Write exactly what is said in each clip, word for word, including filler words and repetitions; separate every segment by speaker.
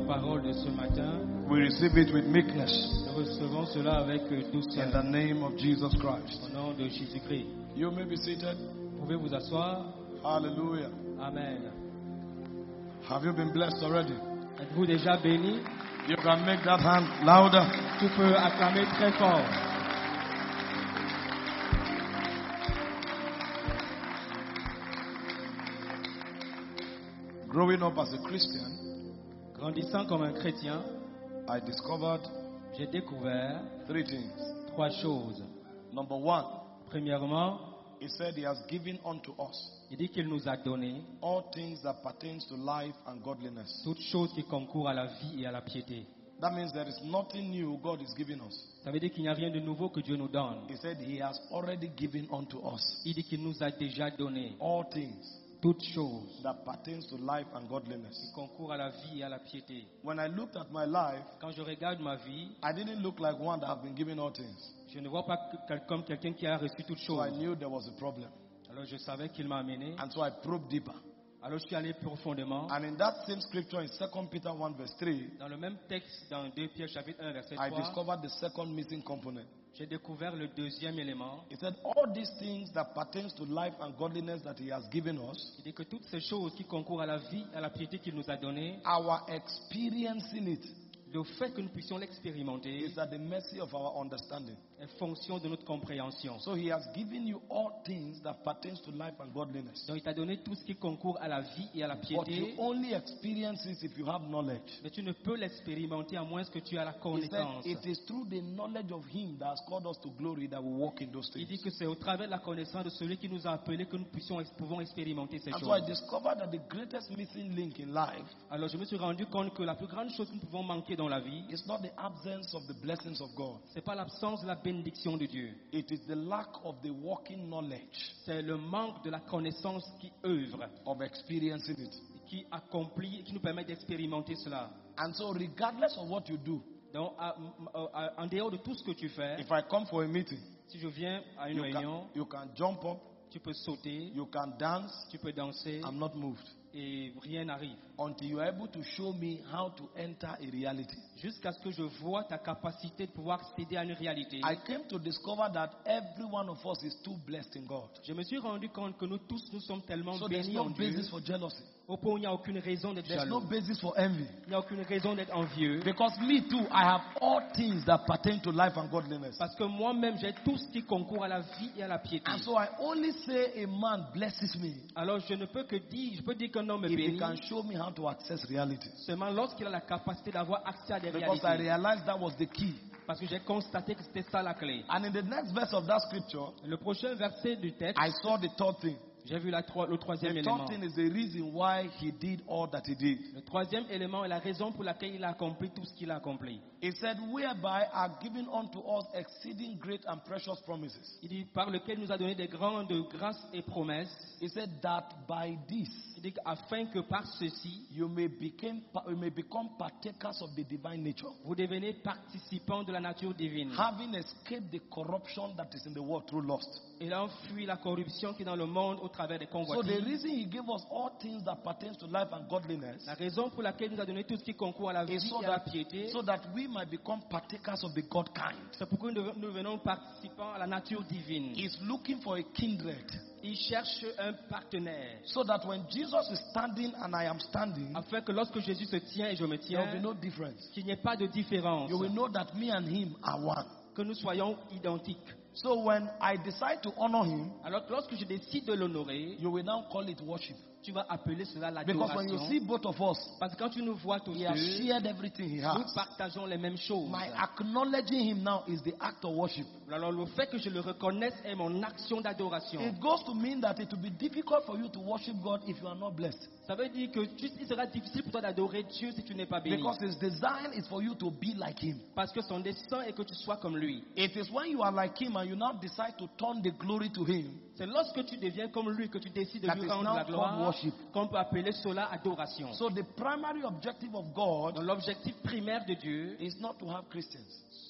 Speaker 1: parole de ce matin.
Speaker 2: We receive it with meekness.
Speaker 1: Nous recevons cela avec douceur.
Speaker 2: In the name of Jesus Christ.
Speaker 1: Au nom de Jésus-Christ.
Speaker 2: You may be seated.
Speaker 1: Vous pouvez vous asseoir.
Speaker 2: Hallelujah.
Speaker 1: Amen.
Speaker 2: Have you been blessed already?
Speaker 1: Êtes-vous déjà béni?
Speaker 2: You can make that hand louder.
Speaker 1: Tu peux acclamer très fort.
Speaker 2: Growing up as a Christian,
Speaker 1: grandissant comme un chrétien,
Speaker 2: I discovered
Speaker 1: j'ai découvert
Speaker 2: three things.
Speaker 1: Trois choses.
Speaker 2: Number one,
Speaker 1: premièrement,
Speaker 2: he said he has given unto us
Speaker 1: il dit qu'il nous a donné
Speaker 2: all things that pertains to life and godliness.
Speaker 1: Toutes choses qui concourent à la vie et à la piété.
Speaker 2: That means there is nothing new God is giving us.
Speaker 1: Ça veut dire qu'il n'y a rien de nouveau que Dieu nous donne.
Speaker 2: He said he has already given unto us.
Speaker 1: Il dit qu'il nous a déjà donné
Speaker 2: all things
Speaker 1: toutes choses
Speaker 2: that pertains to life and godliness.
Speaker 1: Qui concourent à la vie et à la piété.
Speaker 2: When I looked at my life,
Speaker 1: quand je regarde ma vie,
Speaker 2: I didn't look like one that have been given all things.
Speaker 1: Je ne vois pas comme quelqu'un qui a reçu toutes choses.
Speaker 2: So I knew there was a problem.
Speaker 1: Alors je savais qu'il m'a amené.
Speaker 2: And so I probed deeper.
Speaker 1: Alors je suis allé profondément.
Speaker 2: And in that same scripture in Second Peter one verse three,
Speaker 1: dans le même texte dans deux Pierre chapitre un verset trois,
Speaker 2: I discovered the second missing component.
Speaker 1: J'ai découvert le deuxième élément.
Speaker 2: He said all these things that pertains to life and godliness that he has given us.
Speaker 1: Il dit que toutes ces choses qui concourent à la vie, à la piété qu'il nous a donné.
Speaker 2: Our experiencing it.
Speaker 1: Le fait que nous puissions l'expérimenter
Speaker 2: is at the mercy of our understanding.
Speaker 1: Est fonction de notre compréhension.
Speaker 2: So he has given you all things that pertains to life and godliness.
Speaker 1: Donc il t'a donné tout ce qui concourt à la vie et à la piété.
Speaker 2: But you only experience it if you have knowledge.
Speaker 1: Mais tu ne peux l'expérimenter à moins que tu aies la connaissance.
Speaker 2: He said, it is through the knowledge of him that has called us to glory that we walk in those things.
Speaker 1: Il dit que c'est au travers de la connaissance de celui qui nous a appelés que nous puissions pouvons expérimenter ces
Speaker 2: and
Speaker 1: choses.
Speaker 2: So I discovered that the greatest missing link in life.
Speaker 1: Alors je me suis rendu compte que la plus grande chose que nous pouvons manquer dans la vie,
Speaker 2: it's not the absence of the blessings of God.
Speaker 1: C'est pas l'absence de la bénédiction de Dieu.
Speaker 2: It is the lack of the working knowledge.
Speaker 1: C'est le manque de la connaissance qui œuvre.
Speaker 2: Of experiencing it.
Speaker 1: Qui accomplit, qui nous permet d'expérimenter cela.
Speaker 2: And so regardless of what you do.
Speaker 1: Donc, à, à, à, en dehors de tout ce que tu fais.
Speaker 2: If I come for a meeting.
Speaker 1: Si je viens à une
Speaker 2: you
Speaker 1: réunion.
Speaker 2: Can, you can jump up.
Speaker 1: Tu peux sauter.
Speaker 2: You can dance.
Speaker 1: Tu peux danser.
Speaker 2: I'm not moved.
Speaker 1: Et rien n'arrive.
Speaker 2: Until you are able to show me how to enter a reality.
Speaker 1: Jusqu'à ce que je vois ta capacité de pouvoir accéder à une réalité.
Speaker 2: I came to discover that every one of us is too blessed in God.
Speaker 1: Je me suis rendu compte que nous tous nous sommes tellement
Speaker 2: so
Speaker 1: bénis
Speaker 2: no
Speaker 1: en Dieu.
Speaker 2: Basis for jealousy.
Speaker 1: Au point où il n'y a aucune raison d'être
Speaker 2: There's
Speaker 1: jaloux.
Speaker 2: no basis for envy.
Speaker 1: Il n'y a aucune raison d'être envieux.
Speaker 2: Because me too, I have all things that pertain to life and godliness.
Speaker 1: Parce que moi-même, j'ai tout ce qui concourt à la vie et à la piété.
Speaker 2: And so I only say a man blesses me.
Speaker 1: Alors je ne peux que dire, je peux dire qu'un homme est
Speaker 2: if
Speaker 1: béni.
Speaker 2: He can show me how to access reality.
Speaker 1: Seulement lorsqu'il a la capacité d'avoir accès à des
Speaker 2: Because
Speaker 1: réalités.
Speaker 2: I realized that was the key.
Speaker 1: Parce que j'ai constaté que c'était ça la clé.
Speaker 2: And in the next verse of that scripture,
Speaker 1: le prochain verset du texte,
Speaker 2: I saw the third thing.
Speaker 1: J'ai vu la, le troisième
Speaker 2: the
Speaker 1: élément.
Speaker 2: third thing is the reason why he did all that he did.
Speaker 1: Le troisième élément est la raison pour laquelle il a accompli tout ce qu'il a accompli.
Speaker 2: He said, whereby are given unto us exceeding great and precious promises.
Speaker 1: Il dit par lequel nous a donné des grandes grâces et promesses.
Speaker 2: He said that by this,
Speaker 1: il dit afin que par ceci,
Speaker 2: you may become you may become partakers of the divine nature.
Speaker 1: Vous devenez participants de la nature divine.
Speaker 2: Having escaped the corruption that is in the world through lust.
Speaker 1: Il a fui la corruption qui est dans le monde au travers des convoitises.
Speaker 2: So the reason he gave us all things that pertains to life and godliness.
Speaker 1: La raison pour laquelle il nous a donné tout ce qui concourt à la vie
Speaker 2: so
Speaker 1: et à la piété.
Speaker 2: So that we might become partakers of the God kind.
Speaker 1: C'est pourquoi nous devenons participants à la nature divine.
Speaker 2: He's looking for a kindred.
Speaker 1: Il cherche un partenaire.
Speaker 2: So that when Jesus is standing and I am standing,
Speaker 1: afin que lorsque Jésus se tient et je me tiens,
Speaker 2: there will be no difference.
Speaker 1: Qu'il n'y ait pas de différence.
Speaker 2: You will know that me and him are one.
Speaker 1: Que nous soyons identiques.
Speaker 2: So when I decide to honor him,
Speaker 1: alors que lorsque je décide de l'honorer,
Speaker 2: you will now call it worship.
Speaker 1: Tu vas appeler cela l'adoration.
Speaker 2: Because when you see both of us,
Speaker 1: parce que quand tu nous vois tous
Speaker 2: he
Speaker 1: deux,
Speaker 2: has shared everything he has.
Speaker 1: Nous partageons les mêmes choses.
Speaker 2: My acknowledging him now is the act of worship.
Speaker 1: Alors le fait que je le reconnaisse est mon action d'adoration.
Speaker 2: It goes to mean that it will be difficult for you to worship God if you are not blessed.
Speaker 1: Ça veut dire que tu, il sera difficile pour toi d'adorer Dieu si tu n'es pas béni.
Speaker 2: Because his design is for you to be like him.
Speaker 1: Parce que son dessein est que tu sois comme lui.
Speaker 2: It is when you are like him and you now decide to turn the glory to him.
Speaker 1: C'est lorsque tu deviens comme lui que tu décides de lui rendre la gloire qu'on peut appeler cela adoration.
Speaker 2: So the primary objective of God
Speaker 1: Donc l'objectif primaire de Dieu
Speaker 2: is not to have Christians.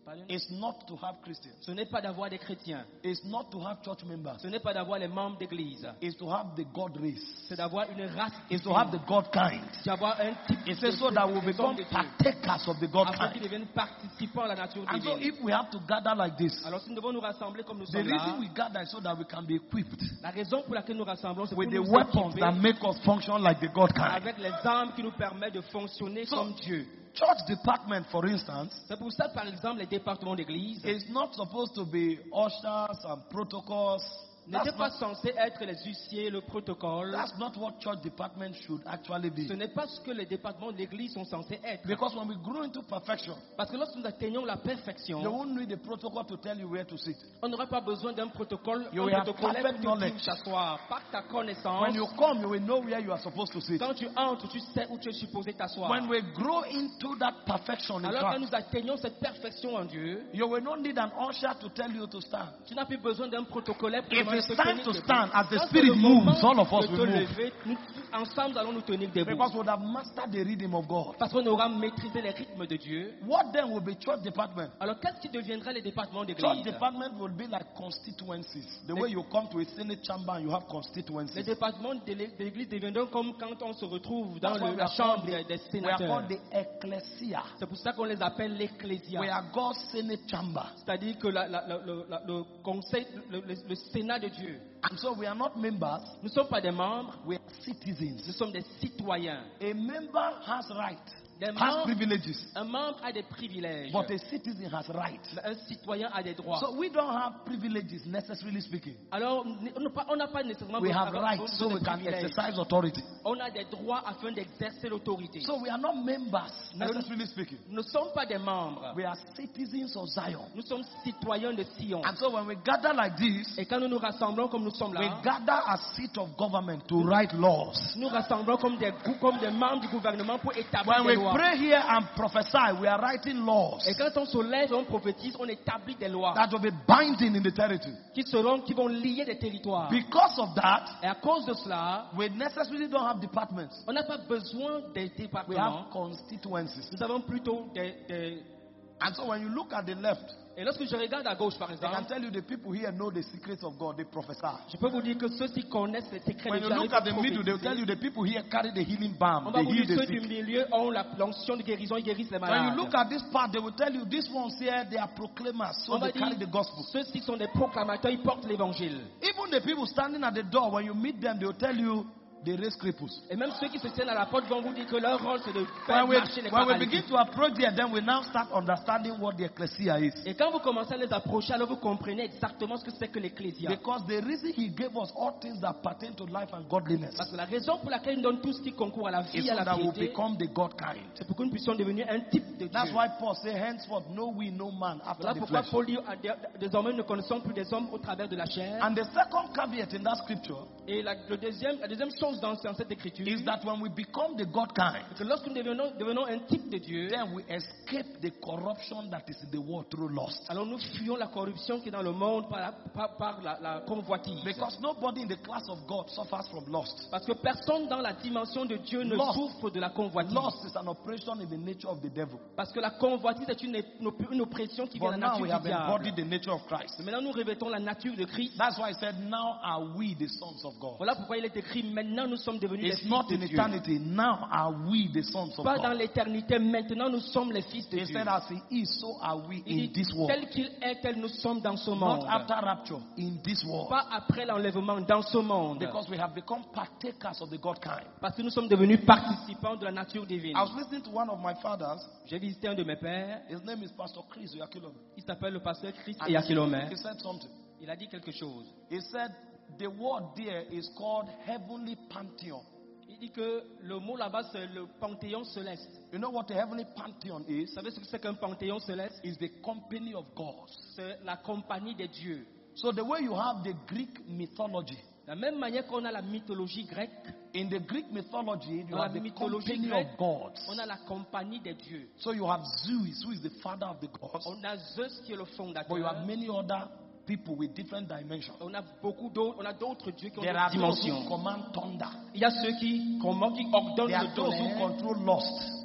Speaker 2: It's not to have Christians.
Speaker 1: Ce n'est pas d'avoir des chrétiens.
Speaker 2: It's not to have church members.
Speaker 1: Ce n'est pas d'avoir les membres d'église.
Speaker 2: It's to have the God race.
Speaker 1: C'est d'avoir une race.
Speaker 2: It's to have the God kind.
Speaker 1: C'est d'avoir un type.
Speaker 2: It says so that we become partakers of the God
Speaker 1: afin
Speaker 2: kind.
Speaker 1: qu'ils deviennent participants à la nature
Speaker 2: And
Speaker 1: divine.
Speaker 2: so if we have to gather like this,
Speaker 1: alors si nous devons nous rassembler comme nous
Speaker 2: the
Speaker 1: sommes là,
Speaker 2: reason we gather is so that we can be equipped
Speaker 1: la raison pour laquelle nous rassemblons, c'est pour
Speaker 2: with the
Speaker 1: nous
Speaker 2: weapons
Speaker 1: équiper
Speaker 2: that make us function like the God kind.
Speaker 1: avec les armes qui nous permettent de fonctionner
Speaker 2: So,
Speaker 1: comme Dieu.
Speaker 2: Church department, for instance,
Speaker 1: C'est pour ça, par exemple, les départements d'église
Speaker 2: is not supposed to be ushers and protocols.
Speaker 1: n'étaient
Speaker 2: That's
Speaker 1: pas
Speaker 2: not,
Speaker 1: censés être les huissiers, le protocole.
Speaker 2: that's not what church department should actually be.
Speaker 1: Ce n'est pas ce que les départements de l'église sont censés être.
Speaker 2: Because when we grow into perfection,
Speaker 1: Parce que lorsque nous atteignons la
Speaker 2: you
Speaker 1: perfection,
Speaker 2: won't need a protocol to tell you where to sit.
Speaker 1: on n'aura pas besoin d'un protocole,
Speaker 2: You
Speaker 1: un
Speaker 2: will have
Speaker 1: protocole
Speaker 2: perfect
Speaker 1: pour
Speaker 2: knowledge.
Speaker 1: te t'asseoir. Par ta connaissance,
Speaker 2: When you come, you will know where you are supposed to sit.
Speaker 1: quand tu entres, tu sais où tu es supposé t'asseoir.
Speaker 2: When we grow into that perfection in
Speaker 1: Alors quand
Speaker 2: Christ,
Speaker 1: nous atteignons cette perfection en Dieu,
Speaker 2: you will not need an usher to tell you to stand.
Speaker 1: tu n'as plus besoin d'un protocole pour
Speaker 2: If
Speaker 1: te
Speaker 2: it's
Speaker 1: tenir
Speaker 2: time to
Speaker 1: debout.
Speaker 2: stand, as the
Speaker 1: Quand
Speaker 2: Spirit
Speaker 1: c'est le moment
Speaker 2: moves, all of us
Speaker 1: de te
Speaker 2: will move.
Speaker 1: lever, nous, ensemble allons nous tenir debout.
Speaker 2: Because we would have mastered the rhythm of God.
Speaker 1: Parce qu'on aura maîtrisé les rythmes de Dieu.
Speaker 2: What then will be church department?
Speaker 1: Alors qu'est-ce qui deviendra les départements
Speaker 2: Church
Speaker 1: d'église?
Speaker 2: department will be like constituencies. The way you come to a Senate chamber and you have
Speaker 1: Les
Speaker 2: constituencies.
Speaker 1: départements de l'é- de l'église deviendront comme quand on se retrouve dans
Speaker 2: That's why
Speaker 1: le-
Speaker 2: we
Speaker 1: la
Speaker 2: are
Speaker 1: chambre
Speaker 2: called
Speaker 1: des,
Speaker 2: the,
Speaker 1: des
Speaker 2: we are
Speaker 1: sénateurs.
Speaker 2: called the ecclesia.
Speaker 1: C'est pour ça qu'on les appelle l'ecclésia.
Speaker 2: We are God's Senate chamber.
Speaker 1: C'est-à-dire que la- la- la- le, la- le conseil, le, le- le Sénat de Dieu.
Speaker 2: And so we are not members,
Speaker 1: Nous ne sommes pas des membres,
Speaker 2: we are citizens.
Speaker 1: nous sommes des citoyens.
Speaker 2: A member has rights,
Speaker 1: Des
Speaker 2: has
Speaker 1: membres-
Speaker 2: privileges,
Speaker 1: Un membre a des privilèges.
Speaker 2: but a citizen has rights.
Speaker 1: Un citoyen a des droits.
Speaker 2: So we don't have privileges, necessarily speaking.
Speaker 1: Alors, on n'a pas- on n'a pas nécessairement
Speaker 2: We
Speaker 1: besoin
Speaker 2: have
Speaker 1: d'avoir
Speaker 2: rights, so
Speaker 1: besoin
Speaker 2: we
Speaker 1: de
Speaker 2: can
Speaker 1: privilèges.
Speaker 2: exercise authority.
Speaker 1: On a des droits afin d'exercer l'autorité.
Speaker 2: So we are not members, necessarily speaking.
Speaker 1: Nous ne sommes pas des membres.
Speaker 2: We are citizens of Zion.
Speaker 1: Nous sommes citoyens de Sion.
Speaker 2: And so when we gather like this,
Speaker 1: Et quand nous nous rassemblons comme nous sommes
Speaker 2: we
Speaker 1: là,
Speaker 2: gather as seat of government to write laws.
Speaker 1: nous rassemblons comme des, grou- comme des membres du gouvernement pour établir
Speaker 2: When
Speaker 1: des
Speaker 2: we
Speaker 1: lois.
Speaker 2: pray here and prophesy, we are writing laws
Speaker 1: Et quand on se lève et on prophétise, on établit des lois
Speaker 2: that will be binding in the territory.
Speaker 1: qui seront, qui vont lier des territoires.
Speaker 2: Because of that,
Speaker 1: Et à cause de cela,
Speaker 2: we necessarily don't have departments.
Speaker 1: on n'a pas besoin des
Speaker 2: We
Speaker 1: départements.
Speaker 2: have constituencies.
Speaker 1: Nous avons plutôt des, des-
Speaker 2: And so when you look at the left,
Speaker 1: Et lorsque je regarde à gauche, par
Speaker 2: they can
Speaker 1: exemple,
Speaker 2: tell you the people here know the secrets of God. They prophesy.
Speaker 1: je peux vous dire que ceux-ci connaissent les secrets
Speaker 2: When
Speaker 1: de
Speaker 2: you
Speaker 1: Dieu.
Speaker 2: look
Speaker 1: arrivent
Speaker 2: at
Speaker 1: à
Speaker 2: the middle, they'll tell
Speaker 1: prophétiser.
Speaker 2: you the people here carry the healing balm.
Speaker 1: On va
Speaker 2: They
Speaker 1: vous
Speaker 2: heal
Speaker 1: dire
Speaker 2: the
Speaker 1: ceux du
Speaker 2: sick.
Speaker 1: milieu ont la- l'onction de guérison, ils guérissent les
Speaker 2: When
Speaker 1: malades.
Speaker 2: you look at this part, they will tell you these ones here, they are proclaimers, so
Speaker 1: On va
Speaker 2: they
Speaker 1: dire,
Speaker 2: carry the gospel.
Speaker 1: ceux-ci sont des proclamateurs, ils portent l'évangile.
Speaker 2: Even the people standing at the door, when you meet them, they will tell you they raise cripples.
Speaker 1: Et même ceux qui se tiennent à la porte vont vous dire que leur rôle c'est de faire
Speaker 2: When we,
Speaker 1: marcher les
Speaker 2: when we begin
Speaker 1: paralytiques.
Speaker 2: to approach there, then we now start understanding what the ecclesia is.
Speaker 1: Et quand vous commencez à les approcher, alors vous comprenez exactement ce que c'est que l'ecclésia.
Speaker 2: Because the reason he gave us all things that pertain to life and godliness
Speaker 1: Parce que la raison pour laquelle il donne tout ce qui concourt à la
Speaker 2: is
Speaker 1: vie et à
Speaker 2: so
Speaker 1: la
Speaker 2: that we
Speaker 1: piété,
Speaker 2: become the God kind.
Speaker 1: c'est pour que nous puissions devenir un type de
Speaker 2: That's
Speaker 1: Dieu.
Speaker 2: why Paul said, henceforth, know we no man after
Speaker 1: Voilà
Speaker 2: the
Speaker 1: pourquoi
Speaker 2: flesh.
Speaker 1: Paul dit, ah, dé- désormais nous ne connaissons plus des hommes au travers de la chair.
Speaker 2: And the second caveat in that scripture
Speaker 1: Et la, le deuxième, la deuxième chose dans, dans cette écriture,
Speaker 2: is that when we become the God kind,
Speaker 1: c'est que lorsque nous devenons, devenons un type de Dieu,
Speaker 2: then we escape the corruption that is in the world through lust.
Speaker 1: alors nous fuyons la corruption qui est dans le monde par la, par, par la, la convoitise.
Speaker 2: Because nobody in the class of God suffers from lust.
Speaker 1: Parce que personne dans la dimension de Dieu ne
Speaker 2: Lust.
Speaker 1: souffre de la convoitise.
Speaker 2: Lust is an oppression in the nature of the devil.
Speaker 1: Parce que la convoitise est une, une oppression qui vient de
Speaker 2: But
Speaker 1: la
Speaker 2: now
Speaker 1: nature
Speaker 2: we
Speaker 1: du
Speaker 2: have
Speaker 1: diable.
Speaker 2: embodied the nature of Christ.
Speaker 1: Mais maintenant nous revêtons la nature de Christ.
Speaker 2: That's why he said, now are we the sons of God.
Speaker 1: Voilà pourquoi il est écrit, maintenant nous sommes devenus les
Speaker 2: It's
Speaker 1: fils
Speaker 2: not
Speaker 1: de
Speaker 2: in
Speaker 1: Dieu.
Speaker 2: eternity. Now are we the sons of
Speaker 1: Pas dans
Speaker 2: God.
Speaker 1: l'éternité, maintenant nous sommes les fils de
Speaker 2: He
Speaker 1: Dieu.
Speaker 2: said, as he is, so are we
Speaker 1: Il
Speaker 2: in
Speaker 1: dit,
Speaker 2: this world.
Speaker 1: tel qu'il est, tel nous sommes dans ce
Speaker 2: Not
Speaker 1: monde.
Speaker 2: after rapture, in this world.
Speaker 1: Pas après l'enlèvement, dans ce monde.
Speaker 2: Because we have become partakers of the God kind.
Speaker 1: Parce que nous sommes devenus participants de la nature divine.
Speaker 2: I was listening to one of my fathers.
Speaker 1: J'ai visité un de mes pères.
Speaker 2: His name is Pastor Chris Oyakilome.
Speaker 1: Il s'appelle le pasteur Christ
Speaker 2: And
Speaker 1: Eyakilome.
Speaker 2: he said something.
Speaker 1: Il a dit quelque chose.
Speaker 2: He said, the word there is called heavenly pantheon.
Speaker 1: Il dit que le mot là-bas c'est le panthéon céleste.
Speaker 2: You know what a heavenly pantheon is?
Speaker 1: Vous savez ce que c'est qu'un panthéon céleste?
Speaker 2: It's the company of gods.
Speaker 1: C'est la compagnie des dieux.
Speaker 2: So the way you have the Greek mythology,
Speaker 1: De la même manière qu'on a la mythologie grecque,
Speaker 2: in the Greek mythology, you
Speaker 1: dans la
Speaker 2: have the
Speaker 1: mythologie
Speaker 2: company
Speaker 1: grecque,
Speaker 2: of gods.
Speaker 1: on a la compagnie des dieux.
Speaker 2: So you have Zeus, who is the father of the gods,
Speaker 1: On a Zeus qui est le fondateur.
Speaker 2: but you have many other people with different dimensions.
Speaker 1: On a beaucoup d'autres, on a d'autres dieux qui ont
Speaker 2: There
Speaker 1: des
Speaker 2: are those
Speaker 1: dimensions.
Speaker 2: who command thunder.
Speaker 1: Il y a ceux qui, comment, qui ordonnent
Speaker 2: There are
Speaker 1: le
Speaker 2: those who
Speaker 1: tonnerre.
Speaker 2: control lust.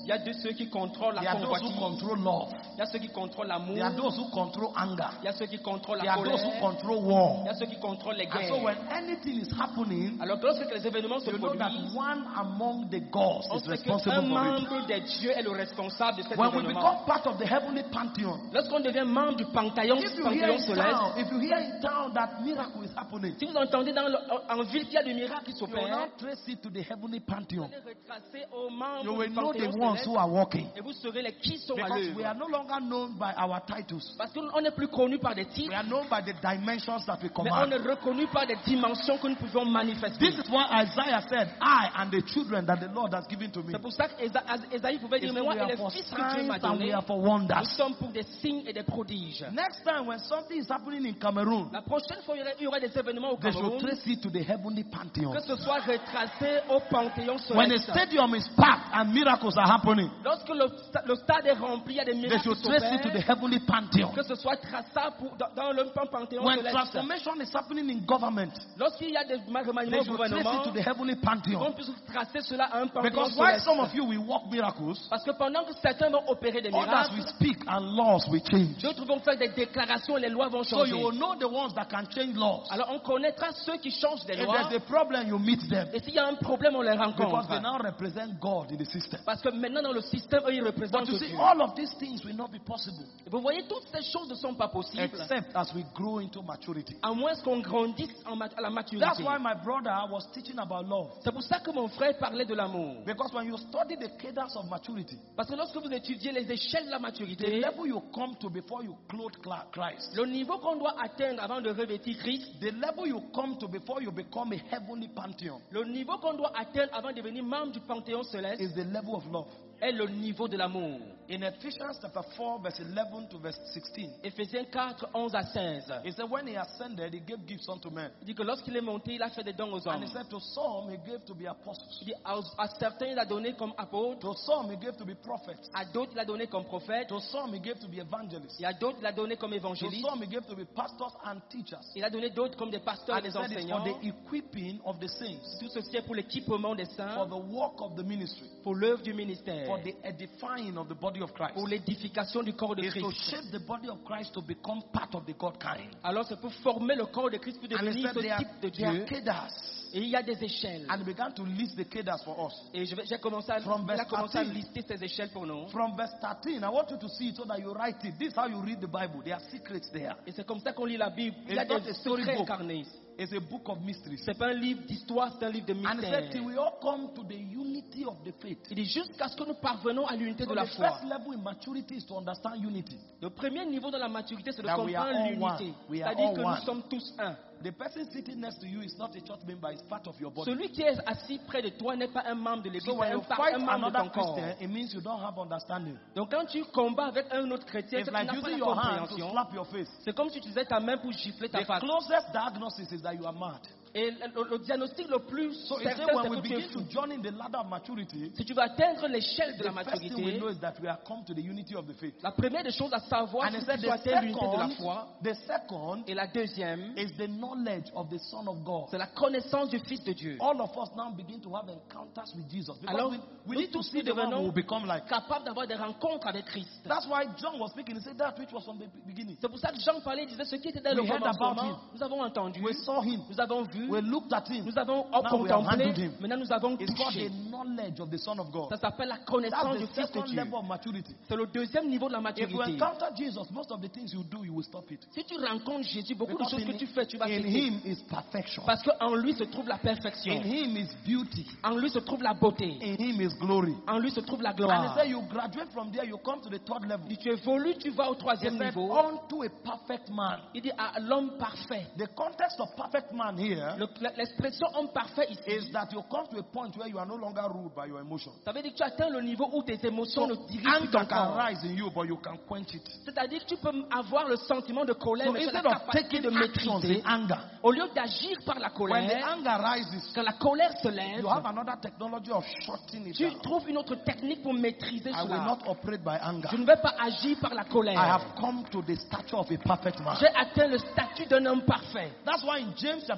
Speaker 1: Il y a de ceux qui contrôlent
Speaker 2: There
Speaker 1: la
Speaker 2: are those who
Speaker 1: convoitise.
Speaker 2: control love.
Speaker 1: Il y a ceux qui contrôlent l'amour.
Speaker 2: There are those who control anger.
Speaker 1: Il y a ceux qui contrôlent
Speaker 2: There
Speaker 1: la
Speaker 2: are those who
Speaker 1: colère.
Speaker 2: control
Speaker 1: Il y
Speaker 2: war.
Speaker 1: a ceux qui contrôlent les
Speaker 2: And so
Speaker 1: guerres.
Speaker 2: when anything is happening,
Speaker 1: Alors que lorsque les événements se
Speaker 2: you know that
Speaker 1: produisent,
Speaker 2: one among the gods
Speaker 1: on
Speaker 2: is
Speaker 1: sait
Speaker 2: responsible
Speaker 1: qu'un
Speaker 2: for it.
Speaker 1: membre des dieux est le responsable de cet
Speaker 2: When we
Speaker 1: événement.
Speaker 2: become part of the heavenly pantheon,
Speaker 1: Lorsqu'on devient membre du panthéon,
Speaker 2: if you hear
Speaker 1: panthéon
Speaker 2: in
Speaker 1: céleste,
Speaker 2: town, if you hear in town that miracle is happening,
Speaker 1: si vous entendez dans le- en ville qu'il y a des miracles qui
Speaker 2: you will
Speaker 1: s'opèrent,
Speaker 2: not trace it to the heavenly pantheon.
Speaker 1: vous allez retracer aux membres
Speaker 2: You will
Speaker 1: du
Speaker 2: know the
Speaker 1: panthéon
Speaker 2: ones
Speaker 1: céleste
Speaker 2: who are walking.
Speaker 1: et vous saurez les qui sont à
Speaker 2: Because we are
Speaker 1: l'œuvre.
Speaker 2: no longer known by our titles.
Speaker 1: Parce qu'on n'est plus connu par des
Speaker 2: We
Speaker 1: titres,
Speaker 2: are known by the dimensions that we
Speaker 1: mais on est
Speaker 2: command.
Speaker 1: reconnu par des dimensions que nous pouvons manifester.
Speaker 2: This is why Isaiah said, I and the children that the Lord has given to me.
Speaker 1: C'est pour ça qu'Ésaïe pouvait
Speaker 2: He
Speaker 1: dire,
Speaker 2: said,
Speaker 1: mais moi
Speaker 2: we
Speaker 1: et
Speaker 2: are
Speaker 1: les
Speaker 2: for
Speaker 1: fils que Dieu m'a
Speaker 2: signs and we
Speaker 1: donnés,
Speaker 2: are for
Speaker 1: nous
Speaker 2: wonders.
Speaker 1: sommes pour des signes et des prodiges.
Speaker 2: Next time when something is happening in Cameroon,
Speaker 1: La prochaine fois, il y aura- il y aura des événements au
Speaker 2: they should
Speaker 1: Cameroun,
Speaker 2: trace it to the heavenly pantheon.
Speaker 1: que ce soit retracé au Panthéon
Speaker 2: When a
Speaker 1: céleste.
Speaker 2: stadium is packed and miracles are happening,
Speaker 1: Lorsque le, sta- le stade est rempli, il y a des
Speaker 2: they
Speaker 1: miracles
Speaker 2: should
Speaker 1: qui
Speaker 2: trace it to the
Speaker 1: s'opèrent,
Speaker 2: heavenly pantheon.
Speaker 1: que ce soit traçable pour, dans, dans le Panthéon
Speaker 2: When
Speaker 1: céleste.
Speaker 2: transformation is happening in government,
Speaker 1: Lorsqu'il y a des remaniements
Speaker 2: they
Speaker 1: au
Speaker 2: should trace
Speaker 1: gouvernement,
Speaker 2: it to the heavenly
Speaker 1: on
Speaker 2: pantheon.
Speaker 1: puisse tracer cela à un Panthéon
Speaker 2: Because while
Speaker 1: céleste.
Speaker 2: some of you will work miracles,
Speaker 1: Parce que pendant que certains vont opérer des
Speaker 2: others
Speaker 1: miracles,
Speaker 2: will speak and laws will change.
Speaker 1: d'autres vont faire des déclarations et les lois vont
Speaker 2: So you
Speaker 1: changer.
Speaker 2: will know the ones that can change laws.
Speaker 1: Alors on connaîtra ceux qui changent des
Speaker 2: If
Speaker 1: lois.
Speaker 2: there's a problem, you meet them.
Speaker 1: Et s'il y a un problème, on les
Speaker 2: Because
Speaker 1: rencontre.
Speaker 2: they now represent God in the system.
Speaker 1: Parce que maintenant dans le système, eux, ils
Speaker 2: But
Speaker 1: représentent
Speaker 2: you see,
Speaker 1: Dieu.
Speaker 2: all of these things will not be possible
Speaker 1: Et vous voyez, toutes ces choses ne sont pas possibles,
Speaker 2: except as we grow into maturity.
Speaker 1: à moins qu'on grandisse en mat- à la
Speaker 2: That's
Speaker 1: maturité.
Speaker 2: why my brother was teaching about love.
Speaker 1: C'est pour ça que mon frère parlait de l'amour.
Speaker 2: Because when you study the cadence of maturity,
Speaker 1: Parce que lorsque vous étudiez les échelles de la
Speaker 2: the
Speaker 1: maturité,
Speaker 2: level you come to before you clothe Cla- Christ,
Speaker 1: le niveau qu'on doit atteindre avant de revêtir Christ,
Speaker 2: the level you come to before you become a heavenly pantheon,
Speaker 1: le niveau qu'on doit atteindre avant de devenir membre du Panthéon céleste,
Speaker 2: is the level of love.
Speaker 1: est le niveau de l'amour.
Speaker 2: In Ephesians chapter four, verse eleven to verse sixteen,
Speaker 1: Éphésiens quatre, onze à seize.
Speaker 2: he said, when he ascended, he gave gifts unto men.
Speaker 1: Il dit que lorsqu'il est monté, il a fait des dons aux
Speaker 2: And
Speaker 1: hommes.
Speaker 2: he said, to some he gave to be apostles,
Speaker 1: Il dit à, à certains, il a donné comme apôtres,
Speaker 2: to some he gave to be prophets,
Speaker 1: à d'autres, il a donné comme prophètes,
Speaker 2: to some he gave to be evangelists,
Speaker 1: et à d'autres, il a donné comme
Speaker 2: to
Speaker 1: évangélistes,
Speaker 2: some he gave to be pastors and teachers.
Speaker 1: il a donné d'autres comme des pasteurs et
Speaker 2: And he
Speaker 1: des
Speaker 2: said it's for
Speaker 1: enseignants.
Speaker 2: the equipping of the saints,
Speaker 1: Tout ceci est pour l'équipement des
Speaker 2: for
Speaker 1: saints,
Speaker 2: the work of the ministry,
Speaker 1: pour l'œuvre du ministère,
Speaker 2: for the edifying of the body of Christ.
Speaker 1: pour l'édification du corps de
Speaker 2: Is to
Speaker 1: Christ.
Speaker 2: shape the body of Christ to become part of the God kind.
Speaker 1: Alors c'est pour former le corps de Christ pour
Speaker 2: And he
Speaker 1: devenir
Speaker 2: said
Speaker 1: ce
Speaker 2: there are,
Speaker 1: type de
Speaker 2: there are
Speaker 1: Dieu.
Speaker 2: cadres.
Speaker 1: Et il y a des échelles.
Speaker 2: And he began to list the cadres for us.
Speaker 1: Et je vais- j'ai commencé à,
Speaker 2: From
Speaker 1: il a
Speaker 2: verse
Speaker 1: commencé à
Speaker 2: thirteen.
Speaker 1: lister ces échelles pour nous.
Speaker 2: From verse thirteen, I want you to see it so that you write it. This is how you read the Bible. There are secrets there.
Speaker 1: Et c'est comme ça qu'on lit la Bible. Il y a
Speaker 2: It's not
Speaker 1: des
Speaker 2: a story
Speaker 1: secrets
Speaker 2: book.
Speaker 1: incarnés.
Speaker 2: It's a book of mysteries.
Speaker 1: C'est pas un livre d'histoire, c'est un livre de
Speaker 2: And he said, till
Speaker 1: mystère.
Speaker 2: we all come to the unity of the faith.
Speaker 1: Il dit jusqu'à ce que nous parvenons à l'unité
Speaker 2: So
Speaker 1: de la
Speaker 2: the
Speaker 1: foi.
Speaker 2: first level in maturity is to understand unity.
Speaker 1: Le premier niveau de la maturité, c'est de
Speaker 2: That we are
Speaker 1: comprendre
Speaker 2: all
Speaker 1: l'unité.
Speaker 2: one. We are
Speaker 1: C'est-à-dire
Speaker 2: all
Speaker 1: que
Speaker 2: one.
Speaker 1: nous sommes tous un.
Speaker 2: The person sitting next to you is not a church member, it's part of your body.
Speaker 1: Celui qui est assis près de toi n'est pas un membre de l'église,
Speaker 2: So when
Speaker 1: c'est
Speaker 2: you
Speaker 1: un, par-
Speaker 2: fight
Speaker 1: un membre de
Speaker 2: another
Speaker 1: ton corps.
Speaker 2: Christian, it means you don't have understanding.
Speaker 1: Donc quand tu combats avec un autre chrétien,
Speaker 2: It's
Speaker 1: c'est que tu
Speaker 2: like
Speaker 1: n'as pas
Speaker 2: using
Speaker 1: la
Speaker 2: your hand to
Speaker 1: compréhension.
Speaker 2: slap your face.
Speaker 1: C'est comme si tu utilisais ta main pour gifler ta
Speaker 2: The
Speaker 1: face.
Speaker 2: closest diagnosis is that you are mad.
Speaker 1: Et le, le diagnostic le plus
Speaker 2: So he
Speaker 1: certain,
Speaker 2: said when
Speaker 1: c'est
Speaker 2: we
Speaker 1: que tu es
Speaker 2: begin
Speaker 1: fou.
Speaker 2: to journey in the ladder of maturity,
Speaker 1: Si tu veux atteindre l'échelle de
Speaker 2: the
Speaker 1: la
Speaker 2: first thing we
Speaker 1: maturité,
Speaker 2: know is that we are come to the unity of the faith.
Speaker 1: la première des choses à savoir,
Speaker 2: And he
Speaker 1: c'est
Speaker 2: said
Speaker 1: que tu
Speaker 2: the
Speaker 1: atteindre l'unité de la
Speaker 2: second,
Speaker 1: foi.
Speaker 2: the second
Speaker 1: Et la deuxième,
Speaker 2: is the knowledge of the Son of God.
Speaker 1: c'est la connaissance du Fils de Dieu.
Speaker 2: All of us now begin to have encounters with Jesus. Because
Speaker 1: Alors,
Speaker 2: we, we
Speaker 1: nous
Speaker 2: need to
Speaker 1: tous
Speaker 2: see
Speaker 1: nous
Speaker 2: the one who
Speaker 1: devenons
Speaker 2: will become like.
Speaker 1: capables d'avoir des rencontres avec Christ.
Speaker 2: That's why John was speaking. He said that which was from the beginning.
Speaker 1: C'est pour ça que Jean parlait, il disait ce qui était dans le
Speaker 2: We heard about
Speaker 1: commencement.
Speaker 2: him.
Speaker 1: Nous avons entendu,
Speaker 2: We saw him.
Speaker 1: nous avons vu,
Speaker 2: We looked at him.
Speaker 1: nous avons
Speaker 2: Now we have
Speaker 1: contemplé,
Speaker 2: handled him.
Speaker 1: maintenant nous avons
Speaker 2: It's called
Speaker 1: touché.
Speaker 2: the knowledge of the Son of God.
Speaker 1: Ça s'appelle la
Speaker 2: That's
Speaker 1: connaissance du
Speaker 2: the
Speaker 1: Fils de
Speaker 2: second
Speaker 1: Dieu.
Speaker 2: level of maturity.
Speaker 1: C'est le deuxième niveau de la
Speaker 2: If you
Speaker 1: maturité.
Speaker 2: encounter Jesus, most of the things you do, you will stop it.
Speaker 1: Si tu rencontres Jésus, beaucoup de
Speaker 2: Because
Speaker 1: choses
Speaker 2: in,
Speaker 1: que tu fais, tu vas
Speaker 2: in
Speaker 1: quitter.
Speaker 2: him is perfection.
Speaker 1: Parce qu'en lui se trouve la
Speaker 2: In
Speaker 1: perfection.
Speaker 2: him is beauty.
Speaker 1: En lui se trouve la beauté.
Speaker 2: In him is glory.
Speaker 1: En lui se trouve la
Speaker 2: And he
Speaker 1: gloire.
Speaker 2: said you graduate from there, you come to the third level.
Speaker 1: Si tu évolues, tu vas au
Speaker 2: He
Speaker 1: troisième
Speaker 2: said,
Speaker 1: niveau.
Speaker 2: unto a perfect man.
Speaker 1: Il dit à l'homme parfait.
Speaker 2: The context of perfect man here
Speaker 1: Le- L'expression homme parfait ici,
Speaker 2: is that you come to a point where you are no longer ruled by your emotions.
Speaker 1: ça veut dire que tu atteins le niveau où tes émotions
Speaker 2: So
Speaker 1: ne dirigent plus ton
Speaker 2: anger can
Speaker 1: corps.
Speaker 2: rise in you, but you can quench it.
Speaker 1: C'est-à-dire que tu peux avoir le sentiment de colère,
Speaker 2: So
Speaker 1: mais tu as la
Speaker 2: instead of
Speaker 1: capacité
Speaker 2: taking
Speaker 1: de
Speaker 2: actions
Speaker 1: maîtriser.
Speaker 2: in anger,
Speaker 1: Au lieu d'agir par la
Speaker 2: when the
Speaker 1: colère,
Speaker 2: anger rises,
Speaker 1: quand la colère se lève,
Speaker 2: you have another technology of shutting it
Speaker 1: tu
Speaker 2: down.
Speaker 1: trouves une autre technique pour maîtriser
Speaker 2: I will
Speaker 1: cela.
Speaker 2: not operate by anger.
Speaker 1: Je ne vais pas agir par la
Speaker 2: I
Speaker 1: colère.
Speaker 2: have come to the stature of a perfect man.
Speaker 1: J'ai atteint le statut d'un homme parfait.
Speaker 2: That's why in James chapter three, verse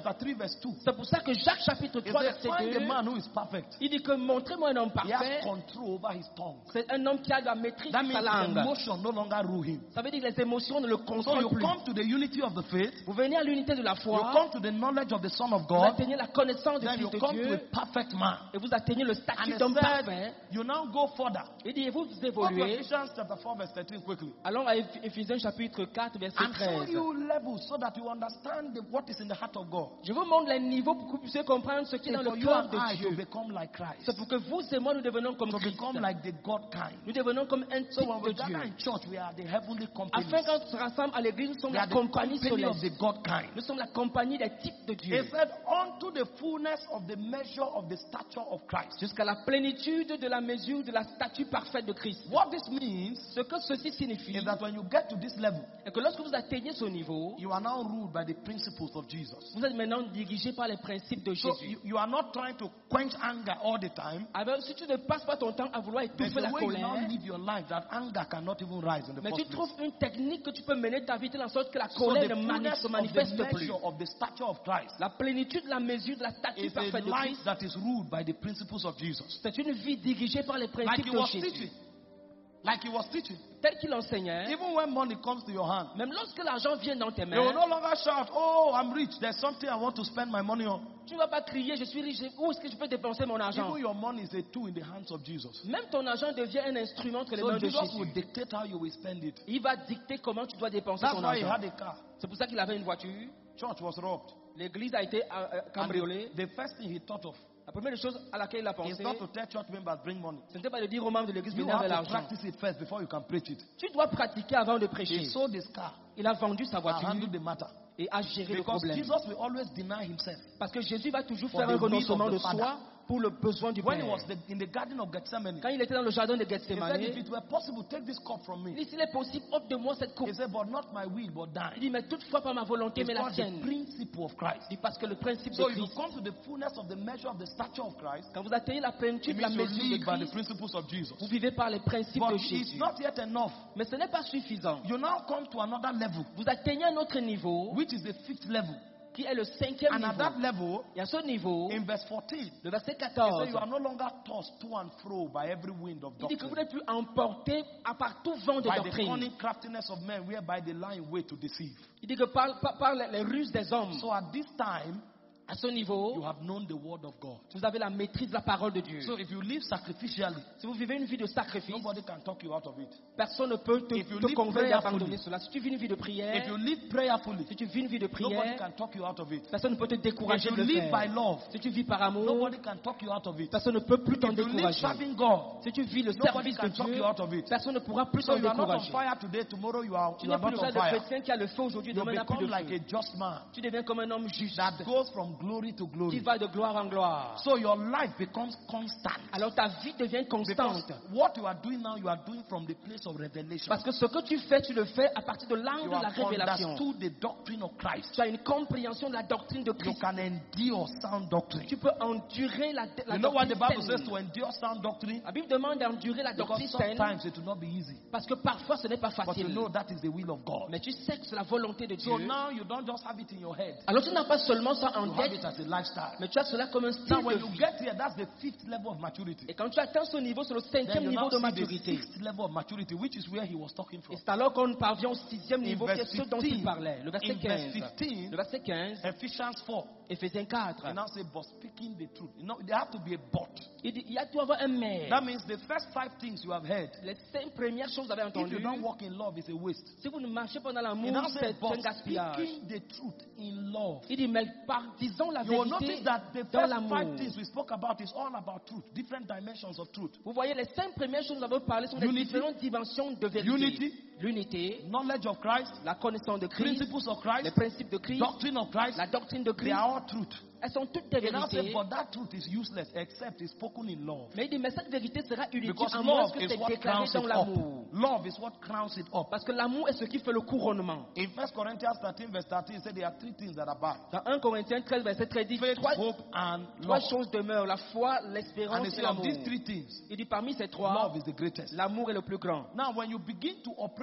Speaker 2: verse two.
Speaker 1: C'est pour ça que Jacques chapitre
Speaker 2: It
Speaker 1: trois
Speaker 2: says,
Speaker 1: verset
Speaker 2: find a
Speaker 1: deux,
Speaker 2: man who is perfect.
Speaker 1: il dit que montrez-moi un homme
Speaker 2: He has
Speaker 1: parfait.
Speaker 2: control over his tongue.
Speaker 1: C'est un homme qui a de la maîtrise
Speaker 2: That
Speaker 1: de sa
Speaker 2: means
Speaker 1: langue.
Speaker 2: emotion no longer rule him.
Speaker 1: Ça veut dire que les émotions ne le
Speaker 2: So
Speaker 1: contrôlent
Speaker 2: you
Speaker 1: plus.
Speaker 2: come to the unity of the faith.
Speaker 1: Vous venez à l'unité de la
Speaker 2: You
Speaker 1: foi,
Speaker 2: come to the knowledge of the Son of
Speaker 1: vous
Speaker 2: God.
Speaker 1: atteignez la connaissance du
Speaker 2: Then you
Speaker 1: Fils de
Speaker 2: come to a
Speaker 1: Dieu
Speaker 2: perfect man.
Speaker 1: et vous atteignez le
Speaker 2: And
Speaker 1: statut
Speaker 2: he
Speaker 1: d'homme
Speaker 2: said,
Speaker 1: parfait.
Speaker 2: you now go further.
Speaker 1: Il dit, et vous
Speaker 2: Go to
Speaker 1: évoluez.
Speaker 2: Ephesians chapter four verse thirteen quickly.
Speaker 1: Allons à Éph- Éphésiens chapitre quatre verset
Speaker 2: And show
Speaker 1: treize.
Speaker 2: you levels so that you understand the, what is in the heart of God.
Speaker 1: Je vous montre les niveaux pour que vous puissiez comprendre ce qui est
Speaker 2: It's
Speaker 1: dans
Speaker 2: for
Speaker 1: le
Speaker 2: you
Speaker 1: cœur
Speaker 2: and I
Speaker 1: de
Speaker 2: to
Speaker 1: Dieu.
Speaker 2: become like Christ.
Speaker 1: C'est pour que vous et moi nous devenons comme
Speaker 2: To
Speaker 1: Christ.
Speaker 2: become like the God kind.
Speaker 1: Nous devenons comme un
Speaker 2: So
Speaker 1: type
Speaker 2: when
Speaker 1: de
Speaker 2: we gather
Speaker 1: Dieu.
Speaker 2: in church, we are the heavenly company.
Speaker 1: Afin quand on se rassemble à l'église, nous sommes
Speaker 2: We
Speaker 1: la
Speaker 2: are the
Speaker 1: compagnie
Speaker 2: company of
Speaker 1: céleste.
Speaker 2: the God kind.
Speaker 1: Nous sommes la compagnie des types de
Speaker 2: He
Speaker 1: Dieu.
Speaker 2: said, unto the fullness of the measure of the stature of Christ.
Speaker 1: Jusqu'à la plénitude de la mesure de la statue parfaite de Christ.
Speaker 2: What this means
Speaker 1: Ce que ceci signifie
Speaker 2: is that when you get to this level,
Speaker 1: est que lorsque vous atteignez ce niveau,
Speaker 2: you are now ruled by the principles of Jesus.
Speaker 1: vous êtes maintenant dirigé par les principes de
Speaker 2: So
Speaker 1: Jésus.
Speaker 2: you, you are not trying to quench anger all the time.
Speaker 1: Alors, si tu ne passes pas ton temps à vouloir
Speaker 2: There's
Speaker 1: étouffer
Speaker 2: a
Speaker 1: la
Speaker 2: way you now
Speaker 1: colère,
Speaker 2: live your life that anger cannot even rise in the
Speaker 1: mais tu
Speaker 2: first place.
Speaker 1: trouves une technique que tu peux mener ta vie de la sorte que la
Speaker 2: So
Speaker 1: colère
Speaker 2: the
Speaker 1: ne mani-
Speaker 2: fullness
Speaker 1: se
Speaker 2: of
Speaker 1: manifeste
Speaker 2: the
Speaker 1: plus.
Speaker 2: measure of the stature of Christ
Speaker 1: La plénitude de la mesure de la statue
Speaker 2: is a
Speaker 1: parfaite de
Speaker 2: life
Speaker 1: Christ,
Speaker 2: that is ruled by the principles of Jesus.
Speaker 1: c'est une vie dirigée par les
Speaker 2: Like
Speaker 1: principes
Speaker 2: he
Speaker 1: de
Speaker 2: was
Speaker 1: Jésus.
Speaker 2: teaching. Like he was teaching.
Speaker 1: Tel qu'il enseignait,
Speaker 2: Even when money comes to your hand,
Speaker 1: même lorsque l'argent vient dans tes
Speaker 2: you will
Speaker 1: mains,
Speaker 2: no longer shout, oh, I'm rich. There's something I want to spend my money on.
Speaker 1: tu ne vas pas crier, je suis riche, où est-ce que je peux dépenser mon argent?
Speaker 2: Even your money is a tool in the hands of Jesus.
Speaker 1: Même ton argent devient un instrument entre les
Speaker 2: So
Speaker 1: mains de
Speaker 2: Jesus will
Speaker 1: Jésus.
Speaker 2: dictate how you will spend it.
Speaker 1: Il va dicter comment tu dois dépenser
Speaker 2: That's
Speaker 1: ton
Speaker 2: why he
Speaker 1: argent.
Speaker 2: had a car.
Speaker 1: C'est pour ça qu'il avait une voiture.
Speaker 2: Church was robbed.
Speaker 1: L'église a été euh, euh,
Speaker 2: And
Speaker 1: cambriolée.
Speaker 2: the, the first thing he thought of
Speaker 1: La première chose à laquelle il a
Speaker 2: is
Speaker 1: pensé,
Speaker 2: not to tell church members bring money.
Speaker 1: ce n'était pas de dire aux membres de l'église,
Speaker 2: You
Speaker 1: venez avec
Speaker 2: have to
Speaker 1: l'argent.
Speaker 2: practice it first before you can preach it.
Speaker 1: Tu dois pratiquer avant de prêcher.
Speaker 2: He sold his car
Speaker 1: Il a vendu sa
Speaker 2: and
Speaker 1: voiture
Speaker 2: handled the matter.
Speaker 1: et a géré le
Speaker 2: Because
Speaker 1: problème.
Speaker 2: Jesus will always deny himself.
Speaker 1: Parce que Jésus va toujours
Speaker 2: For
Speaker 1: faire
Speaker 2: the
Speaker 1: un
Speaker 2: will
Speaker 1: renoncement
Speaker 2: of the
Speaker 1: de
Speaker 2: Father.
Speaker 1: soi pour le besoin du
Speaker 2: When he
Speaker 1: Père.
Speaker 2: was the, in the garden of Gethsemane,
Speaker 1: Quand il était dans le jardin de
Speaker 2: he said, if
Speaker 1: Gethsemane,
Speaker 2: it were possible, take this cup from
Speaker 1: il
Speaker 2: me.
Speaker 1: dit, s'il est possible, ôte de moi cette coupe.
Speaker 2: He said, but not my will, but
Speaker 1: Il
Speaker 2: thine.
Speaker 1: dit, mais toutefois pas ma volonté,
Speaker 2: It's
Speaker 1: mais la
Speaker 2: called the
Speaker 1: tienne.
Speaker 2: principle of Christ.
Speaker 1: Il dit, parce que le principe de
Speaker 2: So if you
Speaker 1: Christ,
Speaker 2: come to the fullness of the measure of the stature of Christ,
Speaker 1: quand vous atteignez la
Speaker 2: it
Speaker 1: plénitude de la
Speaker 2: means you
Speaker 1: mesure de
Speaker 2: live by the
Speaker 1: Christ,
Speaker 2: principles of Jesus.
Speaker 1: vous vivez par les principes
Speaker 2: But
Speaker 1: de
Speaker 2: it's
Speaker 1: Jésus.
Speaker 2: not yet enough.
Speaker 1: Mais ce n'est pas suffisant.
Speaker 2: You now come to another level,
Speaker 1: Vous atteignez un autre niveau,
Speaker 2: which is the fifth level.
Speaker 1: qui est le cinquième
Speaker 2: And at
Speaker 1: niveau.
Speaker 2: that level,
Speaker 1: Et à ce niveau,
Speaker 2: in verse fourteen,
Speaker 1: le verset
Speaker 2: he
Speaker 1: quatorze,
Speaker 2: said, you are no longer tossed to and fro by every wind of
Speaker 1: il dit que vous
Speaker 2: doctrine,
Speaker 1: n'êtes plus emporté à part tout vent de
Speaker 2: by the
Speaker 1: doctrine.
Speaker 2: cunning craftiness of men, whereby they lie in wait to deceive.
Speaker 1: Il dit que par, par- par les, les ruses des hommes,
Speaker 2: So at this time,
Speaker 1: à ce
Speaker 2: you
Speaker 1: niveau,
Speaker 2: have known the word of God.
Speaker 1: vous avez la maîtrise de la parole de Dieu.
Speaker 2: So if you live sacrificially,
Speaker 1: Si vous vivez une vie de sacrifice,
Speaker 2: nobody can talk you out of it.
Speaker 1: personne ne peut te,
Speaker 2: If you
Speaker 1: te
Speaker 2: live
Speaker 1: convaincre
Speaker 2: prayerfully,
Speaker 1: d'abandonner cela. Si tu vis une vie de
Speaker 2: If
Speaker 1: prière,
Speaker 2: you live prayerfully,
Speaker 1: si tu vis une vie de
Speaker 2: nobody
Speaker 1: prière,
Speaker 2: can talk you out of it.
Speaker 1: personne ne peut te
Speaker 2: If
Speaker 1: décourager
Speaker 2: you
Speaker 1: de le
Speaker 2: live by
Speaker 1: faire.
Speaker 2: love,
Speaker 1: Si tu vis par amour,
Speaker 2: nobody can talk you out of it.
Speaker 1: personne ne peut plus t'en
Speaker 2: If you live
Speaker 1: décourager.
Speaker 2: serving God,
Speaker 1: Si tu vis le
Speaker 2: nobody
Speaker 1: service de
Speaker 2: can talk
Speaker 1: Dieu,
Speaker 2: you out of it.
Speaker 1: personne ne pourra plus
Speaker 2: So
Speaker 1: t'en
Speaker 2: you are not on
Speaker 1: décourager.
Speaker 2: fire today, tomorrow you are,
Speaker 1: Tu
Speaker 2: you
Speaker 1: n'es
Speaker 2: are
Speaker 1: plus
Speaker 2: not
Speaker 1: le
Speaker 2: on
Speaker 1: genre de
Speaker 2: fire.
Speaker 1: chrétien qui a le feu aujourd'hui,
Speaker 2: You
Speaker 1: demain n'a plus
Speaker 2: become
Speaker 1: de
Speaker 2: like
Speaker 1: feu.
Speaker 2: a just man
Speaker 1: Tu deviens comme un homme juste
Speaker 2: that goes from glory to
Speaker 1: qui
Speaker 2: glory.
Speaker 1: va de gloire en gloire.
Speaker 2: So your life becomes constant.
Speaker 1: Alors ta vie devient
Speaker 2: Because
Speaker 1: constante.
Speaker 2: what you are doing now, you are doing from the place of revelation.
Speaker 1: Parce que ce que tu fais, tu le fais à partir de l'angle
Speaker 2: You
Speaker 1: de la
Speaker 2: have
Speaker 1: révélation.
Speaker 2: understood the doctrine of Christ.
Speaker 1: Tu as une compréhension de la doctrine de
Speaker 2: You
Speaker 1: Christ.
Speaker 2: can endure sound doctrine.
Speaker 1: Tu peux endurer la, la
Speaker 2: You know what the Bible
Speaker 1: doctrine
Speaker 2: says to
Speaker 1: saine.
Speaker 2: endure sound doctrine?
Speaker 1: La Bible demande d'endurer la
Speaker 2: Because
Speaker 1: doctrine saine
Speaker 2: sometimes it will not be easy.
Speaker 1: parce que parfois ce n'est pas
Speaker 2: But you
Speaker 1: facile.
Speaker 2: know that is the will of God.
Speaker 1: Mais tu sais que c'est la volonté de
Speaker 2: So
Speaker 1: Dieu.
Speaker 2: now you don't just have it in your head.
Speaker 1: Alors tu n'as pas seulement ça en
Speaker 2: You have
Speaker 1: tête,
Speaker 2: it as a lifestyle.
Speaker 1: mais tu as cela comme un
Speaker 2: Now
Speaker 1: style
Speaker 2: when
Speaker 1: de
Speaker 2: you
Speaker 1: vie.
Speaker 2: get here, that's the fifth level of maturity.
Speaker 1: Et quand tu atteins ce niveau, c'est le
Speaker 2: Then
Speaker 1: cinquième
Speaker 2: you
Speaker 1: niveau
Speaker 2: now
Speaker 1: de
Speaker 2: see the
Speaker 1: maturité.
Speaker 2: sixth level of maturity, which is where he was talking
Speaker 1: Et
Speaker 2: from.
Speaker 1: c'est alors qu'on parvient au sixième niveau, qui est
Speaker 2: verse
Speaker 1: ce dont il
Speaker 2: fifteen,
Speaker 1: parlait. Le verset
Speaker 2: in verse
Speaker 1: quinze.
Speaker 2: fifteen,
Speaker 1: Le verset quinze,
Speaker 2: Ephesians four.
Speaker 1: Éphésiens quatre.
Speaker 2: And now say, but speaking the truth. You know, there have to be a but.
Speaker 1: Il dit, il y a doit avoir un mais.
Speaker 2: That means the first five things you have heard,
Speaker 1: Les cinq premières choses que vous avez
Speaker 2: if you
Speaker 1: entendues,
Speaker 2: don't walk in love, it's a waste.
Speaker 1: si vous ne marchez pas dans
Speaker 2: You
Speaker 1: l'amour,
Speaker 2: now say,
Speaker 1: c'est un
Speaker 2: but
Speaker 1: gaspillage.
Speaker 2: speaking the truth in love.
Speaker 1: Il dit, mais par, disons la
Speaker 2: You will
Speaker 1: vérité
Speaker 2: notice that the
Speaker 1: dans
Speaker 2: first
Speaker 1: l'amour.
Speaker 2: five things we spoke about is all about truth, different dimensions of truth.
Speaker 1: Vous voyez, les cinq premières choses que nous avons parlé sont des
Speaker 2: Unity.
Speaker 1: différentes dimensions de vérité.
Speaker 2: Unity.
Speaker 1: L'unité,
Speaker 2: Knowledge of Christ,
Speaker 1: la connaissance de Christ,
Speaker 2: principles of
Speaker 1: les
Speaker 2: Christ,
Speaker 1: principes de Christ,
Speaker 2: doctrine of Christ,
Speaker 1: la doctrine de
Speaker 2: they
Speaker 1: Christ.
Speaker 2: are all truth.
Speaker 1: Elles sont toutes des
Speaker 2: He now said,
Speaker 1: vérités.
Speaker 2: but that truth is useless except it's spoken in love.
Speaker 1: Mais il dit, mais cette vérité sera inutile
Speaker 2: Because
Speaker 1: à moins
Speaker 2: love
Speaker 1: que
Speaker 2: is
Speaker 1: c'est
Speaker 2: what
Speaker 1: déclaré
Speaker 2: crowns
Speaker 1: dans
Speaker 2: it
Speaker 1: l'amour.
Speaker 2: up. Love is what crowns it up.
Speaker 1: Parce que l'amour est ce qui fait le couronnement.
Speaker 2: In First Corinthians thirteen, verse thirteen, it said there are three things that are bad.
Speaker 1: Dans un Corinthiens treize, verset treize, il dit
Speaker 2: Faith,
Speaker 1: trois,
Speaker 2: hope, and
Speaker 1: trois
Speaker 2: love.
Speaker 1: choses demeurent, la foi,
Speaker 2: And
Speaker 1: l'espérance
Speaker 2: he
Speaker 1: et
Speaker 2: said of
Speaker 1: l'amour.
Speaker 2: these three things,
Speaker 1: Il dit parmi ces trois,
Speaker 2: love is the greatest.
Speaker 1: l'amour est le plus grand.
Speaker 2: Now, when you begin to operate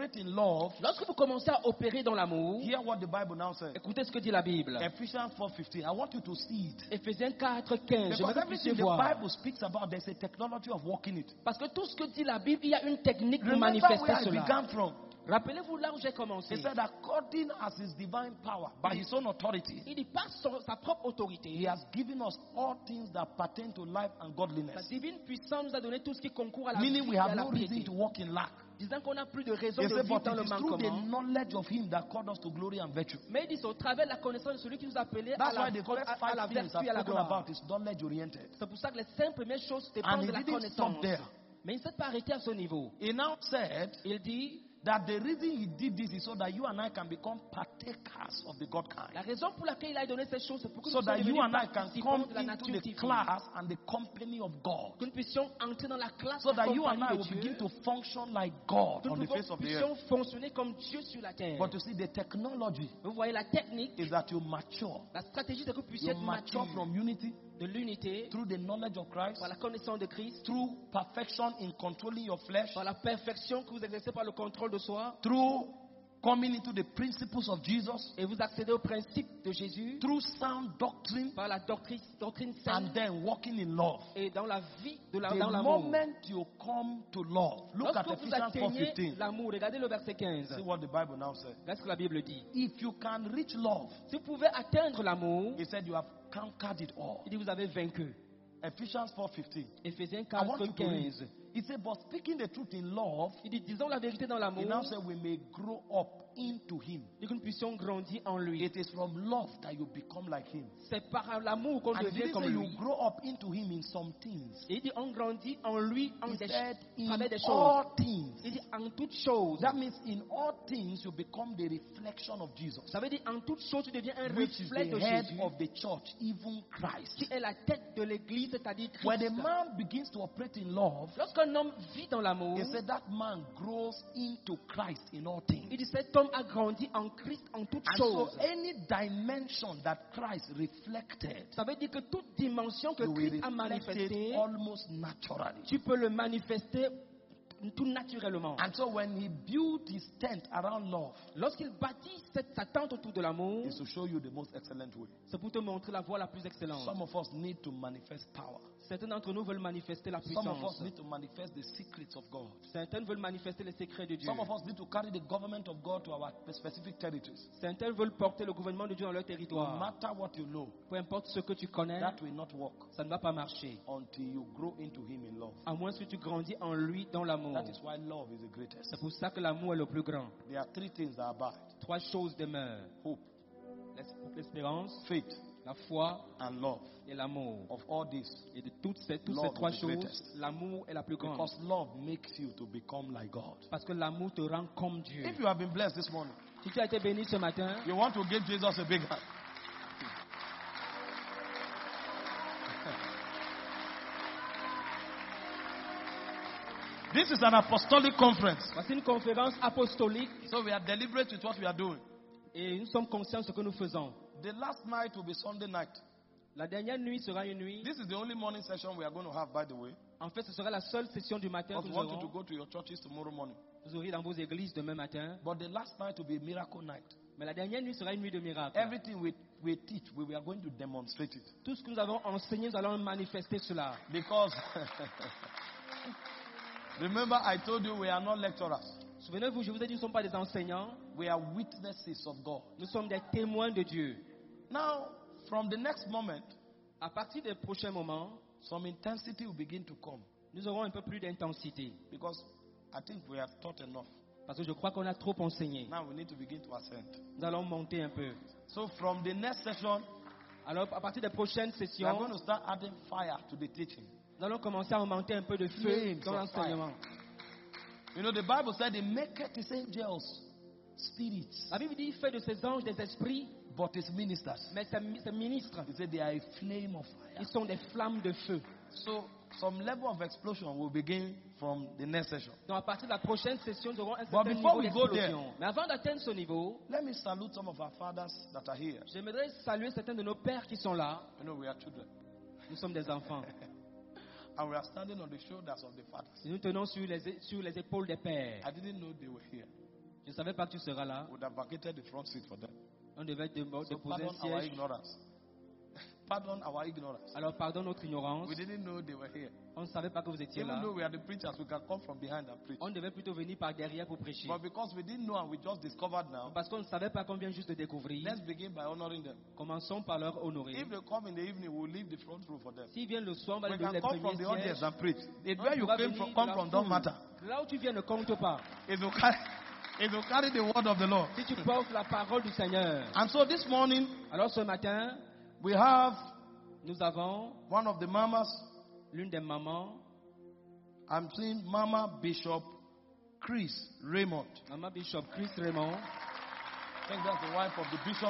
Speaker 2: operate in love,
Speaker 1: lorsque vous commencez à opérer dans l'amour,
Speaker 2: hear what the Bible now says.
Speaker 1: écoutez ce que dit la Bible.
Speaker 2: Ephesians four fifteen. I want you to see it.
Speaker 1: Éphésiens quatre quinze. Je veux
Speaker 2: Because
Speaker 1: que vous puissiez
Speaker 2: everything the
Speaker 1: voir.
Speaker 2: Bible speaks about, there's a technology of working it.
Speaker 1: Parce que tout ce que dit la Bible, il y a une technique pour
Speaker 2: Remember
Speaker 1: manifester
Speaker 2: where I
Speaker 1: cela.
Speaker 2: began from.
Speaker 1: Rappelez-vous là où j'ai commencé.
Speaker 2: He said, according as his divine power, by his own authority,
Speaker 1: Il dit par son- sa propre autorité,
Speaker 2: he has given us all things that pertain to life and
Speaker 1: sa
Speaker 2: godliness.
Speaker 1: divine puissance nous a donné tout ce qui concourt à la
Speaker 2: Meaning
Speaker 1: vie
Speaker 2: we
Speaker 1: et
Speaker 2: have
Speaker 1: à la
Speaker 2: no reason
Speaker 1: piété.
Speaker 2: to walk in lack.
Speaker 1: Disant qu'on n'a plus de raison
Speaker 2: He
Speaker 1: de
Speaker 2: said,
Speaker 1: vivre
Speaker 2: but
Speaker 1: dans
Speaker 2: it
Speaker 1: le
Speaker 2: is through the
Speaker 1: manquement.
Speaker 2: knowledge of him that called us to glory and virtue.
Speaker 1: Mais il dit, c'est au travers de la connaissance de celui qui nous a appelés à
Speaker 2: That's
Speaker 1: la,
Speaker 2: why the first
Speaker 1: à- à la
Speaker 2: five things
Speaker 1: vertu et à
Speaker 2: I've
Speaker 1: la
Speaker 2: spoken
Speaker 1: gloire.
Speaker 2: about is knowledge oriented.
Speaker 1: C'est pour ça que les cinq premières choses
Speaker 2: And
Speaker 1: dépendent
Speaker 2: he
Speaker 1: de la
Speaker 2: didn't stop
Speaker 1: connaissance.
Speaker 2: there.
Speaker 1: Mais il ne s'est pas arrêté à ce niveau.
Speaker 2: He now said
Speaker 1: Il dit,
Speaker 2: that the reason he did this is so that you and I can become partakers of the God
Speaker 1: la
Speaker 2: kind.
Speaker 1: raison pour laquelle il a donné ces choses, c'est pour que
Speaker 2: So
Speaker 1: nous
Speaker 2: that
Speaker 1: soyons
Speaker 2: you
Speaker 1: devenus
Speaker 2: and I can
Speaker 1: participants
Speaker 2: come
Speaker 1: de la
Speaker 2: into
Speaker 1: nature
Speaker 2: the
Speaker 1: divine.
Speaker 2: class and the company of God.
Speaker 1: Que nous puissions entrer dans la classe
Speaker 2: So
Speaker 1: de la
Speaker 2: that you and I
Speaker 1: compagnie
Speaker 2: will
Speaker 1: de
Speaker 2: begin
Speaker 1: Dieu.
Speaker 2: to function like God
Speaker 1: Que
Speaker 2: on
Speaker 1: nous
Speaker 2: the face of the
Speaker 1: puissions
Speaker 2: earth.
Speaker 1: fonctionner comme Dieu sur la terre.
Speaker 2: But you see, the technology
Speaker 1: Vous voyez la technique,
Speaker 2: is that you mature.
Speaker 1: la stratégie, c'est que vous puissiez
Speaker 2: You
Speaker 1: être
Speaker 2: mature
Speaker 1: mature
Speaker 2: from unity
Speaker 1: de l'unité,
Speaker 2: through the knowledge of Christ,
Speaker 1: par la connaissance de Christ,
Speaker 2: through perfection in controlling your flesh,
Speaker 1: par la perfection que vous exercez par le contrôle de soi,
Speaker 2: through coming into the principles of Jesus,
Speaker 1: et vous accédez au principe de Jésus,
Speaker 2: through sound doctrine,
Speaker 1: par la doctrine, doctrine
Speaker 2: and
Speaker 1: saine,
Speaker 2: then walking in love.
Speaker 1: et dans la vie, de la,
Speaker 2: The
Speaker 1: dans l'amour.
Speaker 2: moment you come to love, look at
Speaker 1: Lorsque vous
Speaker 2: Ephesians four
Speaker 1: atteignez
Speaker 2: fifteen.
Speaker 1: l'amour, regardez le verset quinze.
Speaker 2: See what the Bible now says.
Speaker 1: Regardez ce que la Bible dit.
Speaker 2: If you can reach love,
Speaker 1: Si vous pouvez atteindre l'amour,
Speaker 2: he said you have conquered it all.
Speaker 1: il dit vous avez vaincu.
Speaker 2: Ephesians four fifteen.
Speaker 1: Éphésiens
Speaker 2: I want
Speaker 1: quatre
Speaker 2: you to read.
Speaker 1: quinze.
Speaker 2: He said, but speaking the truth in love,
Speaker 1: Il dit disons la vérité dans l'amour,
Speaker 2: he now said we may grow up into him.
Speaker 1: il dit que nous puissions grandir en lui.
Speaker 2: It is from love that you become like him.
Speaker 1: C'est par l'amour qu'on
Speaker 2: And he
Speaker 1: devient
Speaker 2: didn't
Speaker 1: comme
Speaker 2: say
Speaker 1: lui.
Speaker 2: you grow up into him in some things.
Speaker 1: Et il dit on grandit en lui en
Speaker 2: He
Speaker 1: des
Speaker 2: said in
Speaker 1: travers des choses.
Speaker 2: all things.
Speaker 1: Il dit en toutes choses.
Speaker 2: That means in all things you become the reflection of Jesus,
Speaker 1: Ça veut dire en toutes choses tu deviens un
Speaker 2: which is
Speaker 1: reflet
Speaker 2: the
Speaker 1: de
Speaker 2: head
Speaker 1: Jésus,
Speaker 2: of the church, even Christ.
Speaker 1: qui est la tête de l'église, c'est-à-dire
Speaker 2: When a
Speaker 1: Christ.
Speaker 2: man begins to operate in love,
Speaker 1: Lorsqu'un homme vit dans l'amour,
Speaker 2: he said that man grows into Christ in all things.
Speaker 1: il dit cet homme a grandi en Christ en toutes
Speaker 2: And so
Speaker 1: choses.
Speaker 2: any dimension that Christ reflected,
Speaker 1: Ça veut dire que toute dimension que
Speaker 2: you will
Speaker 1: Christ a
Speaker 2: reflect it
Speaker 1: manifestée,
Speaker 2: almost naturally.
Speaker 1: tu peux le manifester tout naturellement.
Speaker 2: And so when he built his tent around love,
Speaker 1: Lorsqu'il bâtit cette, sa tente autour de l'amour,
Speaker 2: is to show you the most excellent way.
Speaker 1: c'est pour te montrer la voie la plus excellente.
Speaker 2: Some of us need to manifest power.
Speaker 1: Certains d'entre nous veulent manifester la
Speaker 2: Some of us
Speaker 1: puissance.
Speaker 2: need to manifest the secrets of God.
Speaker 1: Certains veulent manifester les secrets de Dieu.
Speaker 2: Some of us need to carry the government of God to our specific territories.
Speaker 1: Certains veulent porter le gouvernement de Dieu dans leur
Speaker 2: No
Speaker 1: territoire.
Speaker 2: matter what you know,
Speaker 1: Peu importe ce que tu connais,
Speaker 2: that will not work
Speaker 1: ça ne va pas marcher.
Speaker 2: until you grow into him in love.
Speaker 1: À moins que tu grandis en lui dans l'amour.
Speaker 2: That is why love is the greatest.
Speaker 1: C'est pour ça que l'amour est le plus grand.
Speaker 2: There are three things that abide:
Speaker 1: Trois choses demeurent.
Speaker 2: hope,
Speaker 1: L'espérance,
Speaker 2: faith,
Speaker 1: la foi
Speaker 2: and love.
Speaker 1: et l'amour.
Speaker 2: Of all this,
Speaker 1: Et de toutes ces, toutes
Speaker 2: Love
Speaker 1: ces trois
Speaker 2: is the
Speaker 1: choses,
Speaker 2: greatest.
Speaker 1: l'amour est la plus grande.
Speaker 2: because love makes you to become like God.
Speaker 1: Parce que l'amour te rend comme Dieu.
Speaker 2: If you have been blessed this morning,
Speaker 1: Si tu as été béni ce matin,
Speaker 2: you want to give Jesus a big hand. This is an apostolic conference.
Speaker 1: voici une conférence apostolique
Speaker 2: So we are deliberate with what we are doing.
Speaker 1: et nous sommes conscients de ce que nous faisons.
Speaker 2: The last night will be Sunday night.
Speaker 1: La dernière nuit sera une nuit.
Speaker 2: This is the only morning session we are going to have, by the way.
Speaker 1: En fait, ce sera la seule session du matin
Speaker 2: But
Speaker 1: que
Speaker 2: we
Speaker 1: nous
Speaker 2: want you to
Speaker 1: aurons.
Speaker 2: go to your churches tomorrow morning.
Speaker 1: Vous aurez dans vos églises demain matin.
Speaker 2: But the last night will be a miracle night.
Speaker 1: Mais la dernière nuit sera une nuit de miracle.
Speaker 2: Everything we, we teach, we, we are going to demonstrate it.
Speaker 1: Tout ce que nous avons enseigné, nous allons manifester cela.
Speaker 2: Because, remember, I told you we are not lecturers.
Speaker 1: Souvenez-vous, je vous ai dit, nous ne sommes pas des enseignants.
Speaker 2: We are witnesses of God.
Speaker 1: Nous sommes des témoins de Dieu.
Speaker 2: Now, from the next moment,
Speaker 1: À partir des prochains moments,
Speaker 2: some intensity will begin to come.
Speaker 1: nous aurons un peu plus d'intensité.
Speaker 2: Because I think we have taught enough.
Speaker 1: Parce que je crois qu'on a trop enseigné.
Speaker 2: Now we need to begin to ascend.
Speaker 1: Nous allons monter un peu.
Speaker 2: So from the next session,
Speaker 1: Alors, à partir des prochaines
Speaker 2: we are
Speaker 1: sessions,
Speaker 2: going to start adding fire to the teaching.
Speaker 1: nous allons commencer à augmenter un peu de feu
Speaker 2: Flames
Speaker 1: dans
Speaker 2: of
Speaker 1: l'enseignement.
Speaker 2: You know, the Bible said, He maketh His angels spirits,
Speaker 1: La Bible dit, il fait de ses anges des esprits,
Speaker 2: but His ministers.
Speaker 1: mais ses, ses ministres,
Speaker 2: He said they are a flame of fire.
Speaker 1: ils sont des flammes de feu.
Speaker 2: So some level of explosion will begin from the next session.
Speaker 1: Donc, à partir de la prochaine session, nous aurons un
Speaker 2: But
Speaker 1: certain
Speaker 2: before
Speaker 1: niveau
Speaker 2: we go
Speaker 1: d'explosion. Mais avant d'atteindre ce niveau,
Speaker 2: Let me salute some of our fathers that are here.
Speaker 1: j'aimerais saluer certains de nos pères qui sont là.
Speaker 2: You know, we are children.
Speaker 1: Nous sommes des enfants.
Speaker 2: And we are standing on the shoulders of the fathers.
Speaker 1: Et nous tenons sur les, sur les épaules des pères.
Speaker 2: I didn't know they were here.
Speaker 1: Je ne savais pas que tu seras là.
Speaker 2: Would have vacated the front seat for them.
Speaker 1: On devait dé-
Speaker 2: So
Speaker 1: déposer
Speaker 2: pardon
Speaker 1: un
Speaker 2: our
Speaker 1: siège.
Speaker 2: ignorance. Pardon our ignorance.
Speaker 1: Alors pardonne notre ignorance.
Speaker 2: We didn't know they were here.
Speaker 1: On ne savait pas que vous étiez
Speaker 2: Even
Speaker 1: là.
Speaker 2: though we are the preachers, we can come from behind and preach.
Speaker 1: On devait plutôt venir par derrière pour prêcher.
Speaker 2: But because we didn't know and we just discovered now,
Speaker 1: Parce qu'on ne savait pas qu'on vient juste de découvrir.
Speaker 2: let's begin by honoring them.
Speaker 1: Commençons par leur honorer.
Speaker 2: If they come in the evening, we'll leave the front row for them.
Speaker 1: S'ils viennent le soir, on va
Speaker 2: We
Speaker 1: leur donner
Speaker 2: can
Speaker 1: les
Speaker 2: come from the
Speaker 1: premiers
Speaker 2: audience
Speaker 1: sièges.
Speaker 2: and preach. It,
Speaker 1: On
Speaker 2: where you
Speaker 1: pourra
Speaker 2: came
Speaker 1: venir
Speaker 2: from,
Speaker 1: de
Speaker 2: come
Speaker 1: la
Speaker 2: from
Speaker 1: foule.
Speaker 2: don't matter.
Speaker 1: Là où tu viens ne compte pas.
Speaker 2: It will carry, it will carry the word of the Lord.
Speaker 1: Si tu portes la parole du Seigneur.
Speaker 2: And so this morning,
Speaker 1: Alors ce matin,
Speaker 2: we have
Speaker 1: nous avons
Speaker 2: one of the mamas.
Speaker 1: l'une des mamans,
Speaker 2: I'm seeing Mama Bishop Chris Raymond.
Speaker 1: Maman Bishop Chris Raymond.
Speaker 2: I think that's the wife of the bishop.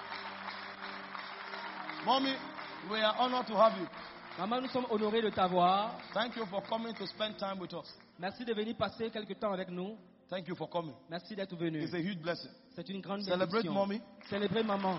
Speaker 2: Mommy, we are honored to have you.
Speaker 1: Maman, nous sommes honorés de t'avoir.
Speaker 2: Thank you for coming to spend time with us.
Speaker 1: Merci de venir passer quelques temps avec nous.
Speaker 2: Thank you for coming.
Speaker 1: Merci d'être venu.
Speaker 2: It's a huge blessing.
Speaker 1: C'est une grande
Speaker 2: Celebrate
Speaker 1: bénédiction.
Speaker 2: mommy.
Speaker 1: Célébrer maman.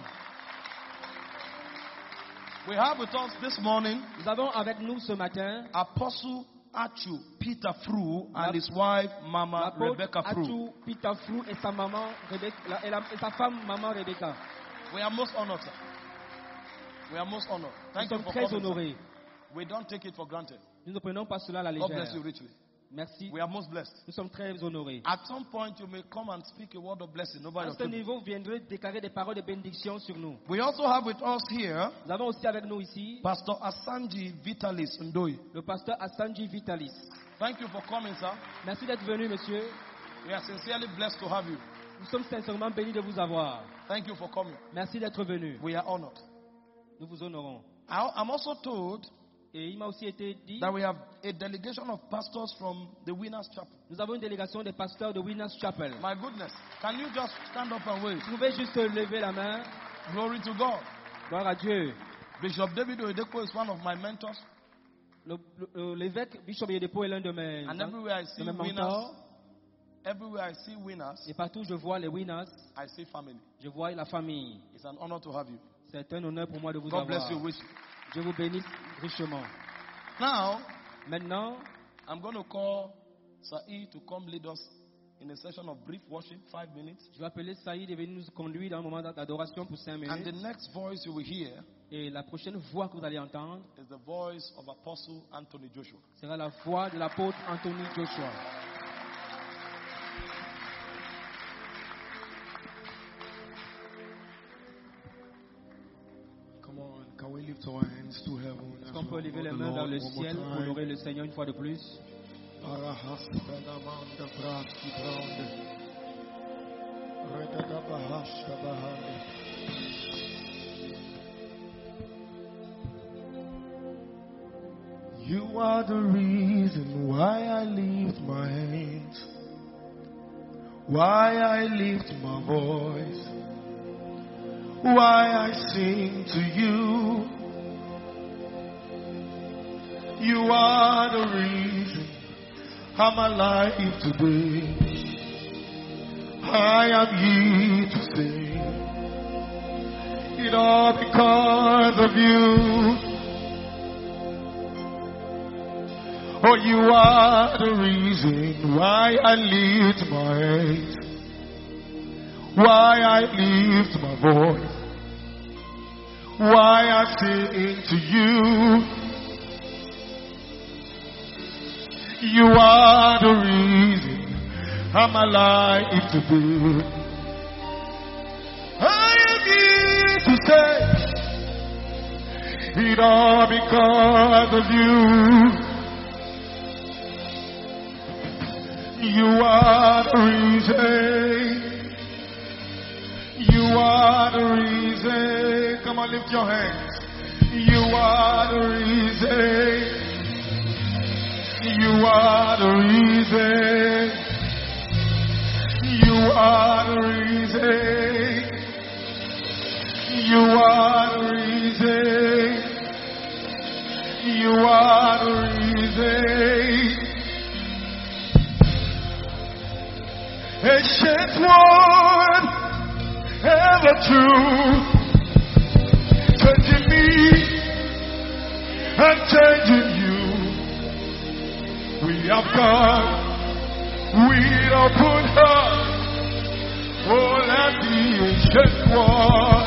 Speaker 2: We have with us this morning
Speaker 1: Nous avons avec nous ce matin
Speaker 2: Apostle Achu Peter Fru and his wife Mama
Speaker 1: l'apôtre
Speaker 2: Rebecca Fru.
Speaker 1: Achu Peter Fru et sa maman Rebecca, la- et, la- et sa femme maman Rebecca.
Speaker 2: We are most honored, sir. We are most honored.
Speaker 1: Nous
Speaker 2: Thank you
Speaker 1: sommes
Speaker 2: for
Speaker 1: très
Speaker 2: coming, sir.
Speaker 1: honorés.
Speaker 2: We don't take it for granted.
Speaker 1: Nous ne prenons pas cela à la
Speaker 2: God bless you
Speaker 1: légère.
Speaker 2: richly.
Speaker 1: Merci.
Speaker 2: We are most blessed.
Speaker 1: Nous sommes très honorés.
Speaker 2: At some point, you may come and speak a word of blessing over
Speaker 1: À
Speaker 2: your
Speaker 1: ce
Speaker 2: table.
Speaker 1: niveau, vous viendrez déclarer des paroles de bénédiction sur nous.
Speaker 2: We also have with us here
Speaker 1: Nous avons aussi avec nous ici
Speaker 2: Pastor Asanji Vitalis Ndoye.
Speaker 1: le pasteur Asanji Vitalis.
Speaker 2: Thank you for coming, sir.
Speaker 1: Merci d'être venu, monsieur.
Speaker 2: We are sincerely blessed to have you.
Speaker 1: Nous sommes sincèrement bénis de vous avoir.
Speaker 2: Thank you for coming.
Speaker 1: Merci d'être venu.
Speaker 2: We are honored.
Speaker 1: Nous vous honorons.
Speaker 2: I- I'm also told
Speaker 1: Et il m'a aussi été dit,
Speaker 2: that we have a delegation of pastors from the Winners Chapel.
Speaker 1: nous avons une délégation des pasteurs de Winners Chapel.
Speaker 2: My goodness. Can you just stand up and wave?
Speaker 1: Vous pouvez juste lever la main.
Speaker 2: Glory to God.
Speaker 1: Gloire à Dieu.
Speaker 2: Bishop David Oyedepo is one of my mentors.
Speaker 1: Le- le- L'évêque Bishop Yedepo est l'un de mes,
Speaker 2: And everywhere I see
Speaker 1: de mes
Speaker 2: winners,
Speaker 1: mentors.
Speaker 2: everywhere I see winners,
Speaker 1: Et partout où je vois les Winners,
Speaker 2: I see family.
Speaker 1: je vois la famille.
Speaker 2: It's an honor to have you.
Speaker 1: C'est un honneur pour moi de vous
Speaker 2: God
Speaker 1: avoir.
Speaker 2: bless you richly.
Speaker 1: Je vous bénisse richement.
Speaker 2: Now,
Speaker 1: Maintenant,
Speaker 2: I'm going to call Sa'i to come lead us in a session of brief worship, five minutes.
Speaker 1: je vais appeler Saïd de venir nous conduire dans un moment d'adoration pour cinq
Speaker 2: And the
Speaker 1: minutes.
Speaker 2: next voice you will hear
Speaker 1: Et la prochaine voix que vous allez entendre
Speaker 2: is the voice of Apostle Anthony Joshua.
Speaker 1: sera la voix de l'apôtre Anthony Joshua.
Speaker 3: Come on, can we lift our hands to heaven?
Speaker 1: Est-ce qu'on peut lever les mains vers le ciel pour honorer le Seigneur une fois de plus?
Speaker 3: You are the reason why I lift my hands, why I lift my voice, why I sing to you. You are the reason I'm alive today. I am here to sing it all because of you. Oh, you are the reason why I lift my hands, why I lift my voice, why I sing to you. You are the reason I'm alive today. I am here to say it all because of you. You are the reason. You are the reason. Come on, lift your hands. You are the reason. You are the reason. You are the reason. You are the reason. You are the reason. Ancient one, ever true, changing me and changing you. We have come with open hearts ancient one,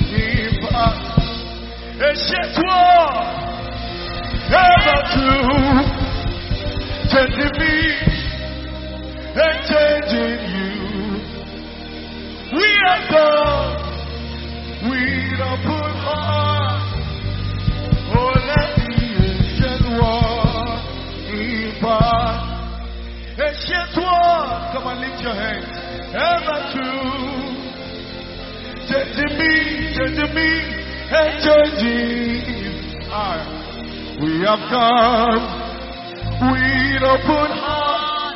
Speaker 3: ancient one, ever true, changing me and changing you. We are done with open heart. Oh, let the ancient one impart. Ancient one, come on, lift your hands. Ever true, changing me, changing me, and changing I. We have come with open heart.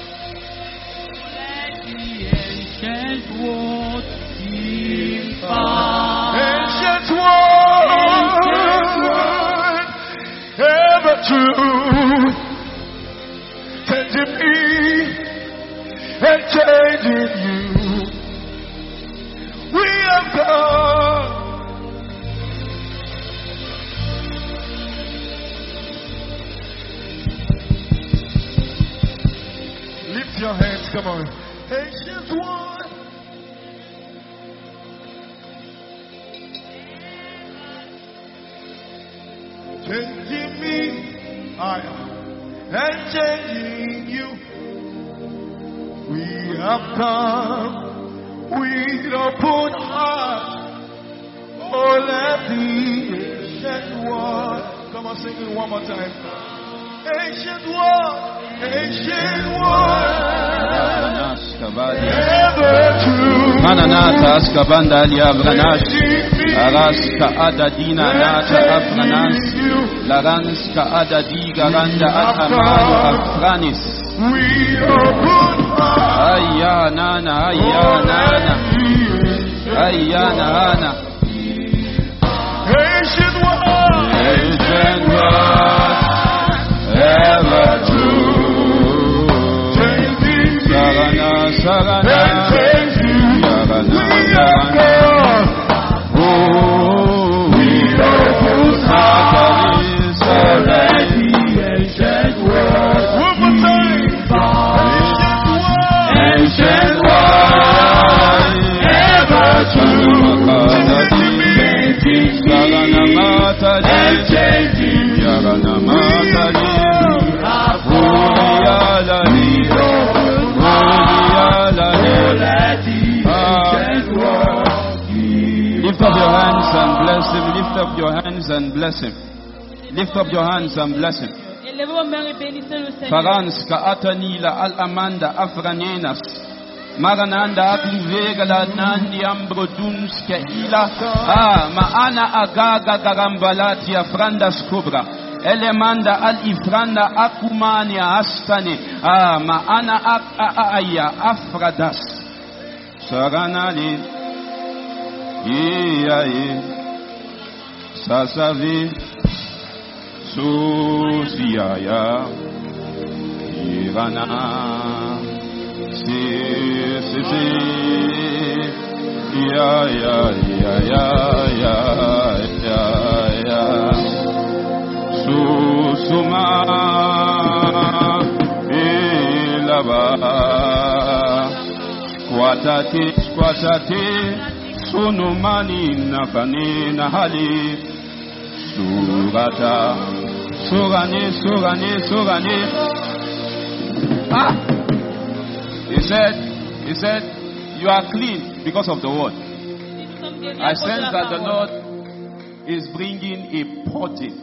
Speaker 1: Let the ancient one impart.
Speaker 3: Ancient one, ever true, changing me and changing you. We have come. Lift your hands, come on. Ancient one. Changing me, I am, and changing you. We have come with open heart. Oh, let the ancient one. Come on, sing it one more time. Ancient one, ancient one, ever true.
Speaker 4: Mananata askabanda liabranas, araska adadina nata afranas, laranska adadiga randa atamano afranis.
Speaker 3: We open heart.
Speaker 4: Ayya nana, ayya nana, ayya nana.
Speaker 3: Ancient one,
Speaker 4: Ancient one, ever true. Sarana, sarana, sarana, sarana. Oh, we open heart. Sarani, ancient one.
Speaker 3: one more time.
Speaker 4: Ancient one, ever true. Sarana matali, Sarana matali, Urialali, Urialali. Lift up your hands and bless him. Lift up your hands and bless him. Lift up your hands and bless him.
Speaker 1: Élevez vos mains et bénissez le Seigneur.
Speaker 4: Faranska atanila al amanda afranenas. Marananda aklivega la nandi ambrodunska ila. Ah, maana agaga garambalati afrandas kubra. Elemanda al ifranda akumania astane. Ah, maana aya afradas. Saranali. Iya ye. Sasavi. Susiaya. Irana. Si, si, si, ya, ya, ya, ya, ya, ya, ya, susuma, ilaba, squatate, squatate, sunumani nakani nahali, surata, surani, surani, surani. Ah! He said, he said, you are clean because of the word. I sense that the Lord is bringing a potting.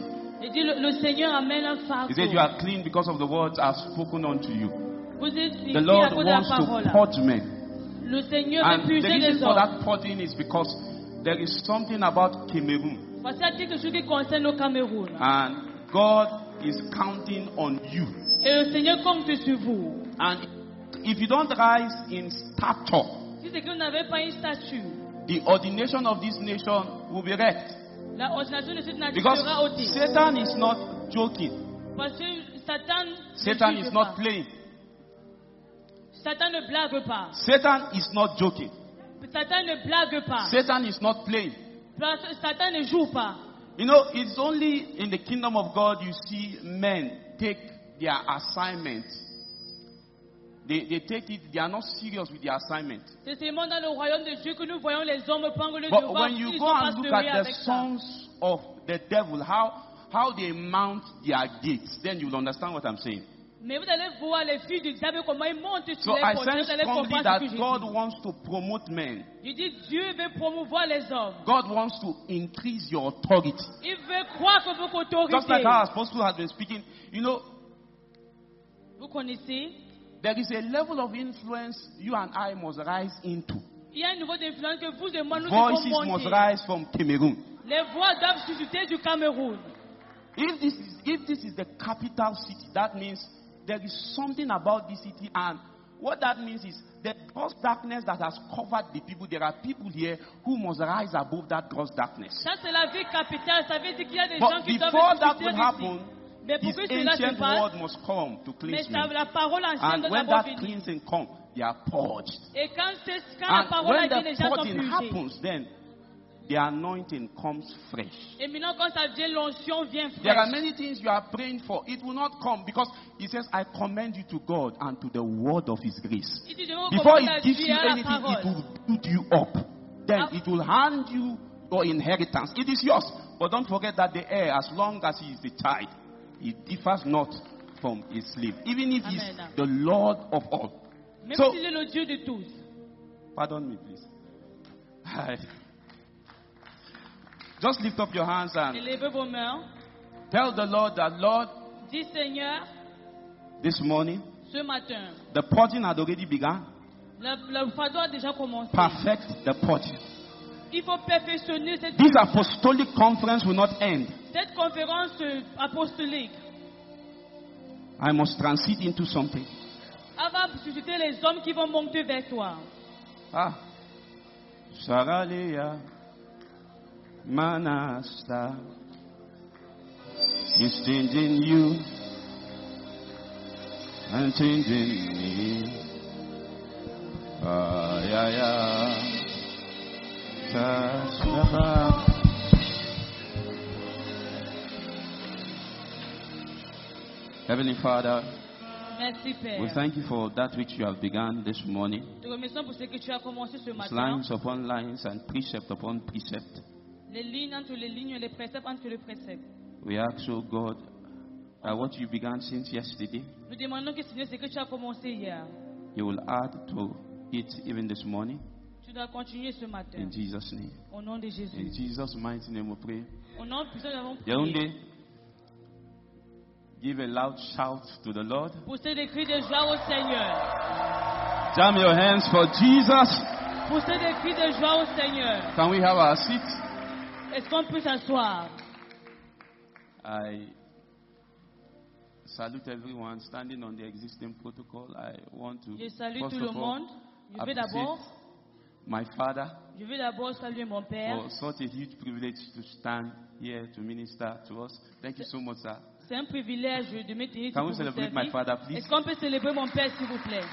Speaker 4: He said, you are clean because of the words I have spoken unto you. The Lord wants to pot men. And the reason for that potting is because there is something about Cameroon. And God is counting on you. And if you don't rise in stature, the ordination of this nation will be wrecked. Because Satan is not joking. Satan is not playing. Satan is not joking. Satan is not playing. You know, it's only in the kingdom of God you see men take their assignment They, they take it, they are not serious with the assignment.
Speaker 1: C'est seulement dans le royaume de Dieu que nous voyons les hommes prendre le
Speaker 4: But
Speaker 1: devoir.
Speaker 4: when you
Speaker 1: Ils
Speaker 4: go
Speaker 1: sont pas
Speaker 4: and look
Speaker 1: sérieux
Speaker 4: at the
Speaker 1: avec ça.
Speaker 4: sons of the devil, how, how they mount their gates, then you will understand what I'm saying.
Speaker 1: Mais vous allez voir les filles du diable comment ils montent sur
Speaker 4: So
Speaker 1: les
Speaker 4: I
Speaker 1: portes.
Speaker 4: sense
Speaker 1: Vous allez
Speaker 4: strongly
Speaker 1: comprendre
Speaker 4: that
Speaker 1: ce que je
Speaker 4: God
Speaker 1: dis.
Speaker 4: wants to promote men.
Speaker 1: Je dis Dieu veut promouvoir les hommes.
Speaker 4: God wants to increase your authority.
Speaker 1: Il veut croire que votre autorité.
Speaker 4: Just like our apostle has been speaking, you know,
Speaker 1: Vous connaissez,
Speaker 4: there is a level of influence you and I must rise into.
Speaker 1: il y a un niveau d'influence que vous et moi nous devons
Speaker 4: Voices must
Speaker 1: monter.
Speaker 4: rise from Cameroon.
Speaker 1: Les voix doivent susciter du Cameroun.
Speaker 4: If this is if this is the capital city, that means there is something about this city, and what that means is the gross darkness that has covered the people. There are people here who must rise above that gross darkness.
Speaker 1: Ça c'est la ville capitale. Ça veut dire qu'il y a des gens
Speaker 4: But
Speaker 1: qui doivent
Speaker 4: before that
Speaker 1: susciter
Speaker 4: will
Speaker 1: ici.
Speaker 4: happen,
Speaker 1: Mais pour
Speaker 4: His
Speaker 1: que cela se
Speaker 4: ancient
Speaker 1: passe,
Speaker 4: word must come to
Speaker 1: mais
Speaker 4: cleanse
Speaker 1: ça,
Speaker 4: me.
Speaker 1: la parole ancienne
Speaker 4: And
Speaker 1: doit
Speaker 4: when
Speaker 1: d'abord
Speaker 4: that
Speaker 1: venir.
Speaker 4: cleansing comes, they are purged.
Speaker 1: Et quand, c'est- quand la
Speaker 4: And
Speaker 1: parole
Speaker 4: when
Speaker 1: a dit, les
Speaker 4: the
Speaker 1: gens sont
Speaker 4: purging
Speaker 1: purgés.
Speaker 4: happens, then the anointing comes fresh.
Speaker 1: Et maintenant, quand ça vient, l'onction vient
Speaker 4: There are
Speaker 1: fraîche.
Speaker 4: many things you are praying for. It will not come because He says, I commend you to God and to the word of His grace.
Speaker 1: Il dit, je vais vous
Speaker 4: Before
Speaker 1: recommander à
Speaker 4: He gives
Speaker 1: Dieu
Speaker 4: you
Speaker 1: et à la
Speaker 4: anything, it
Speaker 1: parole.
Speaker 4: will build you up. Then
Speaker 1: Ah.
Speaker 4: it will hand you your inheritance. It is yours. But don't forget that the heir, as long as he is the child, he differs not from his slave. Even if he is
Speaker 1: Amen.
Speaker 4: the Lord of all.
Speaker 1: Même
Speaker 4: So-
Speaker 1: s'il est le Dieu de tous.
Speaker 4: Pardon me, please. Just lift up your hands and
Speaker 1: Élevez vos mains.
Speaker 4: tell the Lord that, Lord,
Speaker 1: Dis Seigneur,
Speaker 4: this morning,
Speaker 1: ce matin,
Speaker 4: the purging had already begun.
Speaker 1: le, le fardeau a déjà commencé.
Speaker 4: Perfect the purging.
Speaker 1: Il faut perfectionner cette,
Speaker 4: This apostolic conference will not end.
Speaker 1: cette conférence euh, apostolique.
Speaker 4: I must transit into something.
Speaker 1: Elle va susciter les hommes qui vont monter vers toi.
Speaker 4: Ah. Saralia Manasta is changing you and changing me. Ah, yeah, yeah. Ta-ta-ta. Heavenly Father,
Speaker 1: Merci Père.
Speaker 4: we thank you for that which you have begun this morning.
Speaker 1: Te remercions pour ce que tu as commencé ce
Speaker 4: It's
Speaker 1: matin.
Speaker 4: lines upon lines and precept upon precept.
Speaker 1: Les lignes entre les lignes et les préceptes entre les préceptes.
Speaker 4: We ask, oh God, that what you began since yesterday,
Speaker 1: Nous demandons que Seigneur, ce que tu as commencé hier,
Speaker 4: you will add to it even this morning.
Speaker 1: tu dois continuer ce matin.
Speaker 4: In Jesus' name.
Speaker 1: Au nom de Jésus.
Speaker 4: In Jesus' mighty name we pray.
Speaker 1: Au nom puissant, nous avons prié.
Speaker 4: Yaoundé, give a loud shout to the Lord.
Speaker 1: Poussez des cris de joie au Seigneur.
Speaker 4: Jam your hands for Jesus.
Speaker 1: Poussez des cris de joie au Seigneur.
Speaker 4: Can we have our seats?
Speaker 1: Est-ce qu'on peut s'asseoir?
Speaker 4: I salute everyone standing on the existing protocol. I want to
Speaker 1: Je salue
Speaker 4: first
Speaker 1: tout le
Speaker 4: of all
Speaker 1: monde. Je veux
Speaker 4: appreciate
Speaker 1: d'abord,
Speaker 4: my father
Speaker 1: je veux d'abord saluer mon père.
Speaker 4: for such a huge privilege to stand here to minister to us. Thank you so much, sir.
Speaker 1: C'est un privilège de me tenir
Speaker 4: Can
Speaker 1: pour
Speaker 4: we
Speaker 1: vous
Speaker 4: celebrate
Speaker 1: servir.
Speaker 4: my father, please?
Speaker 1: Est-ce qu'on peut célébrer mon père, s'il vous plaît?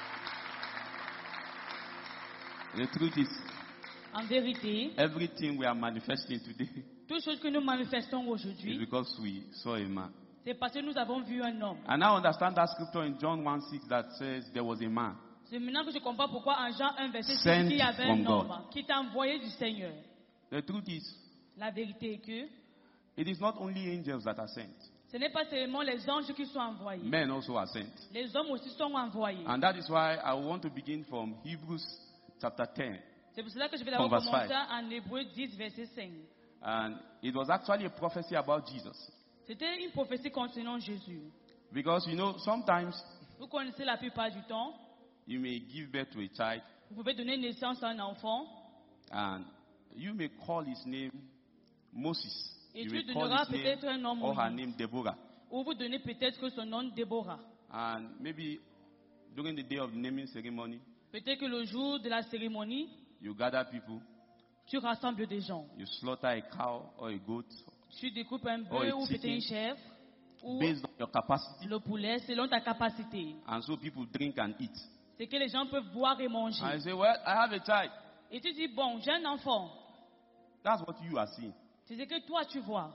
Speaker 4: The truth is,
Speaker 1: En vérité,
Speaker 4: everything we are manifesting today
Speaker 1: toute chose que nous manifestons
Speaker 4: is
Speaker 1: aujourd'hui,
Speaker 4: because we saw a man.
Speaker 1: c'est parce que nous avons vu un homme.
Speaker 4: And I understand that scripture in John one six that says there was a man.
Speaker 1: C'est maintenant que je comprends pourquoi en Jean un verset six
Speaker 4: Sent
Speaker 1: dit qu'il y avait
Speaker 4: from
Speaker 1: un
Speaker 4: God.
Speaker 1: homme qui t'a envoyé du Seigneur.
Speaker 4: The truth is,
Speaker 1: La vérité est que
Speaker 4: it is not only angels that are sent.
Speaker 1: ce n'est pas seulement les anges qui sont envoyés.
Speaker 4: Men also are sent.
Speaker 1: Les hommes aussi sont envoyés.
Speaker 4: And that is why I want to begin from Hebrews chapter ten.
Speaker 1: C'est pour cela que je vais d'abord
Speaker 4: From verse
Speaker 1: commencer
Speaker 4: five.
Speaker 1: en Hébreu dix, verset cinq.
Speaker 4: And it was actually a prophecy about Jesus.
Speaker 1: C'était une prophétie concernant Jésus.
Speaker 4: Because, you know, sometimes
Speaker 1: Vous connaissez la plupart du temps,
Speaker 4: you may give birth to a child
Speaker 1: vous pouvez donner naissance à un enfant
Speaker 4: and you may call his name Moses.
Speaker 1: et
Speaker 4: You
Speaker 1: tu
Speaker 4: may call
Speaker 1: donneras
Speaker 4: his name
Speaker 1: peut-être un nom
Speaker 4: or her
Speaker 1: Moïse.
Speaker 4: name Deborah.
Speaker 1: Ou vous donnez peut-être son nom Déborah.
Speaker 4: And maybe during the day of the naming ceremony,
Speaker 1: Peut-être que le jour de la cérémonie,
Speaker 4: you gather people,
Speaker 1: tu rassembles des gens.
Speaker 4: you slaughter a cow or a goat
Speaker 1: Tu découpes un
Speaker 4: Oh,
Speaker 1: bœuf
Speaker 4: it's
Speaker 1: ou peut-être
Speaker 4: chicken.
Speaker 1: une chèvre ou
Speaker 4: based on your capacity.
Speaker 1: le poulet selon ta capacité.
Speaker 4: And so people drink and eat.
Speaker 1: C'est que les gens peuvent boire et manger.
Speaker 4: And I say, well, I have a child.
Speaker 1: Et tu dis, bon, j'ai un enfant.
Speaker 4: That's what you are seeing.
Speaker 1: C'est ce que toi tu vois.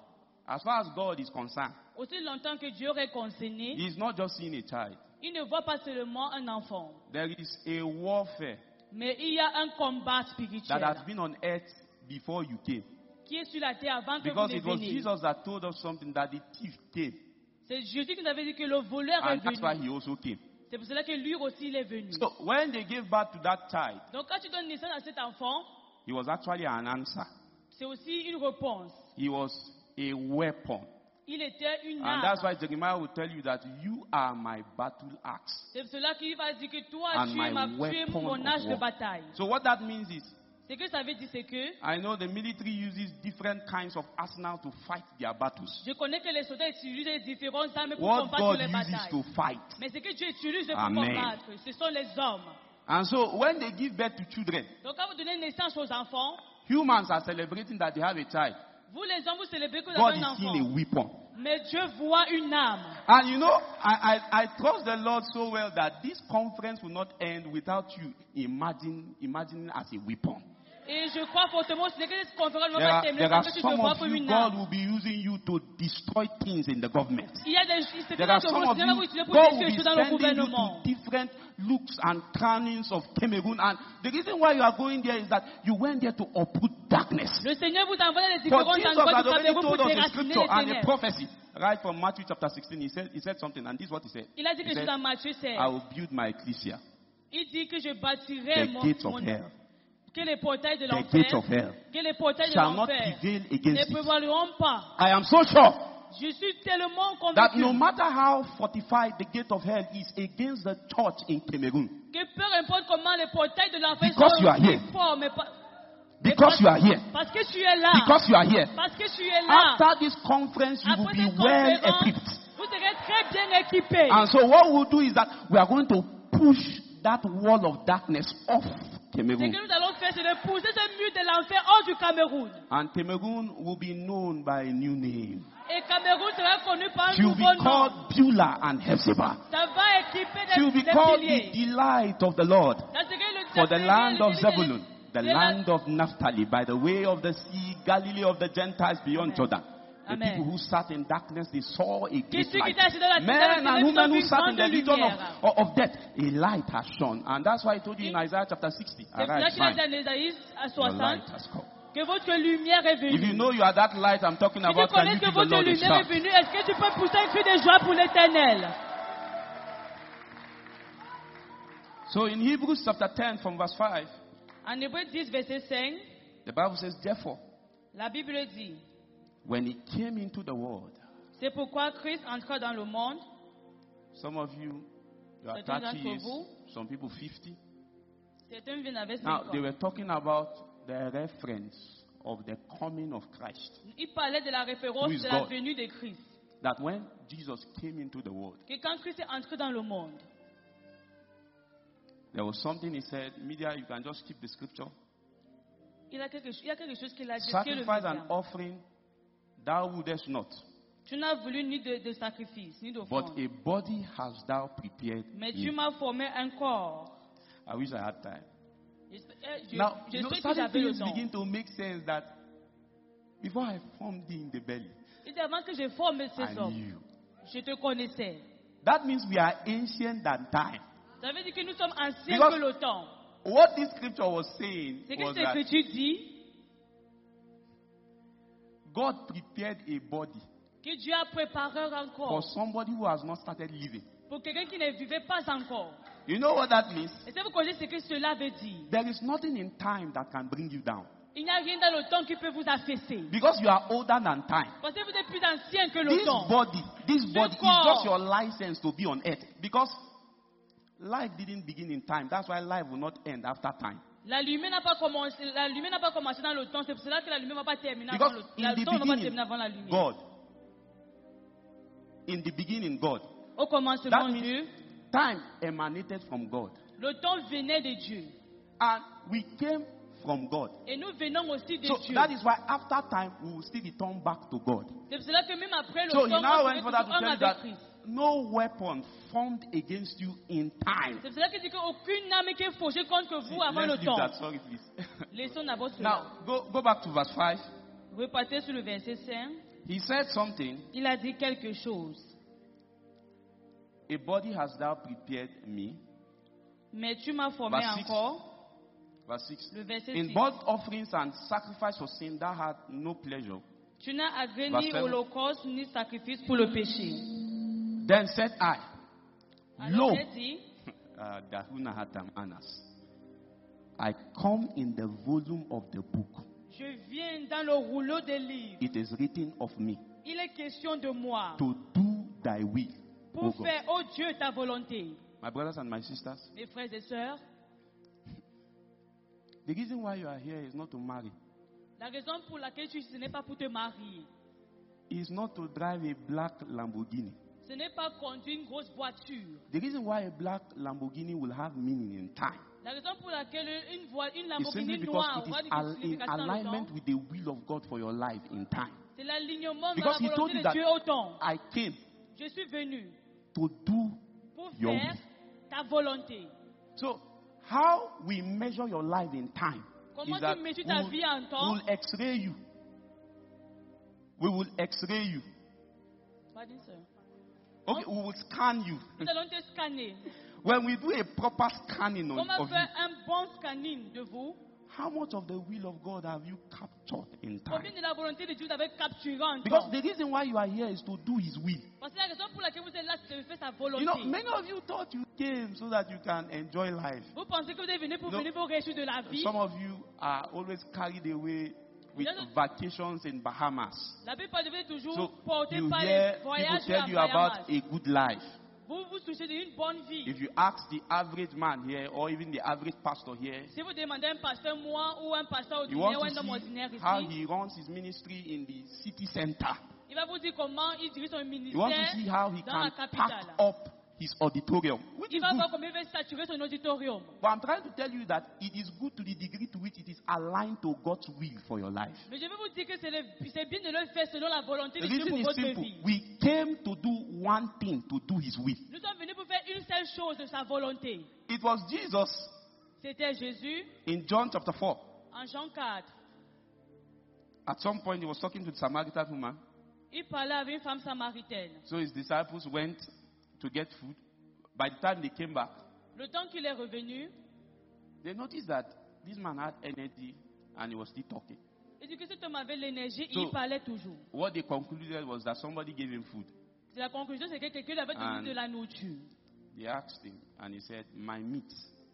Speaker 4: as far as God is concerned,
Speaker 1: aussi longtemps que Dieu est concerné,
Speaker 4: He is not just seeing a child.
Speaker 1: il ne voit pas seulement un enfant,
Speaker 4: There is a warfare
Speaker 1: mais il y a un combat spirituel
Speaker 4: that has been on earth before you came.
Speaker 1: qui est sur la terre avant que
Speaker 4: Because
Speaker 1: vous ne
Speaker 4: it was
Speaker 1: veniez.
Speaker 4: Jesus that told us something, that the thief came.
Speaker 1: C'est Jésus qui nous avait dit que le voleur est
Speaker 4: And that's why
Speaker 1: venu.
Speaker 4: he also came.
Speaker 1: C'est pour cela que lui aussi il est venu.
Speaker 4: So when they gave birth to that child,
Speaker 1: Donc quand tu donnes naissance à cet enfant,
Speaker 4: he was actually an answer.
Speaker 1: c'est aussi une réponse.
Speaker 4: He was a weapon.
Speaker 1: Il était une
Speaker 4: And that's
Speaker 1: arme.
Speaker 4: why Jeremiah will tell you that you are my battle axe.
Speaker 1: C'est pour cela qu'il va dire que toi,
Speaker 4: And
Speaker 1: tu es,
Speaker 4: my
Speaker 1: ma, tu es
Speaker 4: weapon
Speaker 1: mon
Speaker 4: of
Speaker 1: âge de
Speaker 4: war.
Speaker 1: bataille.
Speaker 4: So what that means is,
Speaker 1: Ce que ça veut dire, c'est que
Speaker 4: I know the military uses different kinds of arsenal to fight their battles.
Speaker 1: je connais que les soldats utilisent les différentes armes pour
Speaker 4: What
Speaker 1: combattre
Speaker 4: God
Speaker 1: les
Speaker 4: uses
Speaker 1: batailles.
Speaker 4: to fight.
Speaker 1: Mais ce que Dieu utilise pour
Speaker 4: Amen.
Speaker 1: combattre, ce sont les hommes.
Speaker 4: And so when they give birth to children,
Speaker 1: Donc quand vous donnez naissance aux enfants,
Speaker 4: humans are celebrating that they have a child.
Speaker 1: vous les hommes, vous célébrez que vous
Speaker 4: God
Speaker 1: avez un
Speaker 4: is seeing a
Speaker 1: enfant.
Speaker 4: weapon.
Speaker 1: Mais Dieu voit une âme.
Speaker 4: And you know, I, I, I trust the Lord so well that this conference will not end without you imagine, imagining as a weapon.
Speaker 1: Et je crois fortement que cette conférence ne va
Speaker 4: There
Speaker 1: pas
Speaker 4: are,
Speaker 1: terminer
Speaker 4: there are
Speaker 1: parce que tu te
Speaker 4: some
Speaker 1: vois
Speaker 4: of
Speaker 1: comme
Speaker 4: you,
Speaker 1: une
Speaker 4: God
Speaker 1: âme.
Speaker 4: will be using you to destroy things in the government.
Speaker 1: Il y a des c'est
Speaker 4: There are
Speaker 1: que
Speaker 4: some
Speaker 1: le
Speaker 4: of
Speaker 1: Seigneur va
Speaker 4: you,
Speaker 1: vous utiliser pour
Speaker 4: God
Speaker 1: détruire
Speaker 4: will
Speaker 1: les
Speaker 4: be
Speaker 1: choses dans le
Speaker 4: sending you
Speaker 1: gouvernement.
Speaker 4: to different looks and turnings of Cameroon. And the reason why you are going there is that you went there to uproot darkness.
Speaker 1: Le Seigneur vous envoie dans les
Speaker 4: For
Speaker 1: différents
Speaker 4: Jesus
Speaker 1: endroits
Speaker 4: had
Speaker 1: du
Speaker 4: already
Speaker 1: Cameroun pour
Speaker 4: told us a
Speaker 1: déraciner
Speaker 4: scripture
Speaker 1: les
Speaker 4: and a
Speaker 1: ténèbres.
Speaker 4: prophecy. Right from Matthew chapter sixteen, he said, he said something, and this is what he said.
Speaker 1: Il a dit
Speaker 4: He
Speaker 1: quelque chose
Speaker 4: said,
Speaker 1: dans Matthieu seize.
Speaker 4: I will build my ecclesia,
Speaker 1: Il dit que je bâtirai
Speaker 4: the
Speaker 1: mon,
Speaker 4: gates of
Speaker 1: mon
Speaker 4: hell.
Speaker 1: que les portails de
Speaker 4: The
Speaker 1: l'enfer,
Speaker 4: gates of hell
Speaker 1: que les portails de
Speaker 4: shall not
Speaker 1: l'enfer
Speaker 4: prevail
Speaker 1: ne
Speaker 4: against it.
Speaker 1: prévaleront pas.
Speaker 4: I am so sure
Speaker 1: Je suis tellement
Speaker 4: that
Speaker 1: convaincu
Speaker 4: no matter how fortified the gate of hell is against the church in Cameroon,
Speaker 1: que peu importe comment les portails de l'enfer
Speaker 4: Because you are
Speaker 1: sont
Speaker 4: here.
Speaker 1: forts, mais pas,
Speaker 4: because you are here,
Speaker 1: parce que tu es là,
Speaker 4: because you are here,
Speaker 1: parce que tu es là,
Speaker 4: after this conference, you will
Speaker 1: après
Speaker 4: be
Speaker 1: cette
Speaker 4: well
Speaker 1: conférence,
Speaker 4: equipped.
Speaker 1: vous serez très bien équipés.
Speaker 4: And so what we'll do is that we are going to push that wall of darkness off
Speaker 1: Ce que
Speaker 4: Cameroon.
Speaker 1: nous allons faire, c'est de pousser ce mur de l'enfer hors du Cameroun.
Speaker 4: And Cameroon will be known by a new name.
Speaker 1: Et Cameroun sera connu par un
Speaker 4: She will be
Speaker 1: nouveau nom.
Speaker 4: called Beulah and Hephzibah.
Speaker 1: Ça va équiper
Speaker 4: She will
Speaker 1: des,
Speaker 4: be
Speaker 1: des
Speaker 4: called the
Speaker 1: piliers.
Speaker 4: delight of the Lord.
Speaker 1: Ça serait le
Speaker 4: For the
Speaker 1: le-
Speaker 4: land
Speaker 1: le-
Speaker 4: of
Speaker 1: le-
Speaker 4: Zebulun, the
Speaker 1: de la-
Speaker 4: land of Naphtali, by the way of the sea, Galilee of the Gentiles beyond
Speaker 1: Amen.
Speaker 4: Jordan. The
Speaker 1: Amen.
Speaker 4: people who sat in darkness, they saw a great
Speaker 1: ceux qui
Speaker 4: light.
Speaker 1: étaient assis dans la
Speaker 4: Men
Speaker 1: ténèbre,
Speaker 4: and
Speaker 1: ils
Speaker 4: women
Speaker 1: ont
Speaker 4: who
Speaker 1: vu
Speaker 4: sat in
Speaker 1: grande
Speaker 4: the region of,
Speaker 1: lumière.
Speaker 4: of, of death, a light has shone. And that's why I told you in Isaiah chapter sixty.
Speaker 1: C'est pour ça
Speaker 4: Arise,
Speaker 1: qu'il a dit
Speaker 4: shine.
Speaker 1: en Ésaïe à
Speaker 4: Your light
Speaker 1: soixante
Speaker 4: has come.
Speaker 1: que votre lumière est
Speaker 4: If you
Speaker 1: venue.
Speaker 4: know you are that light I'm talking
Speaker 1: Si tu
Speaker 4: about, can
Speaker 1: connais
Speaker 4: you
Speaker 1: que
Speaker 4: give the
Speaker 1: votre
Speaker 4: Lord a
Speaker 1: lumière est
Speaker 4: shout?
Speaker 1: venue, est-ce que tu peux pousser un cri de joie pour l'Éternel?
Speaker 4: So in Hebrews chapter ten from verse five,
Speaker 1: En Hébreu dix, verset cinq,
Speaker 4: the Bible says, therefore,
Speaker 1: la Bible dit,
Speaker 4: when he came into the world,
Speaker 1: c'est pourquoi Christ entra dans le monde.
Speaker 4: some of you, you are
Speaker 1: Certains
Speaker 4: thirty
Speaker 1: d'entre
Speaker 4: years,
Speaker 1: vous.
Speaker 4: some people fifty.
Speaker 1: Certains viennent avec
Speaker 4: Now,
Speaker 1: cinq
Speaker 4: they
Speaker 1: ans.
Speaker 4: were talking about the reference of the coming of Christ.
Speaker 1: Il parlait de la référence
Speaker 4: Who is
Speaker 1: de la
Speaker 4: God?
Speaker 1: venue de Christ.
Speaker 4: That when Jesus came into the world,
Speaker 1: Que quand Christ est entré dans le monde,
Speaker 4: there was something he said, media, you can just keep the scripture.
Speaker 1: il y a quelque, il y a quelque chose qu'il a dit. que le
Speaker 4: Sacrifice and
Speaker 1: médias.
Speaker 4: offering, thou wouldest not,
Speaker 1: Tu n'as voulu ni de, de sacrifice, ni
Speaker 4: but
Speaker 1: d'offrande.
Speaker 4: a body hast thou prepared
Speaker 1: Mais tu
Speaker 4: me.
Speaker 1: m'as formé un corps.
Speaker 4: I wish I had time.
Speaker 1: Je, eh, je,
Speaker 4: Now,
Speaker 1: je
Speaker 4: you know,
Speaker 1: sais que
Speaker 4: certain
Speaker 1: j'avais le
Speaker 4: things
Speaker 1: temps.
Speaker 4: begin to make sense that before I formed thee in the belly,
Speaker 1: Il dit avant que je forme
Speaker 4: I
Speaker 1: ces hommes,
Speaker 4: knew you.
Speaker 1: je te connaissais.
Speaker 4: That means we are ancient than time.
Speaker 1: Ça veut dire que nous sommes anciens
Speaker 4: Because-
Speaker 1: que le temps.
Speaker 4: What this scripture was saying
Speaker 1: C'est que
Speaker 4: was
Speaker 1: cette
Speaker 4: that
Speaker 1: écriture dit
Speaker 4: God prepared a body
Speaker 1: que Dieu a préparé un
Speaker 4: for
Speaker 1: corps
Speaker 4: somebody who has not started living.
Speaker 1: pour quelqu'un qui ne vivait pas encore.
Speaker 4: You know what that means?
Speaker 1: Est-ce que vous connaissez ce que cela veut dire?
Speaker 4: There is nothing in time that can bring you down.
Speaker 1: Il n'y a rien dans le temps qui peut vous affaisser.
Speaker 4: Because you are older than time.
Speaker 1: Parce que vous êtes plus ancien que le
Speaker 4: This
Speaker 1: temps.
Speaker 4: body, this body is
Speaker 1: corps.
Speaker 4: just your license to be on earth. Because life didn't begin in time. That's why life will not end after time.
Speaker 1: La lumière n'a pas commencé, la lumière n'a pas commencé dans le temps. C'est pour cela que la lumière ne va pas terminer avant
Speaker 4: Because
Speaker 1: le,
Speaker 4: in
Speaker 1: la-
Speaker 4: the
Speaker 1: le temps ne va pas
Speaker 4: beginning,
Speaker 1: terminer avant la lumière.
Speaker 4: God. In the beginning, God.
Speaker 1: Au commencement,
Speaker 4: That means
Speaker 1: Dieu,
Speaker 4: time emanated from God.
Speaker 1: le temps venait de Dieu.
Speaker 4: And we came from God.
Speaker 1: Et nous venons aussi de
Speaker 4: So
Speaker 1: Dieu.
Speaker 4: that is why after time we will still return back to God.
Speaker 1: C'est pour cela que même après le
Speaker 4: So he
Speaker 1: temps,
Speaker 4: now
Speaker 1: on
Speaker 4: went
Speaker 1: serait
Speaker 4: further to
Speaker 1: toujours un
Speaker 4: tell you
Speaker 1: avec
Speaker 4: that
Speaker 1: Christ.
Speaker 4: no weapon formed against you in time.
Speaker 1: C'est pour cela qu'il dit qu'aucune âme qui est fauchée contre vous avant
Speaker 4: Let's
Speaker 1: le
Speaker 4: leave
Speaker 1: temps.
Speaker 4: that. Sorry, please.
Speaker 1: Laissons d'abord cela.
Speaker 4: Now go go back to verse five.
Speaker 1: Repartez sur le verset cinq.
Speaker 4: He said something.
Speaker 1: Il a dit quelque chose.
Speaker 4: A body has thou prepared me.
Speaker 1: Mais tu m'as formé
Speaker 4: Verse six.
Speaker 1: encore.
Speaker 4: Verse six.
Speaker 1: Le verset
Speaker 4: In
Speaker 1: six.
Speaker 4: burnt offerings and sacrifice for sin, thou had no pleasure.
Speaker 1: Tu n'as agréé
Speaker 4: Verse
Speaker 1: ni
Speaker 4: seven.
Speaker 1: holocauste ni sacrifice pour le péché.
Speaker 4: Then said I,
Speaker 1: Alors
Speaker 4: Lo,
Speaker 1: j'ai dit,
Speaker 4: uh, Dahuna Hatam Anas, I come in the volume of the book.
Speaker 1: je viens dans le rouleau des livres.
Speaker 4: It is written of me
Speaker 1: Il est question de moi
Speaker 4: to do thy will, O
Speaker 1: pour
Speaker 4: God.
Speaker 1: faire, oh Dieu, ta volonté.
Speaker 4: My brothers and my sisters,
Speaker 1: Mes frères et sœurs,
Speaker 4: the reason why you are here is not to marry.
Speaker 1: la raison pour laquelle tu ce n'est pas pour te marier.
Speaker 4: It's not to drive a black Lamborghini.
Speaker 1: Ce n'est pas conduire une grosse voiture.
Speaker 4: The reason why a black Lamborghini will have meaning in time
Speaker 1: La raison pour laquelle une, voie, une
Speaker 4: is simply
Speaker 1: Lamborghini
Speaker 4: because
Speaker 1: noire
Speaker 4: it
Speaker 1: aura
Speaker 4: is
Speaker 1: une
Speaker 4: al- in
Speaker 1: signification dans le
Speaker 4: alignment
Speaker 1: temps,
Speaker 4: with the will of God for your life in time.
Speaker 1: c'est l'alignement dans
Speaker 4: Because
Speaker 1: la
Speaker 4: he told
Speaker 1: volonté
Speaker 4: you
Speaker 1: de
Speaker 4: that
Speaker 1: Dieu au temps.
Speaker 4: I came
Speaker 1: Je suis venu
Speaker 4: to do
Speaker 1: pour
Speaker 4: your
Speaker 1: faire
Speaker 4: will.
Speaker 1: ta volonté.
Speaker 4: So, how we measure your life in time
Speaker 1: Comment
Speaker 4: is that
Speaker 1: tu mesures
Speaker 4: we
Speaker 1: ta
Speaker 4: will,
Speaker 1: vie en temps?
Speaker 4: we'll x-ray you. We will x-ray you.
Speaker 1: Pardon, sir.
Speaker 4: Okay, we will scan you.
Speaker 1: Nous allons te scanner.
Speaker 4: When we do a proper scanning on,
Speaker 1: On va
Speaker 4: of you,
Speaker 1: faire un bon scanning de vous.
Speaker 4: how much of the will of God have you captured in time?
Speaker 1: Combien de la volonté de Dieu vous avez capturé en
Speaker 4: Because
Speaker 1: temps?
Speaker 4: the reason why you are here is to do His will.
Speaker 1: Parce que la raison pour laquelle vous êtes là, c'est de faire sa
Speaker 4: You
Speaker 1: volonté.
Speaker 4: know, many of you thought you came so that you can enjoy life.
Speaker 1: Vous pensez que vous êtes venu pour
Speaker 4: No.
Speaker 1: venir vous réjouir de la vie?
Speaker 4: Some of you are always carried away with
Speaker 1: You know-
Speaker 4: vacations in Bahamas.
Speaker 1: La plupart de vous êtes toujours
Speaker 4: So
Speaker 1: portés
Speaker 4: you
Speaker 1: par
Speaker 4: hear
Speaker 1: les
Speaker 4: people
Speaker 1: voyages
Speaker 4: tell
Speaker 1: à
Speaker 4: you
Speaker 1: Bahamas.
Speaker 4: about a good life.
Speaker 1: Vous vous touchez d'une bonne vie.
Speaker 4: If you ask the average man here or even the average pastor here,
Speaker 1: Si vous demandez à un pasteur moi ou un pasteur
Speaker 4: you
Speaker 1: ordinaire
Speaker 4: want
Speaker 1: ou un
Speaker 4: to
Speaker 1: homme
Speaker 4: see
Speaker 1: ordinaire
Speaker 4: how
Speaker 1: ici,
Speaker 4: he runs his ministry in the city center.
Speaker 1: il va vous dire comment il dirige son
Speaker 4: You want to
Speaker 1: ministère
Speaker 4: see how he
Speaker 1: dans la
Speaker 4: can pack
Speaker 1: capitale.
Speaker 4: up his auditorium, which
Speaker 1: Il
Speaker 4: is
Speaker 1: va
Speaker 4: good.
Speaker 1: voir comment il va saturer son auditorium.
Speaker 4: But I'm trying to tell you that it is good to the degree to which it is aligned to God's will for your life.
Speaker 1: Mais je vais vous dire que c'est le- c'est bien de le faire selon la volonté
Speaker 4: The
Speaker 1: de Dieu
Speaker 4: reason
Speaker 1: pour
Speaker 4: is
Speaker 1: votre
Speaker 4: simple.
Speaker 1: vie.
Speaker 4: We came to do one thing, to do His will.
Speaker 1: Nous sommes venus pour faire une seule chose de sa volonté.
Speaker 4: It was Jesus
Speaker 1: C'était Jésus
Speaker 4: in John chapter four.
Speaker 1: en Jean quatre.
Speaker 4: At some point, he was talking to the Samaritan woman.
Speaker 1: Il parlait avec une femme samaritaine.
Speaker 4: So his disciples went to get food. By the time they came back,
Speaker 1: Le temps qu'il est revenu,
Speaker 4: they noticed that this man had energy and he was still talking.
Speaker 1: il dit que cet homme avait l'énergie et
Speaker 4: So-
Speaker 1: il parlait toujours.
Speaker 4: What they concluded was that somebody gave him food.
Speaker 1: C'est la conclusion, c'est que quelqu'un lui avait donné
Speaker 4: And-
Speaker 1: de la nourriture.
Speaker 4: They asked him, and he said, My meat,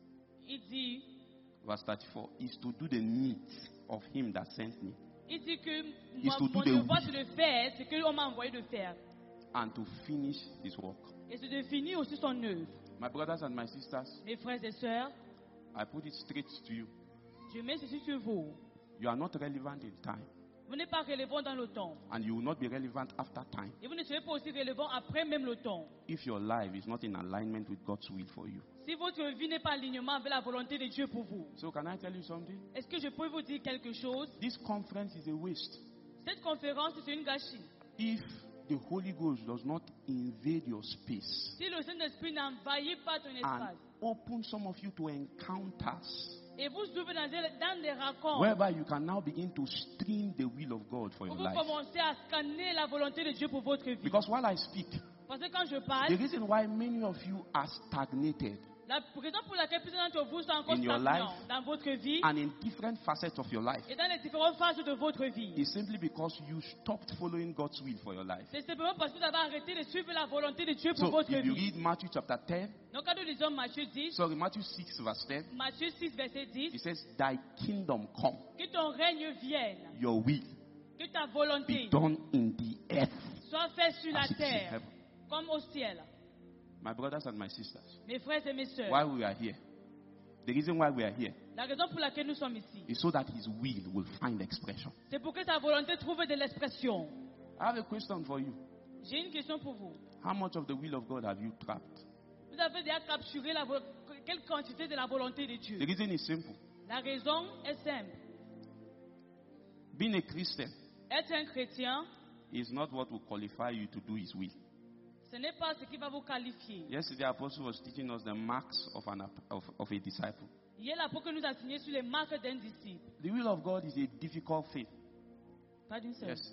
Speaker 1: Il dit,
Speaker 4: verse thirty-four, is to do the meat of him that sent me
Speaker 1: il dit que
Speaker 4: Is
Speaker 1: moi,
Speaker 4: to do
Speaker 1: mon
Speaker 4: the
Speaker 1: devoir
Speaker 4: will.
Speaker 1: c'est de faire ce que l'on m'a envoyé de faire.
Speaker 4: and to finish his work.
Speaker 1: Et c'est de finir aussi son œuvre.
Speaker 4: My brothers and my sisters,
Speaker 1: Mes frères et sœurs,
Speaker 4: I put it straight to you.
Speaker 1: je mets ceci sur vous.
Speaker 4: You are not relevant in time,
Speaker 1: Vous n'êtes pas relevant dans le temps.
Speaker 4: and you will not be relevant after time
Speaker 1: Et vous ne serez pas aussi relevant après même le temps.
Speaker 4: if your life is not in alignment with God's will for you.
Speaker 1: Si votre vie n'est pas en alignement avec la volonté de Dieu pour vous.
Speaker 4: So, can I tell you something?
Speaker 1: Est-ce que je peux vous dire quelque chose?
Speaker 4: This conference is a waste
Speaker 1: Cette conférence, c'est une gâchis.
Speaker 4: if the Holy Ghost does not invade your space
Speaker 1: Si le Saint-Esprit n'envahit pas ton
Speaker 4: and
Speaker 1: espace
Speaker 4: open some of you to encounters
Speaker 1: et vous ouvrez dans des, dans des rencontres
Speaker 4: whereby you can now begin to stream the will of God for
Speaker 1: pour
Speaker 4: your
Speaker 1: vous
Speaker 4: life.
Speaker 1: commencer à scanner la volonté de Dieu pour votre vie.
Speaker 4: Because while I speak,
Speaker 1: Parce que quand je
Speaker 4: the
Speaker 1: parle,
Speaker 4: reason why many of you are stagnated
Speaker 1: la raison pour laquelle plusieurs d'entre vous sont encore
Speaker 4: In your
Speaker 1: stagnants
Speaker 4: life
Speaker 1: dans votre vie
Speaker 4: and in different facets of your life
Speaker 1: et dans les différentes phases de votre vie,
Speaker 4: is simply because you stopped following God's will for your life.
Speaker 1: c'est simplement parce que vous avez arrêté de suivre la volonté de Dieu pour
Speaker 4: So
Speaker 1: votre
Speaker 4: if you
Speaker 1: vie.
Speaker 4: read Matthew chapter ten,
Speaker 1: Donc quand nous lisons Matthieu dix,
Speaker 4: sorry, Matthew six verse ten,
Speaker 1: Matthieu six, verset dix,
Speaker 4: it says, Thy kingdom come,
Speaker 1: que ton règne vienne,
Speaker 4: your will
Speaker 1: que ta
Speaker 4: be
Speaker 1: volonté
Speaker 4: done in the earth
Speaker 1: soit faite sur la
Speaker 4: as it is in
Speaker 1: terre
Speaker 4: heaven.
Speaker 1: comme au ciel.
Speaker 4: My brothers and my sisters,
Speaker 1: Mes frères et mes sœurs,
Speaker 4: why we are here, the reason why we are here
Speaker 1: la raison pour laquelle nous sommes ici,
Speaker 4: is so that His will will find expression.
Speaker 1: c'est pour que ta volonté trouve de l'expression.
Speaker 4: I have a question for you.
Speaker 1: J'ai une question pour vous.
Speaker 4: How much of the will of God have you trapped?
Speaker 1: Vous avez déjà capturé la vo- quelle quantité de la volonté de Dieu?
Speaker 4: The reason is simple.
Speaker 1: La raison est simple.
Speaker 4: Being a Christian
Speaker 1: Être un chrétien,
Speaker 4: is not what will qualify you to do His will.
Speaker 1: ce n'est pas ce qui va vous qualifier.
Speaker 4: Yesterday, Apostle was teaching us the marks of, an, of, of a disciple.
Speaker 1: Hier, l'apôtre nous a signé sur les marques d'un disciple.
Speaker 4: The will of God is a difficult thing.
Speaker 1: Pas d'une seule.
Speaker 4: Yes.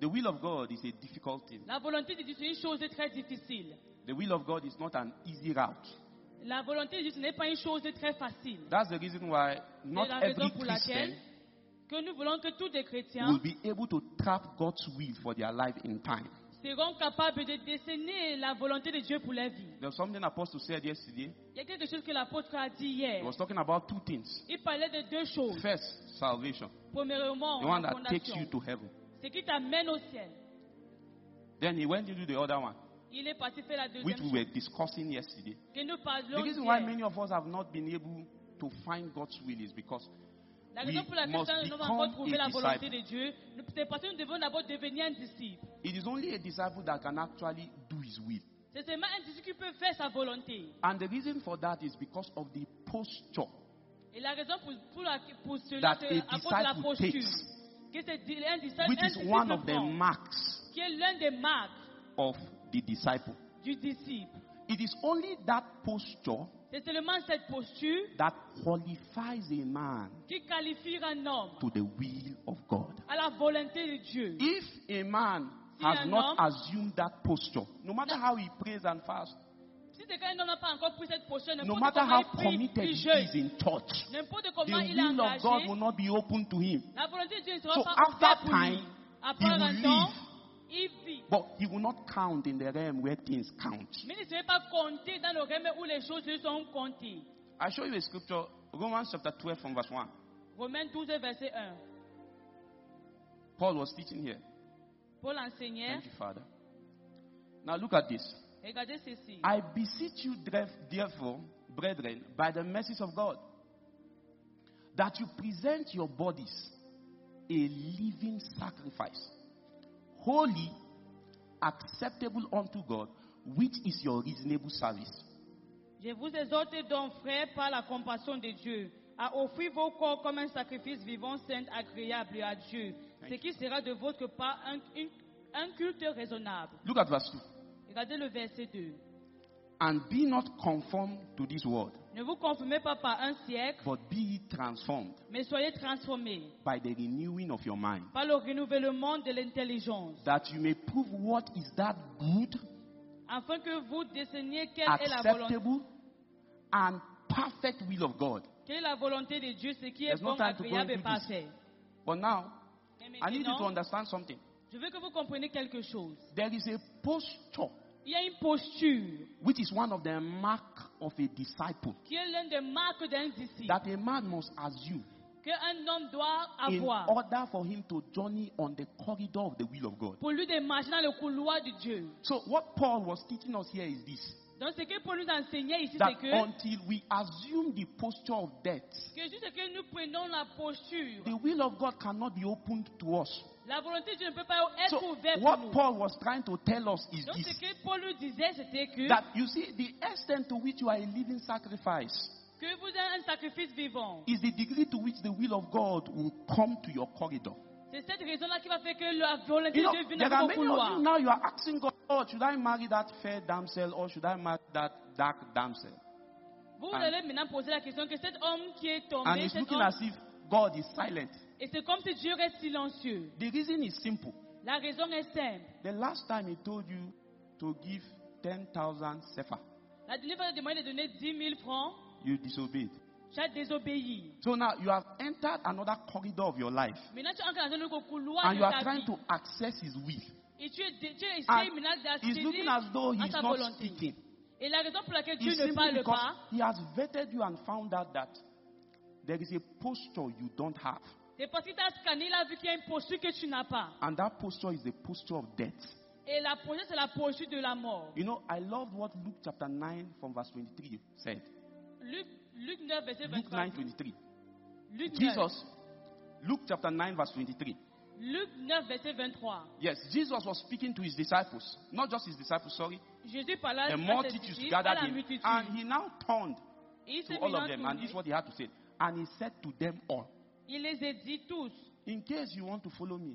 Speaker 4: The will of God is a difficult thing.
Speaker 1: La volonté de Dieu, c'est une chose très difficile.
Speaker 4: The will of God is not an easy route.
Speaker 1: La volonté de Dieu, ce n'est pas une chose très facile.
Speaker 4: That's the reason why not
Speaker 1: C'est la
Speaker 4: every
Speaker 1: raison pour laquelle
Speaker 4: Christian
Speaker 1: que nous voulons que tous les chrétiens
Speaker 4: will be able to trap God's will for their life in time.
Speaker 1: seront capables de décerner la volonté de Dieu pour leur vie.
Speaker 4: There's something Apostle said yesterday.
Speaker 1: Il y a quelque chose que l'apôtre a dit
Speaker 4: He
Speaker 1: hier.
Speaker 4: was talking about two things.
Speaker 1: Il parlait de deux choses.
Speaker 4: First, salvation,
Speaker 1: Premièrement,
Speaker 4: the one
Speaker 1: la
Speaker 4: that takes you
Speaker 1: fondation.
Speaker 4: to heaven.
Speaker 1: Ce qui t'amène au ciel.
Speaker 4: Then he went into the other one,
Speaker 1: Il est parti faire la deuxième
Speaker 4: which we
Speaker 1: chose
Speaker 4: were discussing yesterday.
Speaker 1: que nous
Speaker 4: The
Speaker 1: parlons
Speaker 4: reason why
Speaker 1: hier.
Speaker 4: many of us have not been able to find God's will is because
Speaker 1: La
Speaker 4: we
Speaker 1: raison pour laquelle
Speaker 4: must
Speaker 1: nous n'avons pas encore
Speaker 4: become
Speaker 1: trouvé
Speaker 4: a
Speaker 1: la volonté
Speaker 4: disciple.
Speaker 1: de Dieu, nous- c'est parce que nous devons d'abord devenir un disciple.
Speaker 4: It is only a disciple that can actually do his will.
Speaker 1: C'est seulement un disciple qui peut faire sa volonté.
Speaker 4: And the reason for that is because of the posture
Speaker 1: Et la raison pour, pour, la, pour cela,
Speaker 4: that
Speaker 1: c'est
Speaker 4: a
Speaker 1: à cause de la
Speaker 4: disciple
Speaker 1: posture.
Speaker 4: takes,
Speaker 1: Que c'est di- un disciple,
Speaker 4: which
Speaker 1: un
Speaker 4: is
Speaker 1: disciple
Speaker 4: one of the
Speaker 1: prend,
Speaker 4: marks
Speaker 1: qui est l'un des marques
Speaker 4: of the disciple.
Speaker 1: du disciple.
Speaker 4: It is only that posture
Speaker 1: C'est seulement cette posture
Speaker 4: that qualifies a man
Speaker 1: qui qualifie un homme
Speaker 4: to the will of God.
Speaker 1: à la volonté de Dieu.
Speaker 4: If a man
Speaker 1: Si
Speaker 4: has
Speaker 1: un
Speaker 4: not
Speaker 1: homme-
Speaker 4: assumed that posture, no matter how he prays and fasts,
Speaker 1: Si c'est qu'un homme n'a pas encore pris cette posture,
Speaker 4: no
Speaker 1: n'importe
Speaker 4: matter
Speaker 1: comment
Speaker 4: how
Speaker 1: il prie,
Speaker 4: committed
Speaker 1: il
Speaker 4: he
Speaker 1: jeûne,
Speaker 4: is in church,
Speaker 1: n'importe
Speaker 4: the
Speaker 1: comment il est
Speaker 4: will of God
Speaker 1: engagé,
Speaker 4: will not be open to him.
Speaker 1: la volonté de Dieu ne sera
Speaker 4: So
Speaker 1: pas
Speaker 4: after
Speaker 1: ouverte pour
Speaker 4: time,
Speaker 1: lui. Après
Speaker 4: he
Speaker 1: un
Speaker 4: will
Speaker 1: temps,
Speaker 4: leave.
Speaker 1: il vit.
Speaker 4: But he will not count in the realm where things count.
Speaker 1: Mais il ne serait pas compté dans le règne où les choses sont comptées.
Speaker 4: I show you a scripture, Romans chapter twelve from verse one.
Speaker 1: Romains douze, verset un.
Speaker 4: Paul was teaching here.
Speaker 1: Paul enseignait,
Speaker 4: Thank you, Father. Now look at this.
Speaker 1: regardez ceci.
Speaker 4: I beseech you, therefore, brethren, by the mercies of God, that you present your bodies a living sacrifice, holy, acceptable unto God, which is your reasonable service.
Speaker 1: Je vous exhorte donc, frères, par la compassion de Dieu, à offrir vos corps comme un sacrifice vivant, saint, agréable à Dieu, ce qui sera de votre part un, un, un culte raisonnable.
Speaker 4: Look at verse two.
Speaker 1: Regardez le verset deux.
Speaker 4: And be not conformed to this world,
Speaker 1: Ne vous conformez pas par un siècle,
Speaker 4: but be ye transformed
Speaker 1: mais soyez transformés
Speaker 4: by the renewing of your mind,
Speaker 1: par le renouvellement de l'intelligence,
Speaker 4: that you may prove what is that good,
Speaker 1: afin que vous décerniez quelle est la volonté,
Speaker 4: acceptable, and perfect will of God.
Speaker 1: quelle est la volonté de Dieu, ce qui est
Speaker 4: There's no
Speaker 1: bon,
Speaker 4: time to go
Speaker 1: agréable et
Speaker 4: into this.
Speaker 1: parfait.
Speaker 4: But now,
Speaker 1: Et
Speaker 4: I need you to
Speaker 1: maintenant,
Speaker 4: understand something.
Speaker 1: je veux que vous compreniez quelque chose.
Speaker 4: There is a posture
Speaker 1: Il y a une posture
Speaker 4: which is one of the mark of a disciple
Speaker 1: qui est l'une des marques d'un disciple
Speaker 4: that a man must assume
Speaker 1: qu'un homme doit
Speaker 4: in
Speaker 1: avoir
Speaker 4: order for him to journey on the corridor of the will of God.
Speaker 1: pour lui de marcher dans le couloir de Dieu.
Speaker 4: So what Paul was teaching us here is this,
Speaker 1: Donc ce que Paul nous enseignait ici,
Speaker 4: that
Speaker 1: c'est que,
Speaker 4: until we assume the posture of death,
Speaker 1: que juste que nous prenons la posture,
Speaker 4: the will of God cannot be opened to us.
Speaker 1: la volonté de Dieu ne peut pas être
Speaker 4: So
Speaker 1: ouverte pour
Speaker 4: what
Speaker 1: nous.
Speaker 4: Paul was trying to tell us is
Speaker 1: Donc ce
Speaker 4: this,
Speaker 1: que Paul nous disait, c'était que,
Speaker 4: that you see the extent to which you are a living sacrifice
Speaker 1: que vous êtes un sacrifice vivant.
Speaker 4: is the degree to which the will of God will come to your corridor.
Speaker 1: C'est cette raison-là qui va faire que la volonté
Speaker 4: You
Speaker 1: de
Speaker 4: know,
Speaker 1: Dieu vienne
Speaker 4: there
Speaker 1: dans
Speaker 4: are
Speaker 1: vos
Speaker 4: many of
Speaker 1: couloirs.
Speaker 4: you now, you are asking God, oh, should I marry that fair damsel or should I marry that dark damsel?
Speaker 1: Vous
Speaker 4: And-
Speaker 1: allez maintenant poser la question que cet homme qui est
Speaker 4: And
Speaker 1: tombé,
Speaker 4: it's
Speaker 1: cet
Speaker 4: looking
Speaker 1: homme,
Speaker 4: as if God is silent.
Speaker 1: et c'est comme si Dieu reste silencieux.
Speaker 4: The reason is simple.
Speaker 1: La raison est simple.
Speaker 4: The last time he told you to give ten thousand sefer,
Speaker 1: La dernière fois, il a demandé de donner dix mille francs.
Speaker 4: you disobeyed.
Speaker 1: Tu as désobéi.
Speaker 4: So now you have entered another corridor of your life
Speaker 1: Maintenant, tu entres dans un nouveau couloir
Speaker 4: and
Speaker 1: de
Speaker 4: you are
Speaker 1: ta
Speaker 4: trying
Speaker 1: vie.
Speaker 4: to access his will.
Speaker 1: Et tu, es, tu essayes
Speaker 4: And
Speaker 1: maintenant
Speaker 4: it's looking as though
Speaker 1: d'accéder à
Speaker 4: he's
Speaker 1: sa
Speaker 4: not
Speaker 1: volonté.
Speaker 4: speaking.
Speaker 1: Et la raison pour laquelle Dieu
Speaker 4: It's
Speaker 1: ne
Speaker 4: simply
Speaker 1: parle
Speaker 4: because
Speaker 1: pas,
Speaker 4: he has vetted you and found out that there is a posture you don't have.
Speaker 1: c'est parce qu'il t'a scanné, il a vu qu'il y a une posture que tu n'as pas.
Speaker 4: And that posture is the posture of death.
Speaker 1: Et la posture, c'est la posture de la mort.
Speaker 4: You know, I loved what Luke chapter nine from verse twenty-three said.
Speaker 1: Luc, Luc neuf, verset
Speaker 4: Luke
Speaker 1: vingt-trois.
Speaker 4: nine twenty-three.
Speaker 1: Luc neuf.
Speaker 4: Jesus, Luke chapter nine verse twenty-three.
Speaker 1: Luc neuf, verset vingt-trois.
Speaker 4: Yes, Jesus was speaking to his disciples. Not just his disciples, sorry.
Speaker 1: Jésus parlait
Speaker 4: The
Speaker 1: à ses
Speaker 4: multitudes
Speaker 1: disciples, à
Speaker 4: gathered
Speaker 1: la
Speaker 4: him.
Speaker 1: multitude.
Speaker 4: And he now turned
Speaker 1: Et il
Speaker 4: to
Speaker 1: s'est
Speaker 4: all
Speaker 1: mis
Speaker 4: of
Speaker 1: dans
Speaker 4: them.
Speaker 1: tout
Speaker 4: And this is
Speaker 1: lui.
Speaker 4: what he had to say. And he said to them all,
Speaker 1: Il les a dit tous,
Speaker 4: in case you want to follow me,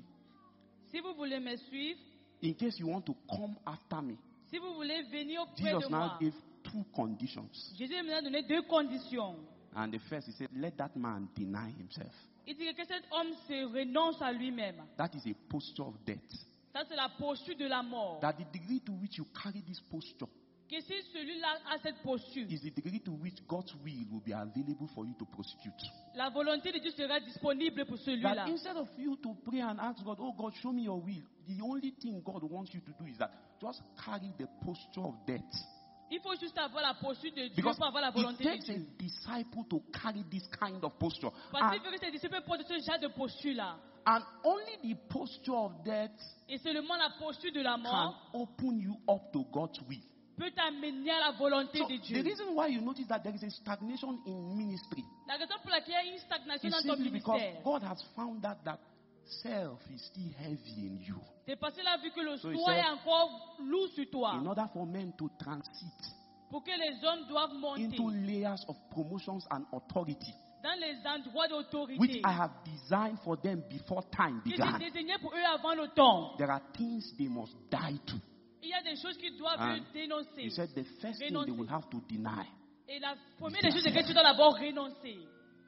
Speaker 1: si vous voulez me suivre,
Speaker 4: in case you want to come after me,
Speaker 1: si vous voulez venir auprès
Speaker 4: Jesus
Speaker 1: de
Speaker 4: now
Speaker 1: moi,
Speaker 4: gave two conditions.
Speaker 1: Jésus m'a donné deux conditions.
Speaker 4: And the first, he said, let that man deny himself.
Speaker 1: Il dit que cet homme se renonce à lui-même.
Speaker 4: That is a posture of death.
Speaker 1: Ça, c'est la posture de la mort.
Speaker 3: That the degree to which you carry this posture
Speaker 1: Que si celui-là a cette posture,
Speaker 3: is the degree to which God's will will be available for you to prosecute.
Speaker 1: la volonté de Dieu sera disponible pour
Speaker 3: That
Speaker 1: celui-là.
Speaker 3: instead of you to pray and ask God, oh God, show me your will, the only thing God wants you to do is that just carry the posture of death.
Speaker 1: Il faut juste avoir la posture de Dieu
Speaker 3: Because
Speaker 1: pour avoir la
Speaker 3: it
Speaker 1: volonté de
Speaker 3: takes a
Speaker 1: Dieu.
Speaker 3: disciple to carry this kind of posture.
Speaker 1: Parce qu'il
Speaker 3: And,
Speaker 1: faut que ses disciples portent ce genre de posture-là.
Speaker 3: and only the posture of death
Speaker 1: Et seulement la posture de la
Speaker 3: can
Speaker 1: mort
Speaker 3: open you up to God's will.
Speaker 1: peut t'amener à la volonté
Speaker 3: So
Speaker 1: de
Speaker 3: the
Speaker 1: Dieu.
Speaker 3: reason why you notice that there is a stagnation in ministry
Speaker 1: La raison pour laquelle il y a une stagnation
Speaker 3: is
Speaker 1: dans ton
Speaker 3: simply because
Speaker 1: ministère,
Speaker 3: God has found out that self is still heavy in you.
Speaker 1: c'est parce qu'il a vu que le
Speaker 3: So he
Speaker 1: soi
Speaker 3: said,
Speaker 1: est encore lourd sur toi.
Speaker 3: In order for men to transit
Speaker 1: Pour que les hommes doivent monter
Speaker 3: into layers of promotions and authority,
Speaker 1: dans les endroits
Speaker 3: which
Speaker 1: d'autorité
Speaker 3: I have designed for them before time
Speaker 1: que j'ai
Speaker 3: began,
Speaker 1: désigné pour eux avant le temps.
Speaker 3: there are things they must die to.
Speaker 1: Il y a des choses qu'ils doivent
Speaker 3: And
Speaker 1: eux dénoncer.
Speaker 3: He said the first thing they will have to deny.
Speaker 1: Et la première des choses, c'est que tu dois d'abord renoncer.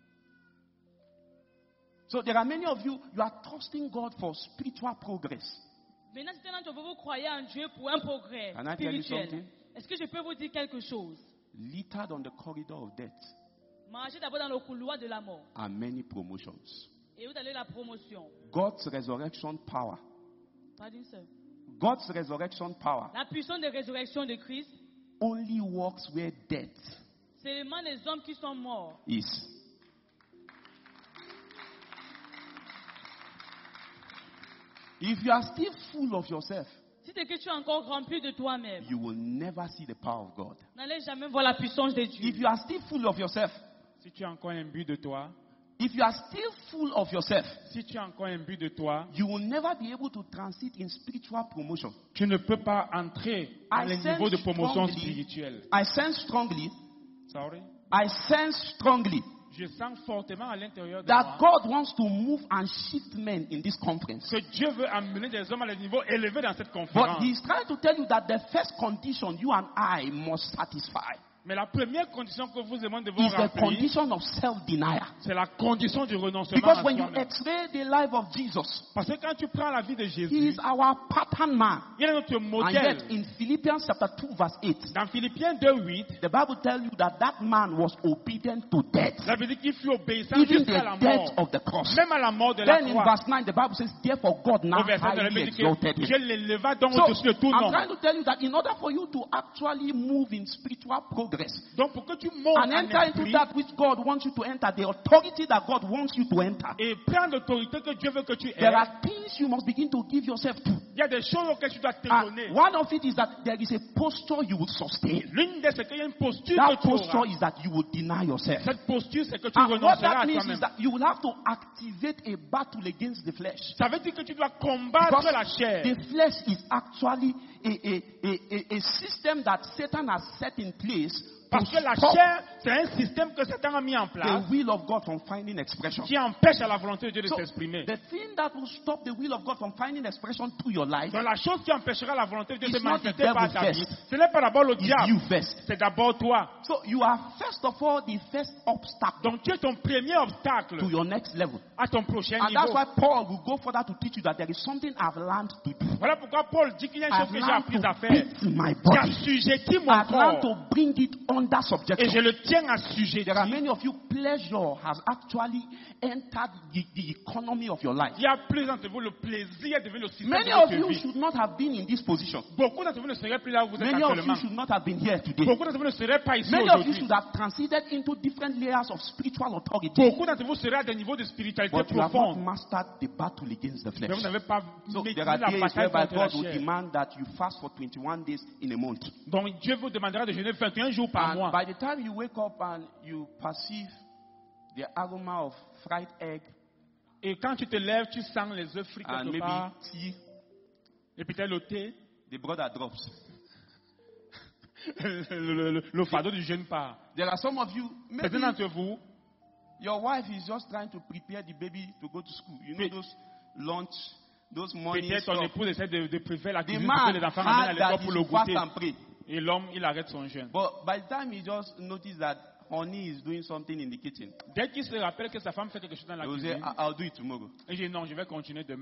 Speaker 3: So there are many of you, you are trusting God for spiritual progress.
Speaker 1: Maintenant, si d'entre vous, vous croyez en Dieu pour un progrès
Speaker 3: Can I tell you
Speaker 1: spirituel,
Speaker 3: something?
Speaker 1: est-ce que je peux vous dire quelque chose?
Speaker 3: Littered on the corridor of death
Speaker 1: Marchez d'abord dans le couloir de la mort
Speaker 3: are many promotions.
Speaker 1: et vous allez la promotion.
Speaker 3: God's resurrection power,
Speaker 1: Pardon, sir.
Speaker 3: God's resurrection power
Speaker 1: La puissance de résurrection de Christ,
Speaker 3: only works where death
Speaker 1: c'est seulement les hommes qui sont morts.
Speaker 3: is. If you are still full of yourself,
Speaker 1: Si c'est que tu es encore rempli de toi-même,
Speaker 3: you will never see the power of God.
Speaker 1: n'allez jamais voir la puissance de Dieu.
Speaker 3: If you are still full of yourself,
Speaker 5: Si tu as encore un but de toi,
Speaker 3: if you are still full of yourself,
Speaker 5: si tu as encore un but de toi,
Speaker 3: you will never be able to transit in spiritual promotion.
Speaker 5: tu ne peux pas entrer dans
Speaker 3: I
Speaker 5: les
Speaker 3: sense
Speaker 5: niveaux de promotion
Speaker 3: strongly-
Speaker 5: spirituelle.
Speaker 3: I sense strongly,
Speaker 5: Sorry.
Speaker 3: I sense strongly
Speaker 5: Je sens fortement à l'intérieur de
Speaker 3: that
Speaker 5: moi
Speaker 3: God wants to move and shift men in this conference.
Speaker 5: que Dieu veut amener des hommes à des niveaux élevés dans cette
Speaker 3: But
Speaker 5: conférence.
Speaker 3: He's trying to tell you that the first condition you and I must satisfy
Speaker 5: Mais la première condition que vous demandez de vous
Speaker 3: is the
Speaker 5: remplir,
Speaker 3: condition of self-denial.
Speaker 5: c'est la condition du renoncement
Speaker 3: Because
Speaker 5: à
Speaker 3: when you
Speaker 5: soi-même.
Speaker 3: x-ray the life of Jesus,
Speaker 5: Parce que quand tu prends la vie de
Speaker 3: He
Speaker 5: Jésus,
Speaker 3: is our pattern man.
Speaker 5: il est notre
Speaker 3: And
Speaker 5: modèle.
Speaker 3: yet in Philippians chapter two verse eight,
Speaker 5: Dans Philippiens deux huit,
Speaker 3: the Bible tells you that that man was obedient to death,
Speaker 5: ça veut dire qu'il fut obéissant
Speaker 3: even
Speaker 5: jusqu'à la
Speaker 3: the death
Speaker 5: mort.
Speaker 3: of the cross.
Speaker 5: Même à la mort de la
Speaker 3: Then in
Speaker 5: croix.
Speaker 3: verse nine, the Bible says, therefore God now
Speaker 5: Au verset neuf,
Speaker 3: highly
Speaker 5: il dit
Speaker 3: exalted
Speaker 5: que
Speaker 3: him.
Speaker 5: Dieu l'éleva donc
Speaker 3: So,
Speaker 5: au-dessus de tout
Speaker 3: I'm
Speaker 5: nom.
Speaker 3: trying to tell you that in order for you to actually move in spiritual progress
Speaker 5: Donc pour que tu montes
Speaker 3: and
Speaker 5: en
Speaker 3: enter into
Speaker 5: esprit
Speaker 3: that which God wants you to enter, the authority that God wants you to enter,
Speaker 5: et prendre l'autorité que Dieu veut que tu aies,
Speaker 3: there are things you must begin to give yourself to.
Speaker 5: il y a des choses auxquelles tu dois te
Speaker 3: And
Speaker 5: donner.
Speaker 3: one of it is that there is a posture you will sustain.
Speaker 5: L'une de ces qu'il y a une posture
Speaker 3: That
Speaker 5: que tu
Speaker 3: posture
Speaker 5: auras.
Speaker 3: is that you will deny yourself.
Speaker 5: Cette posture, c'est que tu
Speaker 3: And what
Speaker 5: renonceras
Speaker 3: that
Speaker 5: à
Speaker 3: means is
Speaker 5: toi-même.
Speaker 3: that you will have to activate a battle against the flesh.
Speaker 5: Ça veut dire que tu dois combattre
Speaker 3: Because
Speaker 5: la chair.
Speaker 3: the flesh is actually a, a, a, a, a system that Satan has set in place to
Speaker 5: Parce que la
Speaker 3: stop
Speaker 5: chair, c'est un système que Satan a mis en
Speaker 3: the
Speaker 5: place
Speaker 3: will of God from finding expression.
Speaker 5: qui empêche à la volonté de Dieu de
Speaker 3: So,
Speaker 5: s'exprimer.
Speaker 3: the thing that will stop the will of God from finding expression through your life
Speaker 5: Donc la chose qui empêchera la volonté de Dieu de
Speaker 3: It's
Speaker 5: se
Speaker 3: not the
Speaker 5: manifester par
Speaker 3: devil
Speaker 5: ta vie,
Speaker 3: first.
Speaker 5: ce n'est pas d'abord le
Speaker 3: is you
Speaker 5: diable,
Speaker 3: first.
Speaker 5: c'est d'abord toi.
Speaker 3: So you are first of all the first obstacle
Speaker 5: Donc tu es ton premier obstacle
Speaker 3: to your next level.
Speaker 5: à ton prochain
Speaker 3: And that's
Speaker 5: niveau.
Speaker 3: why Paul will go further to teach you that there is something I've learned to do.
Speaker 5: Voilà pourquoi Paul dit qu'il y a une
Speaker 3: I've
Speaker 5: chose que j'ai
Speaker 3: learned
Speaker 5: appris à
Speaker 3: to
Speaker 5: faire.
Speaker 3: beat my
Speaker 5: J'ai
Speaker 3: body.
Speaker 5: assujetti mon
Speaker 3: I've learned
Speaker 5: corps
Speaker 3: to bring it under
Speaker 5: et je
Speaker 3: subjection.
Speaker 5: le tiens assujetti.
Speaker 3: There are many of you, pleasure has actually entered the, the economy of your life.
Speaker 5: Il y a plus d'entre vous le plaisir de vivre le système
Speaker 3: Many
Speaker 5: de
Speaker 3: of
Speaker 5: votre
Speaker 3: you
Speaker 5: vie.
Speaker 3: should not have been in this position.
Speaker 5: Beaucoup d'entre vous ne seraient plus là où vous êtes
Speaker 3: Many of you
Speaker 5: actuellement.
Speaker 3: should not have been here today.
Speaker 5: Beaucoup d'entre vous ne seraient pas ici
Speaker 3: Many of you
Speaker 5: aujourd'hui.
Speaker 3: should have transited into different layers of spiritual authority.
Speaker 5: Beaucoup d'entre vous seraient à des niveaux de spiritualité
Speaker 3: But you have not
Speaker 5: profonde.
Speaker 3: mastered the battle against the
Speaker 5: Mais vous
Speaker 3: flesh.
Speaker 5: n'avez pas
Speaker 3: So
Speaker 5: maîtrisé
Speaker 3: there are
Speaker 5: la
Speaker 3: days
Speaker 5: bataille
Speaker 3: whereby
Speaker 5: contre la
Speaker 3: God will
Speaker 5: chair.
Speaker 3: demand that you fast for twenty-one days in a month.
Speaker 5: Donc Dieu vous demandera de jeûner vingt et un jours par
Speaker 3: And
Speaker 5: mois.
Speaker 3: by the time you wake up and you perceive the aroma of fried egg
Speaker 5: Et quand tu te lèves, tu sens les œufs frits
Speaker 3: and
Speaker 5: quelque
Speaker 3: maybe
Speaker 5: part.
Speaker 3: tea,
Speaker 5: Et peut-être le thé.
Speaker 3: the brother drops.
Speaker 5: le, le- le- le fardeau du jeûne part.
Speaker 3: There are some of you, maybe
Speaker 5: Certains d'entre vous,
Speaker 3: your wife is just trying to prepare the baby to go to school. You know
Speaker 5: Oui.
Speaker 3: those lunch, those morning
Speaker 5: peut-être ton
Speaker 3: stuff.
Speaker 5: épouse essaie de, de préparer la
Speaker 3: The
Speaker 5: cuisine pour que
Speaker 3: man
Speaker 5: les enfants ramènent à
Speaker 3: had
Speaker 5: l'école
Speaker 3: that
Speaker 5: pour
Speaker 3: he
Speaker 5: le
Speaker 3: should fast
Speaker 5: goûter.
Speaker 3: and pray.
Speaker 5: Et l'homme, il arrête son jeûne.
Speaker 3: But by the time he just noticed that honey is doing something in the kitchen,
Speaker 5: Dès qu'il se rappelle que sa femme fait quelque chose dans la
Speaker 3: he will say,
Speaker 5: cuisine,
Speaker 3: "I- I'll do it tomorrow."
Speaker 5: il dit non, je vais continuer demain.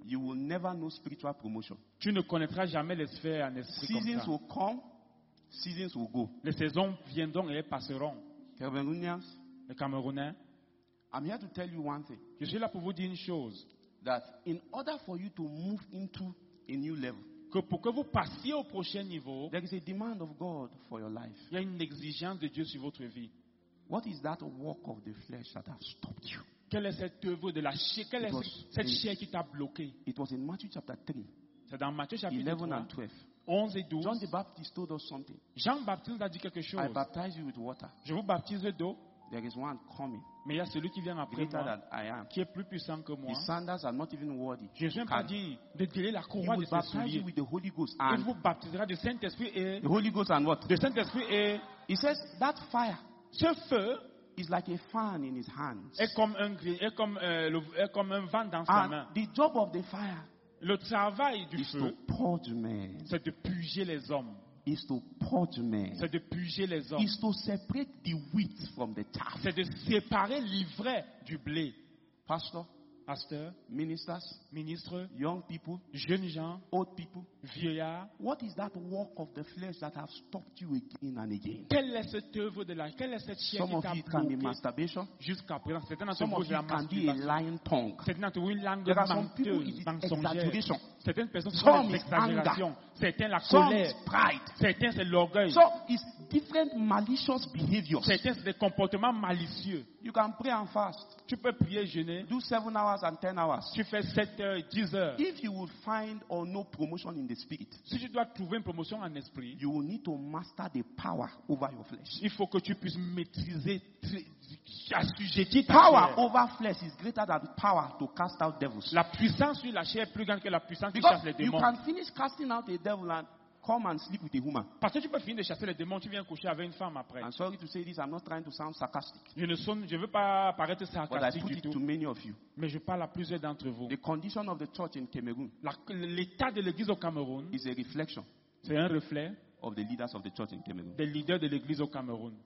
Speaker 3: you will never know spiritual promotion.
Speaker 5: Tu ne connaîtras jamais les sphères en esprit comme
Speaker 3: Seasons
Speaker 5: ça.
Speaker 3: will come, seasons will go.
Speaker 5: Les saisons viendront et elles passeront.
Speaker 3: Cameroonians,
Speaker 5: Les Camerounais,
Speaker 3: I'm here to tell you one thing.
Speaker 5: je suis là pour vous dire une chose.
Speaker 3: That in order for you to move into a new level,
Speaker 5: Que pour que vous passiez au prochain niveau,
Speaker 3: there is a demand of God for your life.
Speaker 5: il y a une exigence de Dieu sur votre vie.
Speaker 3: What is that work of the flesh that has stopped you?
Speaker 5: Quelle est cette œuvre de la chair? Quelle est
Speaker 3: It was
Speaker 5: cette
Speaker 3: in-
Speaker 5: chair qui t'a bloqué?
Speaker 3: It was in Matthew chapter three,
Speaker 5: C'est dans Matthieu chapitre
Speaker 3: eleven
Speaker 5: trois,
Speaker 3: and twelve.
Speaker 5: onze et douze.
Speaker 3: John the Baptist told us something.
Speaker 5: Jean-Baptiste a dit quelque chose.
Speaker 3: I baptize you with water.
Speaker 5: Je vous baptise d'eau,
Speaker 3: There is one coming,
Speaker 5: mais il y a celui qui vient après
Speaker 3: greater
Speaker 5: moi,
Speaker 3: than I am.
Speaker 5: qui est plus puissant que moi.
Speaker 3: His sandals are not even worthy.
Speaker 5: Je ne viens pas
Speaker 3: Can-
Speaker 5: dire de tirer la
Speaker 3: He
Speaker 5: courroie de
Speaker 3: will
Speaker 5: ses
Speaker 3: baptize
Speaker 5: souliers.
Speaker 3: you with the Holy Ghost.
Speaker 5: Il
Speaker 3: And
Speaker 5: vous baptisera du Saint-Esprit et
Speaker 3: the Holy Ghost and what?
Speaker 5: de Saint-Esprit et
Speaker 3: He says that fire
Speaker 5: ce feu
Speaker 3: is like a fan in his hands.
Speaker 5: est comme un gris- est comme euh, le- est comme un vent dans sa main.
Speaker 3: And the job of the fire
Speaker 5: Le travail du
Speaker 3: is to
Speaker 5: feu,
Speaker 3: purge men.
Speaker 5: c'est de puger les hommes.
Speaker 3: Is to purge men.
Speaker 5: C'est de puger les hommes.
Speaker 3: Is to separate the wheat from the chaff.
Speaker 5: C'est de séparer l'ivraie du blé.
Speaker 3: Pastor,
Speaker 5: Pasteur,
Speaker 3: ministers,
Speaker 5: ministre,
Speaker 3: young people,
Speaker 5: jeunes gens,
Speaker 3: old people.
Speaker 5: vieillards.
Speaker 3: What is that work of the flesh that have stopped you again and again?
Speaker 5: Quelle est cette œuvre de la, quelle est cette chair
Speaker 3: Some
Speaker 5: qui
Speaker 3: of
Speaker 5: t'a
Speaker 3: you can be
Speaker 5: bloqué
Speaker 3: masturbation.
Speaker 5: jusqu'à présent? Certains d'entre
Speaker 3: Some
Speaker 5: vous
Speaker 3: of
Speaker 5: de la
Speaker 3: you can be a
Speaker 5: masturbation.
Speaker 3: lying tongue.
Speaker 5: Certains d'entre vous une langue
Speaker 3: There are some people it
Speaker 5: menteuse,
Speaker 3: is
Speaker 5: mensongère.
Speaker 3: exaggeration.
Speaker 5: Certaines personnes
Speaker 3: Some
Speaker 5: sont
Speaker 3: is
Speaker 5: des exagérations. Certains la
Speaker 3: Some
Speaker 5: colère.
Speaker 3: is pride.
Speaker 5: Certains c'est l'orgueil.
Speaker 3: So it's different malicious behaviors.
Speaker 5: Certains c'est des comportements malicieux.
Speaker 3: You can pray and fast.
Speaker 5: Tu peux prier, jeûner.
Speaker 3: Do seven hours and ten hours.
Speaker 5: Tu fais sept heures, dix heures.
Speaker 3: If you will find or no promotion in the spirit,
Speaker 5: Si tu dois trouver une promotion en esprit,
Speaker 3: you will need to master the power over your flesh.
Speaker 5: il faut que tu puisses maîtriser, tri- assujettir ta
Speaker 3: Power
Speaker 5: chair.
Speaker 3: over flesh is greater than power to cast out devils.
Speaker 5: La puissance sur la chair est plus grande que la puissance qui
Speaker 3: Because
Speaker 5: chasse les
Speaker 3: you
Speaker 5: démons.
Speaker 3: can finish casting out a devil and come and sleep with a woman.
Speaker 5: Parce que tu peux finir de chasser les démons, tu viens coucher avec une femme après.
Speaker 3: I'm sorry to say this, I'm not trying to sound sarcastic,
Speaker 5: Je ne sonne, je veux pas paraître
Speaker 3: but I
Speaker 5: sarcastique
Speaker 3: put
Speaker 5: du
Speaker 3: it
Speaker 5: tout,
Speaker 3: to many of you.
Speaker 5: mais je parle à plusieurs d'entre vous.
Speaker 3: The condition of the church in Cameroon
Speaker 5: La- L'état de l'église au Cameroun,
Speaker 3: is a reflection
Speaker 5: c'est un reflet
Speaker 3: of the leaders of the church in Cameroon.
Speaker 5: des leaders de l'église au Cameroun.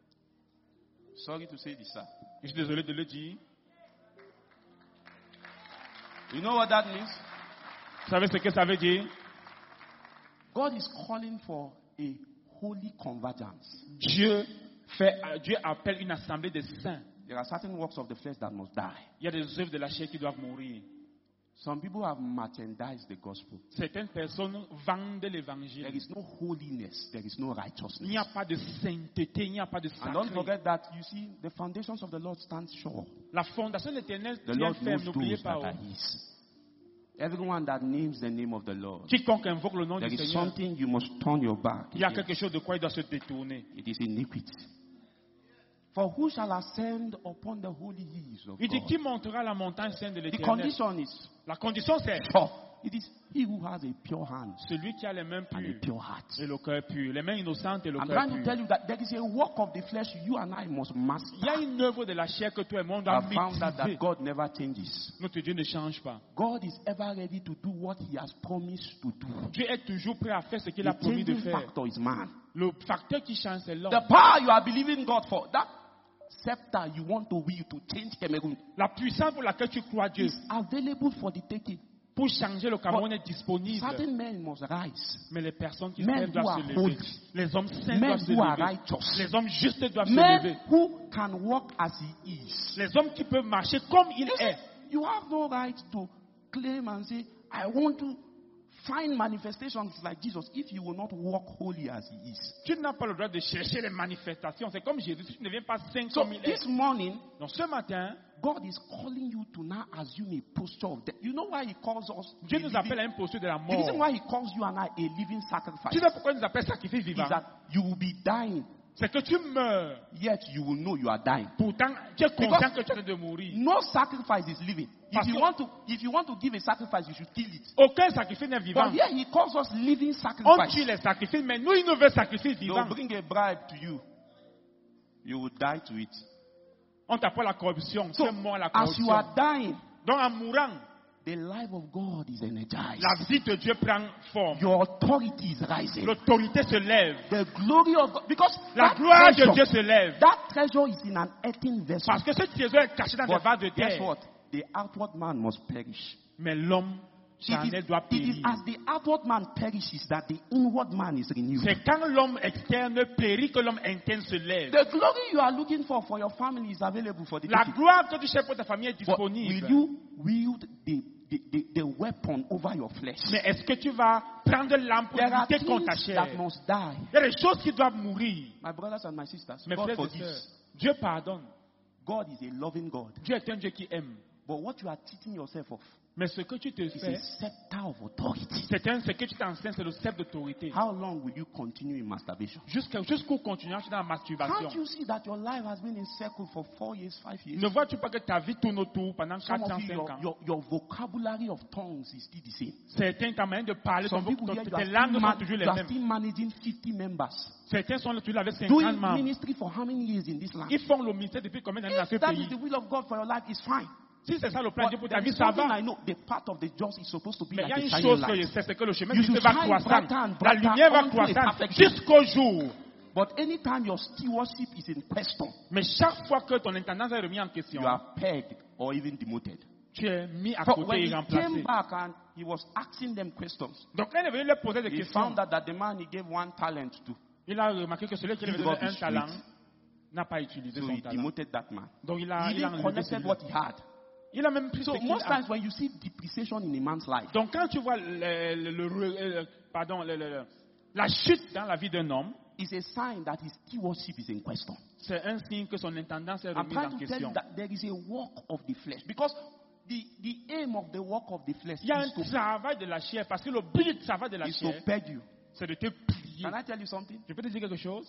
Speaker 3: Sorry to say this, sir.
Speaker 5: Je suis désolé de le dire.
Speaker 3: You know what that means?
Speaker 5: Vous savez ce que ça veut dire?
Speaker 3: God is calling for a holy convergence.
Speaker 5: Dieu fait, Dieu appelle une assemblée des saints.
Speaker 3: There are certain works of the flesh that must die.
Speaker 5: Il y a des œuvres de la chair qui doivent mourir.
Speaker 3: Some people have merchandised the gospel.
Speaker 5: Certaines personnes vendent
Speaker 3: There
Speaker 5: l'évangile.
Speaker 3: is no holiness, there is no
Speaker 5: Il
Speaker 3: righteousness.
Speaker 5: n'y a pas de sainteté, il n'y a pas de
Speaker 3: And don't
Speaker 5: sacré.
Speaker 3: forget that, you see, the foundations of the Lord stand sure.
Speaker 5: La fondation de l'Éternel
Speaker 3: The
Speaker 5: tient
Speaker 3: Lord
Speaker 5: ferme,
Speaker 3: knows
Speaker 5: n'oubliez
Speaker 3: those
Speaker 5: pas.
Speaker 3: that are
Speaker 5: oh.
Speaker 3: His. Everyone that names the name of the Lord,
Speaker 5: Quiconque invoque le nom
Speaker 3: there
Speaker 5: du
Speaker 3: is
Speaker 5: Seigneur,
Speaker 3: something you must turn your back.
Speaker 5: il y a
Speaker 3: against.
Speaker 5: quelque chose de quoi il doit se détourner.
Speaker 3: It is iniquity. For who shall ascend upon the holy hills of
Speaker 5: Il dit,
Speaker 3: God?
Speaker 5: qui montera la montagne sainte de
Speaker 3: The
Speaker 5: l'Éternel?
Speaker 3: condition is
Speaker 5: La condition c'est
Speaker 3: pure. It is he who has a pure hand
Speaker 5: celui qui a les mains
Speaker 3: and a
Speaker 5: pures
Speaker 3: pure heart.
Speaker 5: et le cœur pur. Les mains innocentes et le
Speaker 3: I'm
Speaker 5: cœur
Speaker 3: trying to tell
Speaker 5: pur.
Speaker 3: you that there is a work of the flesh you and I must master.
Speaker 5: Il y a une œuvre de la chair que toi et moi on doit
Speaker 3: I've found that, that
Speaker 5: maîtriser.
Speaker 3: God never changes.
Speaker 5: Notre Dieu ne change pas.
Speaker 3: God is ever ready to do what He has promised to do.
Speaker 5: Dieu est toujours prêt à faire ce qu'il a
Speaker 3: The
Speaker 5: promis de
Speaker 3: changing
Speaker 5: faire.
Speaker 3: factor is man.
Speaker 5: Le facteur qui change, c'est l'homme.
Speaker 3: The power you are believing God for, that scepter you want to wield to change Cameroon,
Speaker 5: La puissance pour laquelle tu crois Dieu
Speaker 3: is available for the taking.
Speaker 5: pour changer le Cameroun est disponible.
Speaker 3: Certain men must rise.
Speaker 5: Mais les personnes qui
Speaker 3: Men
Speaker 5: s'élèvent
Speaker 3: who
Speaker 5: doivent
Speaker 3: are
Speaker 5: se lever.
Speaker 3: holy.
Speaker 5: Les hommes saints
Speaker 3: Men
Speaker 5: doivent se
Speaker 3: who are
Speaker 5: lever.
Speaker 3: righteous.
Speaker 5: Les hommes justes doivent se
Speaker 3: Men
Speaker 5: lever.
Speaker 3: who can walk as He is.
Speaker 5: Les hommes qui peuvent marcher comme il
Speaker 3: You see,
Speaker 5: est.
Speaker 3: you have no right to claim and say, I want to find manifestations like Jesus if you will not walk holy as He is.
Speaker 5: Tu n'as pas le droit de chercher les manifestations. C'est comme Jésus. Si tu ne deviens pas saint
Speaker 3: So
Speaker 5: comme il est.
Speaker 3: this morning,
Speaker 5: Donc ce matin,
Speaker 3: God is calling you to now assume a posture of death. You know why He calls us
Speaker 5: Dieu
Speaker 3: a
Speaker 5: nous
Speaker 3: living-
Speaker 5: appelle à une posture de la
Speaker 3: The reason
Speaker 5: mort.
Speaker 3: why He calls you and I a living sacrifice
Speaker 5: Tu sais pourquoi il nous appelle sacrifice
Speaker 3: is
Speaker 5: vivant?
Speaker 3: that you will be dying,
Speaker 5: C'est que tu meurs.
Speaker 3: yet you will know you are dying.
Speaker 5: Pourtant, tu es conscient
Speaker 3: Because-
Speaker 5: que tu es en train de mourir.
Speaker 3: No sacrifice is living. If
Speaker 5: Parce
Speaker 3: you
Speaker 5: que-
Speaker 3: want to, if you want to give a sacrifice, you should kill it.
Speaker 5: Aucun sacrifice n'est vivant.
Speaker 3: But here He calls us living
Speaker 5: On
Speaker 3: sacrifice.
Speaker 5: tue les sacrifices, mais nous, il nous veut sacrifice
Speaker 3: They'll
Speaker 5: vivant.
Speaker 3: bring a bribe to you. You will die to it.
Speaker 5: On t'apprête la corruption. Tu
Speaker 3: So,
Speaker 5: es mort à la
Speaker 3: as you
Speaker 5: corruption.
Speaker 3: are dying,
Speaker 5: Donc en mourant,
Speaker 3: the life of God is energized.
Speaker 5: la vie de Dieu prend forme.
Speaker 3: Your authority is rising.
Speaker 5: L'autorité se lève.
Speaker 3: The glory of God, because
Speaker 5: La
Speaker 3: that
Speaker 5: gloire de
Speaker 3: treasure,
Speaker 5: Dieu se lève.
Speaker 3: that treasure is in an earthen vessel.
Speaker 5: Parce que ce trésor est caché dans des
Speaker 3: But
Speaker 5: vases de
Speaker 3: guess
Speaker 5: terre.
Speaker 3: what? The outward man must perish.
Speaker 5: Mais l'homme charnel doit
Speaker 3: it is
Speaker 5: périr.
Speaker 3: as the outward man perishes that the inward man is renewed.
Speaker 5: C'est quand l'homme externe périt que l'homme interne se lève.
Speaker 3: The glory you are looking for for your family is available for the
Speaker 5: La
Speaker 3: taking.
Speaker 5: gloire que tu cherches pour ta famille est
Speaker 3: But
Speaker 5: disponible.
Speaker 3: will you wield the, the, the, the weapon over your flesh?
Speaker 5: Mais est-ce que tu vas prendre l'arme pour
Speaker 3: There are
Speaker 5: lutter contre ta
Speaker 3: things
Speaker 5: chair?
Speaker 3: that must die.
Speaker 5: Il y a des choses qui doivent mourir.
Speaker 3: My brothers and my sisters,
Speaker 5: Mes
Speaker 3: God
Speaker 5: frères et
Speaker 3: forgives.
Speaker 5: sœurs, Dieu pardonne.
Speaker 3: God is a loving God.
Speaker 5: Dieu est un Dieu qui aime.
Speaker 3: But what you are teaching yourself of
Speaker 5: Mais ce que tu te
Speaker 3: is a
Speaker 5: fais,
Speaker 3: scepter of authority.
Speaker 5: c'est un, ce que tu t'enseignes, c'est le sceptre d'autorité.
Speaker 3: How long will you continue in masturbation?
Speaker 5: Jusqu'à- Jusqu'où continues-tu dans la
Speaker 3: Can't
Speaker 5: masturbation?
Speaker 3: you see that your life has been in circle for four years, five years?
Speaker 5: Ne vois-tu pas que ta vie tourne autour pendant
Speaker 3: Some
Speaker 5: quatre ans,
Speaker 3: of you,
Speaker 5: cinq
Speaker 3: your,
Speaker 5: ans?
Speaker 3: your, your vocabulary of tongues is still the same.
Speaker 5: Certains, ta manière de parler, ton
Speaker 3: Some people
Speaker 5: ton-
Speaker 3: here, you are,
Speaker 5: tes
Speaker 3: still
Speaker 5: langues sont
Speaker 3: man-
Speaker 5: toujours
Speaker 3: you
Speaker 5: les
Speaker 3: are
Speaker 5: mêmes.
Speaker 3: still managing fifty members.
Speaker 5: Certains sont toujours avec cinquante
Speaker 3: Doing
Speaker 5: membres.
Speaker 3: ministry for how many years in this land?
Speaker 5: Ils font le ministère depuis combien d'années dans ce
Speaker 3: If that is
Speaker 5: pays?
Speaker 3: the will of God for your life, it's fine.
Speaker 5: Si c'est ça le plan de Dieu pour ta
Speaker 3: There
Speaker 5: vie,
Speaker 3: is
Speaker 5: ça
Speaker 3: something
Speaker 5: va.
Speaker 3: I know. The path of the just is supposed to be
Speaker 5: Mais il y
Speaker 3: like
Speaker 5: a
Speaker 3: a
Speaker 5: une
Speaker 3: shining
Speaker 5: chose que je
Speaker 3: light.
Speaker 5: sais, c'est que le chemin
Speaker 3: You
Speaker 5: du Christ
Speaker 3: should
Speaker 5: va
Speaker 3: shine
Speaker 5: croissant.
Speaker 3: brighter and
Speaker 5: La
Speaker 3: brighter
Speaker 5: lumière va
Speaker 3: unto a
Speaker 5: croissant
Speaker 3: perfect day.
Speaker 5: jusqu'au jour.
Speaker 3: But anytime your stewardship is in question,
Speaker 5: Mais chaque fois que ton intendance est remis en question,
Speaker 3: you are pegged or even demoted.
Speaker 5: tu es mis à
Speaker 3: So
Speaker 5: côté
Speaker 3: when
Speaker 5: et
Speaker 3: he
Speaker 5: remplacé.
Speaker 3: came back and he was asking them questions,
Speaker 5: Donc là, il est venu leur poser des
Speaker 3: he
Speaker 5: questions.
Speaker 3: found out that the man he gave one talent to,
Speaker 5: Il a remarqué que celui qui lui
Speaker 3: Give
Speaker 5: avait
Speaker 3: up
Speaker 5: donné un
Speaker 3: his
Speaker 5: talent
Speaker 3: spirit.
Speaker 5: n'a pas utilisé
Speaker 3: so
Speaker 5: son
Speaker 3: he
Speaker 5: talent.
Speaker 3: demoted that man.
Speaker 5: Donc il a,
Speaker 3: He
Speaker 5: il a
Speaker 3: even
Speaker 5: enlevé
Speaker 3: collected
Speaker 5: celui-là.
Speaker 3: what he had.
Speaker 5: Il a même pris
Speaker 3: So
Speaker 5: ce qu'il
Speaker 3: most
Speaker 5: a.
Speaker 3: times when you see depreciation in a man's life,
Speaker 5: Donc quand tu vois le, le- le- le- pardon, le- le- le- la chute dans la vie d'un homme,
Speaker 3: it's a sign that his stewardship is in question.
Speaker 5: c'est un signe que son intendance est
Speaker 3: I'm
Speaker 5: remise
Speaker 3: trying
Speaker 5: en
Speaker 3: to tell you
Speaker 5: question.
Speaker 3: that there is a work of the flesh. Because the, the aim of the work of the flesh
Speaker 5: Il y a
Speaker 3: is
Speaker 5: un
Speaker 3: to,
Speaker 5: travail de la chair, parce que le but du travail de la
Speaker 3: is to
Speaker 5: chair,
Speaker 3: peg you.
Speaker 5: c'est de te plier.
Speaker 3: Can I tell you something?
Speaker 5: Je peux te dire quelque chose?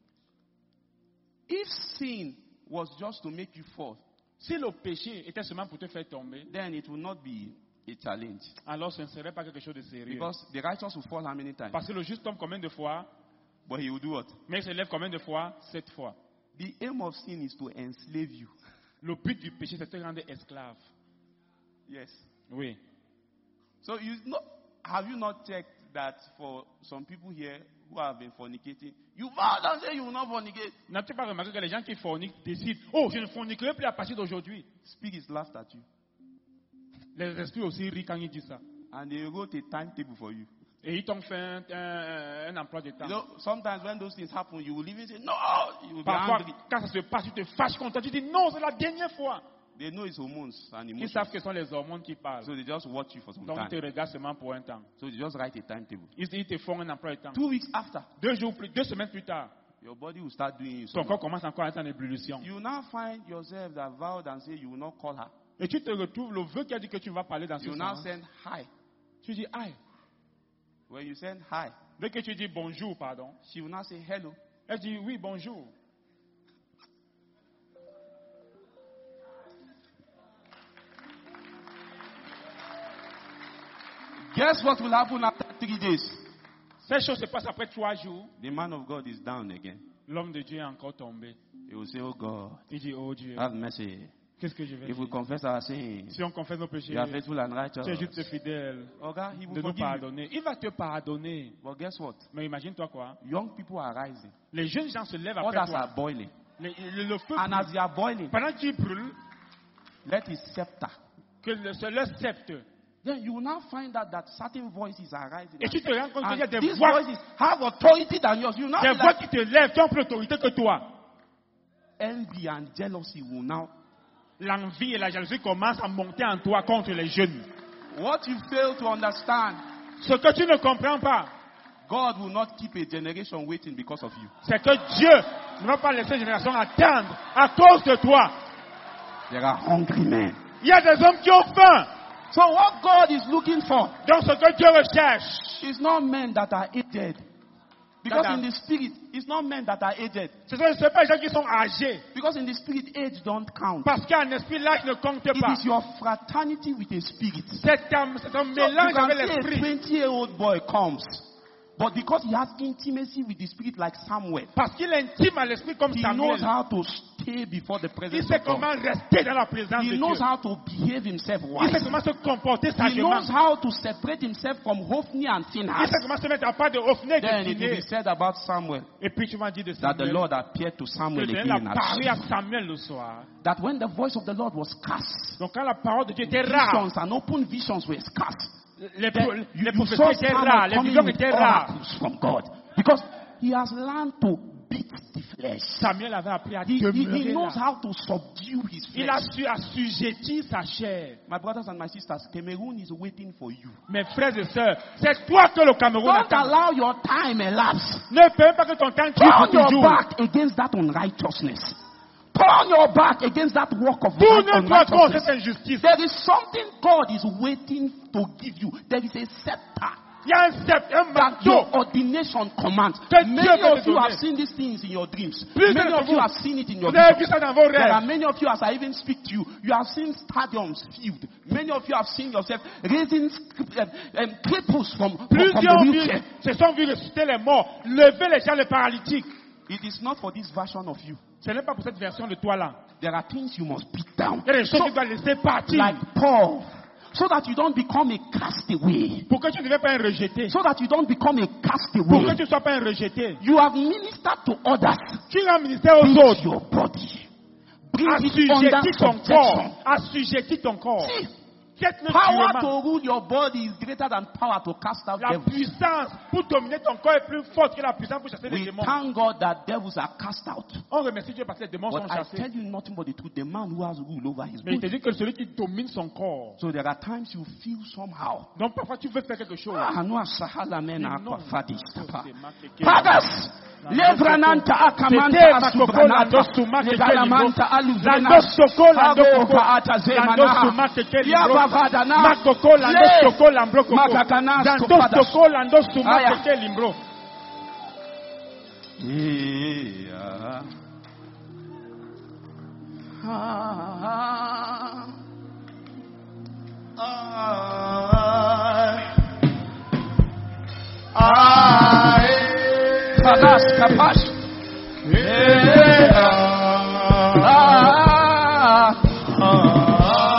Speaker 3: If sin was just to make you fall,
Speaker 5: Si le péché était seulement pour te faire tomber,
Speaker 3: then it will not be a challenge.
Speaker 5: alors ce ne serait pas quelque chose de sérieux.
Speaker 3: Because the righteous will fall how many times?
Speaker 5: Parce que le juste tombe combien de fois,
Speaker 3: But he will do what?
Speaker 5: mais il se lève combien de fois? Sept fois.
Speaker 3: The aim of sin is to enslave you.
Speaker 5: Le but du péché, c'est de te rendre esclave.
Speaker 3: Yes.
Speaker 5: Oui.
Speaker 3: So you know, have you not checked that for some people here who have been fornicating, you vow and say you will not fornicate.
Speaker 5: N'as-tu pas remarqué que les gens qui forniquent décident, oh, je ne forniquerai plus à partir d'aujourd'hui?
Speaker 3: Spirits laughed at you.
Speaker 5: Les esprits aussi rient quand ils disent ça.
Speaker 3: And they wrote a timetable for you.
Speaker 5: Et ils t'ont fait un, un- un emploi de temps.
Speaker 3: You know, sometimes when those things happen, you will even say, no, you will be
Speaker 5: Parfois,
Speaker 3: angry.
Speaker 5: quand ça se passe, tu te fâches contre toi, tu dis non, c'est la dernière fois.
Speaker 3: They know it's hormones and
Speaker 5: Ils
Speaker 3: emotions.
Speaker 5: savent que ce sont les hormones qui parlent.
Speaker 3: So they just watch you for some
Speaker 5: Donc ils te
Speaker 3: time.
Speaker 5: regardent seulement pour un temps.
Speaker 3: So they just write a timetable.
Speaker 5: Ils, ils te font un emploi de temps.
Speaker 3: Two weeks after,
Speaker 5: Deux jours plus, deux semaines plus tard,
Speaker 3: your body will start doing
Speaker 5: ton
Speaker 3: something.
Speaker 5: corps commence encore à être en ébullition.
Speaker 3: You now find yourself that vowed and say you will not call her.
Speaker 5: Et tu te retrouves, le vœu qui a dit que tu vas parler dans ce
Speaker 3: You now
Speaker 5: sens.
Speaker 3: send hi.
Speaker 5: Tu dis aïe.
Speaker 3: When you send hi,
Speaker 5: Dès que tu dis bonjour, pardon,
Speaker 3: she will now say hello.
Speaker 5: elle dit oui, bonjour.
Speaker 3: Guess what will happen after three days?
Speaker 5: Cette chose se passe après trois jours.
Speaker 3: The man of God is down again.
Speaker 5: L'homme de Dieu est encore tombé.
Speaker 3: He will say, oh God,
Speaker 5: Il dit, oh Dieu,
Speaker 3: have mercy.
Speaker 5: qu'est-ce que je vais
Speaker 3: If we
Speaker 5: dire?
Speaker 3: confess our sins,
Speaker 5: Si on confesse nos péchés,
Speaker 3: you are faithful and righteous.
Speaker 5: tu es juste et fidèle
Speaker 3: Oh God, he
Speaker 5: de
Speaker 3: will
Speaker 5: nous
Speaker 3: forgive you.
Speaker 5: pardonner. Il va te pardonner.
Speaker 3: But guess what?
Speaker 5: Mais imagine-toi quoi?
Speaker 3: Young people are rising.
Speaker 5: Les jeunes gens se lèvent après
Speaker 3: Others
Speaker 5: toi.
Speaker 3: are boiling.
Speaker 5: Le, le- le feu
Speaker 3: And
Speaker 5: brûle.
Speaker 3: as they are boiling,
Speaker 5: Pendant qu'ils brûlent,
Speaker 3: let his scepter.
Speaker 5: que le, c'est leur sceptre.
Speaker 3: Then you will now find out that certain voices are rising.
Speaker 5: Et tu te rends compte qu'il y a
Speaker 3: And
Speaker 5: des
Speaker 3: these
Speaker 5: voix,
Speaker 3: voices have authority than yours. You now
Speaker 5: des
Speaker 3: be
Speaker 5: voix
Speaker 3: like,
Speaker 5: qui te lèvent, qui ont plus d'autorité que toi.
Speaker 3: envy and jealousy will now.
Speaker 5: L'envie et la jalousie commencent à monter en toi contre les jeunes.
Speaker 3: What you fail to understand,
Speaker 5: Ce que tu ne comprends pas,
Speaker 3: God will not keep a generation waiting because of you.
Speaker 5: c'est que Dieu ne va pas laisser une génération attendre à cause de toi.
Speaker 3: There are hungry men.
Speaker 5: Il y a des hommes qui ont faim.
Speaker 3: So what God is looking for
Speaker 5: Donc ce que Dieu recherche,
Speaker 3: is not men that are aged. Because
Speaker 5: That are-
Speaker 3: in the spirit, it's not men that are aged.
Speaker 5: ce ne sont pas les gens qui sont âgés.
Speaker 3: Because in the spirit, age don't count.
Speaker 5: Parce qu'un esprit l'âge ne compte
Speaker 3: It
Speaker 5: pas.
Speaker 3: is your fraternity with a spirit.
Speaker 5: C'est un, c'est un
Speaker 3: So you
Speaker 5: mélange
Speaker 3: can
Speaker 5: avec
Speaker 3: see a
Speaker 5: l'esprit.
Speaker 3: twenty-year-old boy comes, but because he has intimacy with the spirit like Samuel,
Speaker 5: Parce qu'il est intime à l'esprit comme
Speaker 3: he knows
Speaker 5: Samuel.
Speaker 3: how to stay before the
Speaker 5: Il
Speaker 3: presence
Speaker 5: sait
Speaker 3: of God.
Speaker 5: comment rester dans la présence
Speaker 3: He
Speaker 5: de
Speaker 3: knows
Speaker 5: Dieu.
Speaker 3: how to behave himself
Speaker 5: Il sait
Speaker 3: wisely.
Speaker 5: comment se comporter
Speaker 3: He
Speaker 5: sagement.
Speaker 3: knows how to separate himself from Hophni and
Speaker 5: Il
Speaker 3: Phinehas.
Speaker 5: sait comment se mettre à part de Ophné et
Speaker 3: Then
Speaker 5: de
Speaker 3: it will be
Speaker 5: Phinéas.
Speaker 3: said about Samuel
Speaker 5: Et puis tu m'as dit de
Speaker 3: that the
Speaker 5: Samuel
Speaker 3: Lord appeared to
Speaker 5: que
Speaker 3: Samuel
Speaker 5: Dieu
Speaker 3: again
Speaker 5: a
Speaker 3: at
Speaker 5: parlé à
Speaker 3: Shiloh.
Speaker 5: Samuel le soir.
Speaker 3: That when the voice of the Lord was scarce,
Speaker 5: Donc quand la parole de Dieu était rare,
Speaker 3: visions and open visions were scarce.
Speaker 5: Les,
Speaker 3: Then
Speaker 5: pro-
Speaker 3: you,
Speaker 5: les
Speaker 3: you
Speaker 5: prophéties
Speaker 3: saw
Speaker 5: étaient
Speaker 3: Samuel
Speaker 5: rares, les
Speaker 3: coming
Speaker 5: visions
Speaker 3: with
Speaker 5: étaient rares.
Speaker 3: oracles from God because he has learned to beat the flesh.
Speaker 5: Samuel avait appris à
Speaker 3: He, he, he
Speaker 5: demeurer
Speaker 3: knows
Speaker 5: là.
Speaker 3: how to subdue his
Speaker 5: Il a
Speaker 3: flesh.
Speaker 5: su assujettir sa chair.
Speaker 3: My brothers and my sisters, Cameroon is waiting for you.
Speaker 5: Mes frères et sœurs, c'est toi que le Cameroun
Speaker 3: Don't
Speaker 5: attend.
Speaker 3: allow your time elapse.
Speaker 5: Ne permets pas que ton temps tue
Speaker 3: Turn
Speaker 5: pour
Speaker 3: your
Speaker 5: toujours.
Speaker 3: back against that unrighteousness. Turn your back against that work of
Speaker 5: Tourne-toi contre
Speaker 3: unrighteousness.
Speaker 5: cette injustice.
Speaker 3: There is something God is waiting to give you. There is a scepter
Speaker 5: Il y a un sceptre, un
Speaker 3: that your
Speaker 5: manteau.
Speaker 3: ordination commands.
Speaker 5: Que Dieu
Speaker 3: Many
Speaker 5: veut
Speaker 3: of
Speaker 5: te
Speaker 3: you have
Speaker 5: donner.
Speaker 3: seen these things in your dreams.
Speaker 5: Plusieurs
Speaker 3: Many of
Speaker 5: d'entre
Speaker 3: you
Speaker 5: vous,
Speaker 3: have seen it in your
Speaker 5: Vous avez vu
Speaker 3: visions.
Speaker 5: ça dans vos
Speaker 3: There are
Speaker 5: rêves.
Speaker 3: many of you, as I even speak to you, you have seen stadiums filled. Many of you have seen yourself raising um, um, cripples from, from, from
Speaker 5: Plusieurs
Speaker 3: the
Speaker 5: ont vu-
Speaker 3: wheelchair.
Speaker 5: se sont vus ressusciter les morts, lever les gens, les paralytiques.
Speaker 3: It is not for this version of you.
Speaker 5: Ce n'est pas pour cette version de toi là.
Speaker 3: There are things you must beat down.
Speaker 5: Il y a des choses
Speaker 3: So,
Speaker 5: que tu dois laisser partir.
Speaker 3: like Paul, so that you don't become a castaway.
Speaker 5: Pour que tu ne deviens pas un rejeté.
Speaker 3: So that you don't become a
Speaker 5: Pour que
Speaker 3: castaway.
Speaker 5: tu ne sois pas un rejeté.
Speaker 3: You have ministered to others.
Speaker 5: Tu rends ministère aux
Speaker 3: Beat
Speaker 5: autres.
Speaker 3: your body. Bring it under
Speaker 5: Assujettis ton corps.
Speaker 3: subjection.
Speaker 5: Assujettis ton corps.
Speaker 3: See,
Speaker 5: Quête le
Speaker 3: power
Speaker 5: tuement.
Speaker 3: to rule your body is greater than power to cast out
Speaker 5: La
Speaker 3: devils.
Speaker 5: puissance pour dominer ton corps est plus forte que la puissance pour chasser les
Speaker 3: We
Speaker 5: démons.
Speaker 3: thank God that devils are cast out.
Speaker 5: On remercie Dieu parce que les démons
Speaker 3: But
Speaker 5: sont
Speaker 3: I
Speaker 5: chassés.
Speaker 3: tell you nothing but the truth. The man who has rule over his
Speaker 5: Mais il te
Speaker 3: body.
Speaker 5: dit que celui qui domine son corps.
Speaker 3: So there are times you feel somehow.
Speaker 5: Donc parfois tu veux faire quelque chose.
Speaker 3: Ah, no, sahala mena
Speaker 5: Non.
Speaker 3: aqua fadis tapa.
Speaker 5: C'est marqué que-
Speaker 3: Fathers, levrananta akamanta
Speaker 5: C'était Makoko Lando
Speaker 3: asubranata,
Speaker 5: Suma Keke
Speaker 3: legalamanta
Speaker 5: Lando
Speaker 3: aluvrena,
Speaker 5: Soko Lando
Speaker 3: abo
Speaker 5: Koko
Speaker 3: paata
Speaker 5: Lando
Speaker 3: zemana,
Speaker 5: Suma Keke Limbro
Speaker 3: yabavadana,
Speaker 5: Makoko Lando
Speaker 3: le,
Speaker 5: Soko Lambro Koko
Speaker 3: makakana
Speaker 5: Lando
Speaker 3: skopadas.
Speaker 5: Soko Lando Suma
Speaker 3: Aya.
Speaker 5: Keke Limbro.
Speaker 3: Yeah. Ah, Fadas kapash. Ah,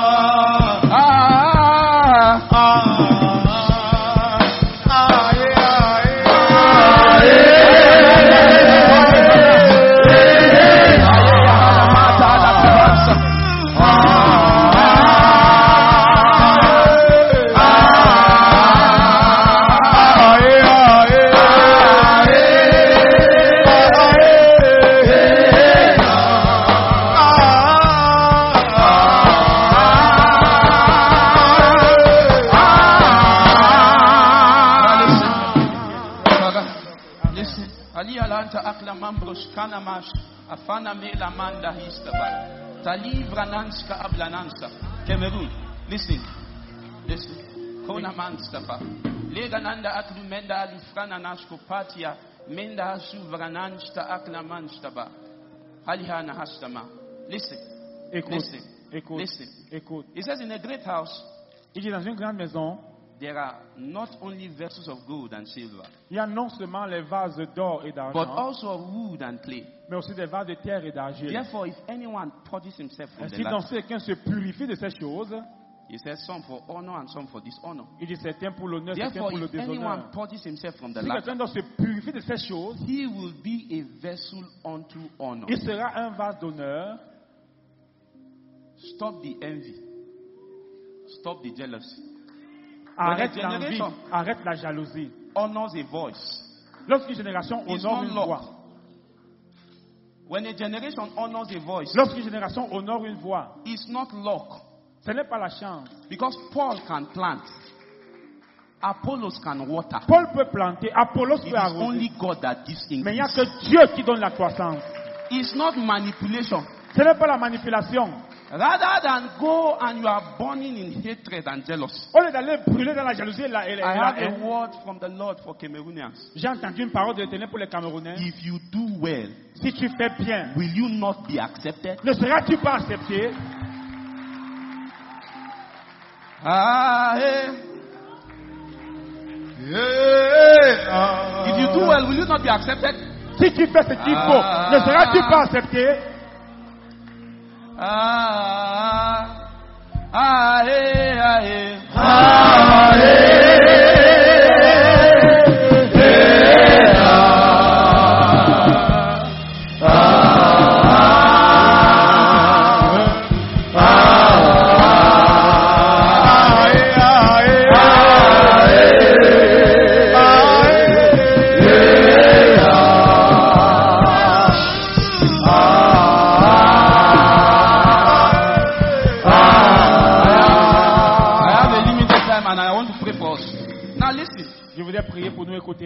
Speaker 3: Listen, Ali alanta akla mambros kanamash afana mela manda histaba talivra nanska ablanansa Cameroon. Listen, listen. Kona manstapa lega nanda aklu menda alifrana nashko patia menda suvranansta akla manstaba alihana hastama. Listen,
Speaker 5: Écoute,
Speaker 3: listen,
Speaker 5: écoute,
Speaker 3: listen.
Speaker 5: écoute.
Speaker 3: It says in a great house
Speaker 5: Il dit dans une grande maison,
Speaker 3: there are not only vessels of gold and silver,
Speaker 5: il y a non seulement les vases d'or et
Speaker 3: but
Speaker 5: d'argent,
Speaker 3: also of wood and clay.
Speaker 5: mais aussi des vases de terre et d'argile.
Speaker 3: Therefore, if anyone purges himself from the
Speaker 5: Ainsi, donc,
Speaker 3: latter,
Speaker 5: si quelqu'un se purifie de ces choses,
Speaker 3: he says some for honor and some for dishonor.
Speaker 5: il dit certains pour l'honneur, certains
Speaker 3: Therefore,
Speaker 5: pour le
Speaker 3: if anyone
Speaker 5: déshonneur.
Speaker 3: purges himself from the
Speaker 5: Si
Speaker 3: latter,
Speaker 5: quelqu'un doit se purifier de ces choses,
Speaker 3: he will be a vessel unto honor.
Speaker 5: il sera un vase d'honneur.
Speaker 3: Stop the envy. Stop the jealousy.
Speaker 5: Arrête
Speaker 3: When a
Speaker 5: l'envie,
Speaker 3: generation
Speaker 5: arrête la jalousie.
Speaker 3: honors a voice,
Speaker 5: Lorsqu'une génération
Speaker 3: It's
Speaker 5: honore
Speaker 3: not
Speaker 5: une
Speaker 3: law.
Speaker 5: voix,
Speaker 3: when a generation honors a voice,
Speaker 5: lorsqu'une génération honore une voix,
Speaker 3: it's not luck.
Speaker 5: ce n'est pas la chance.
Speaker 3: Because Paul can plant, Apollos can water.
Speaker 5: Paul peut planter, Apollos
Speaker 3: It
Speaker 5: peut
Speaker 3: is
Speaker 5: arroser,
Speaker 3: only God that gives
Speaker 5: mais il n'y a
Speaker 3: increase.
Speaker 5: que Dieu qui donne la croissance.
Speaker 3: It's not manipulation.
Speaker 5: Ce n'est pas la manipulation.
Speaker 3: Rather than go and you are burning in hatred and jealousy.
Speaker 5: Au lieu d'aller brûler dans la jalousie et la, et la-
Speaker 3: I
Speaker 5: et la
Speaker 3: have a
Speaker 5: haine,
Speaker 3: word from the Lord for Cameroonians.
Speaker 5: j'ai entendu une parole de l'Éternel pour les Camerounais.
Speaker 3: If you do well,
Speaker 5: Si tu fais bien,
Speaker 3: will you not be accepted?
Speaker 5: ne seras-tu pas accepté?
Speaker 3: Ah, eh. If you do well, will you not be accepted?
Speaker 5: Si tu fais ce qu'il faut,
Speaker 3: Ah.
Speaker 5: ne seras-tu pas accepté?
Speaker 3: Ah, ah, eh, ah, eh. Ah, eh, eh, ah, ah, ah,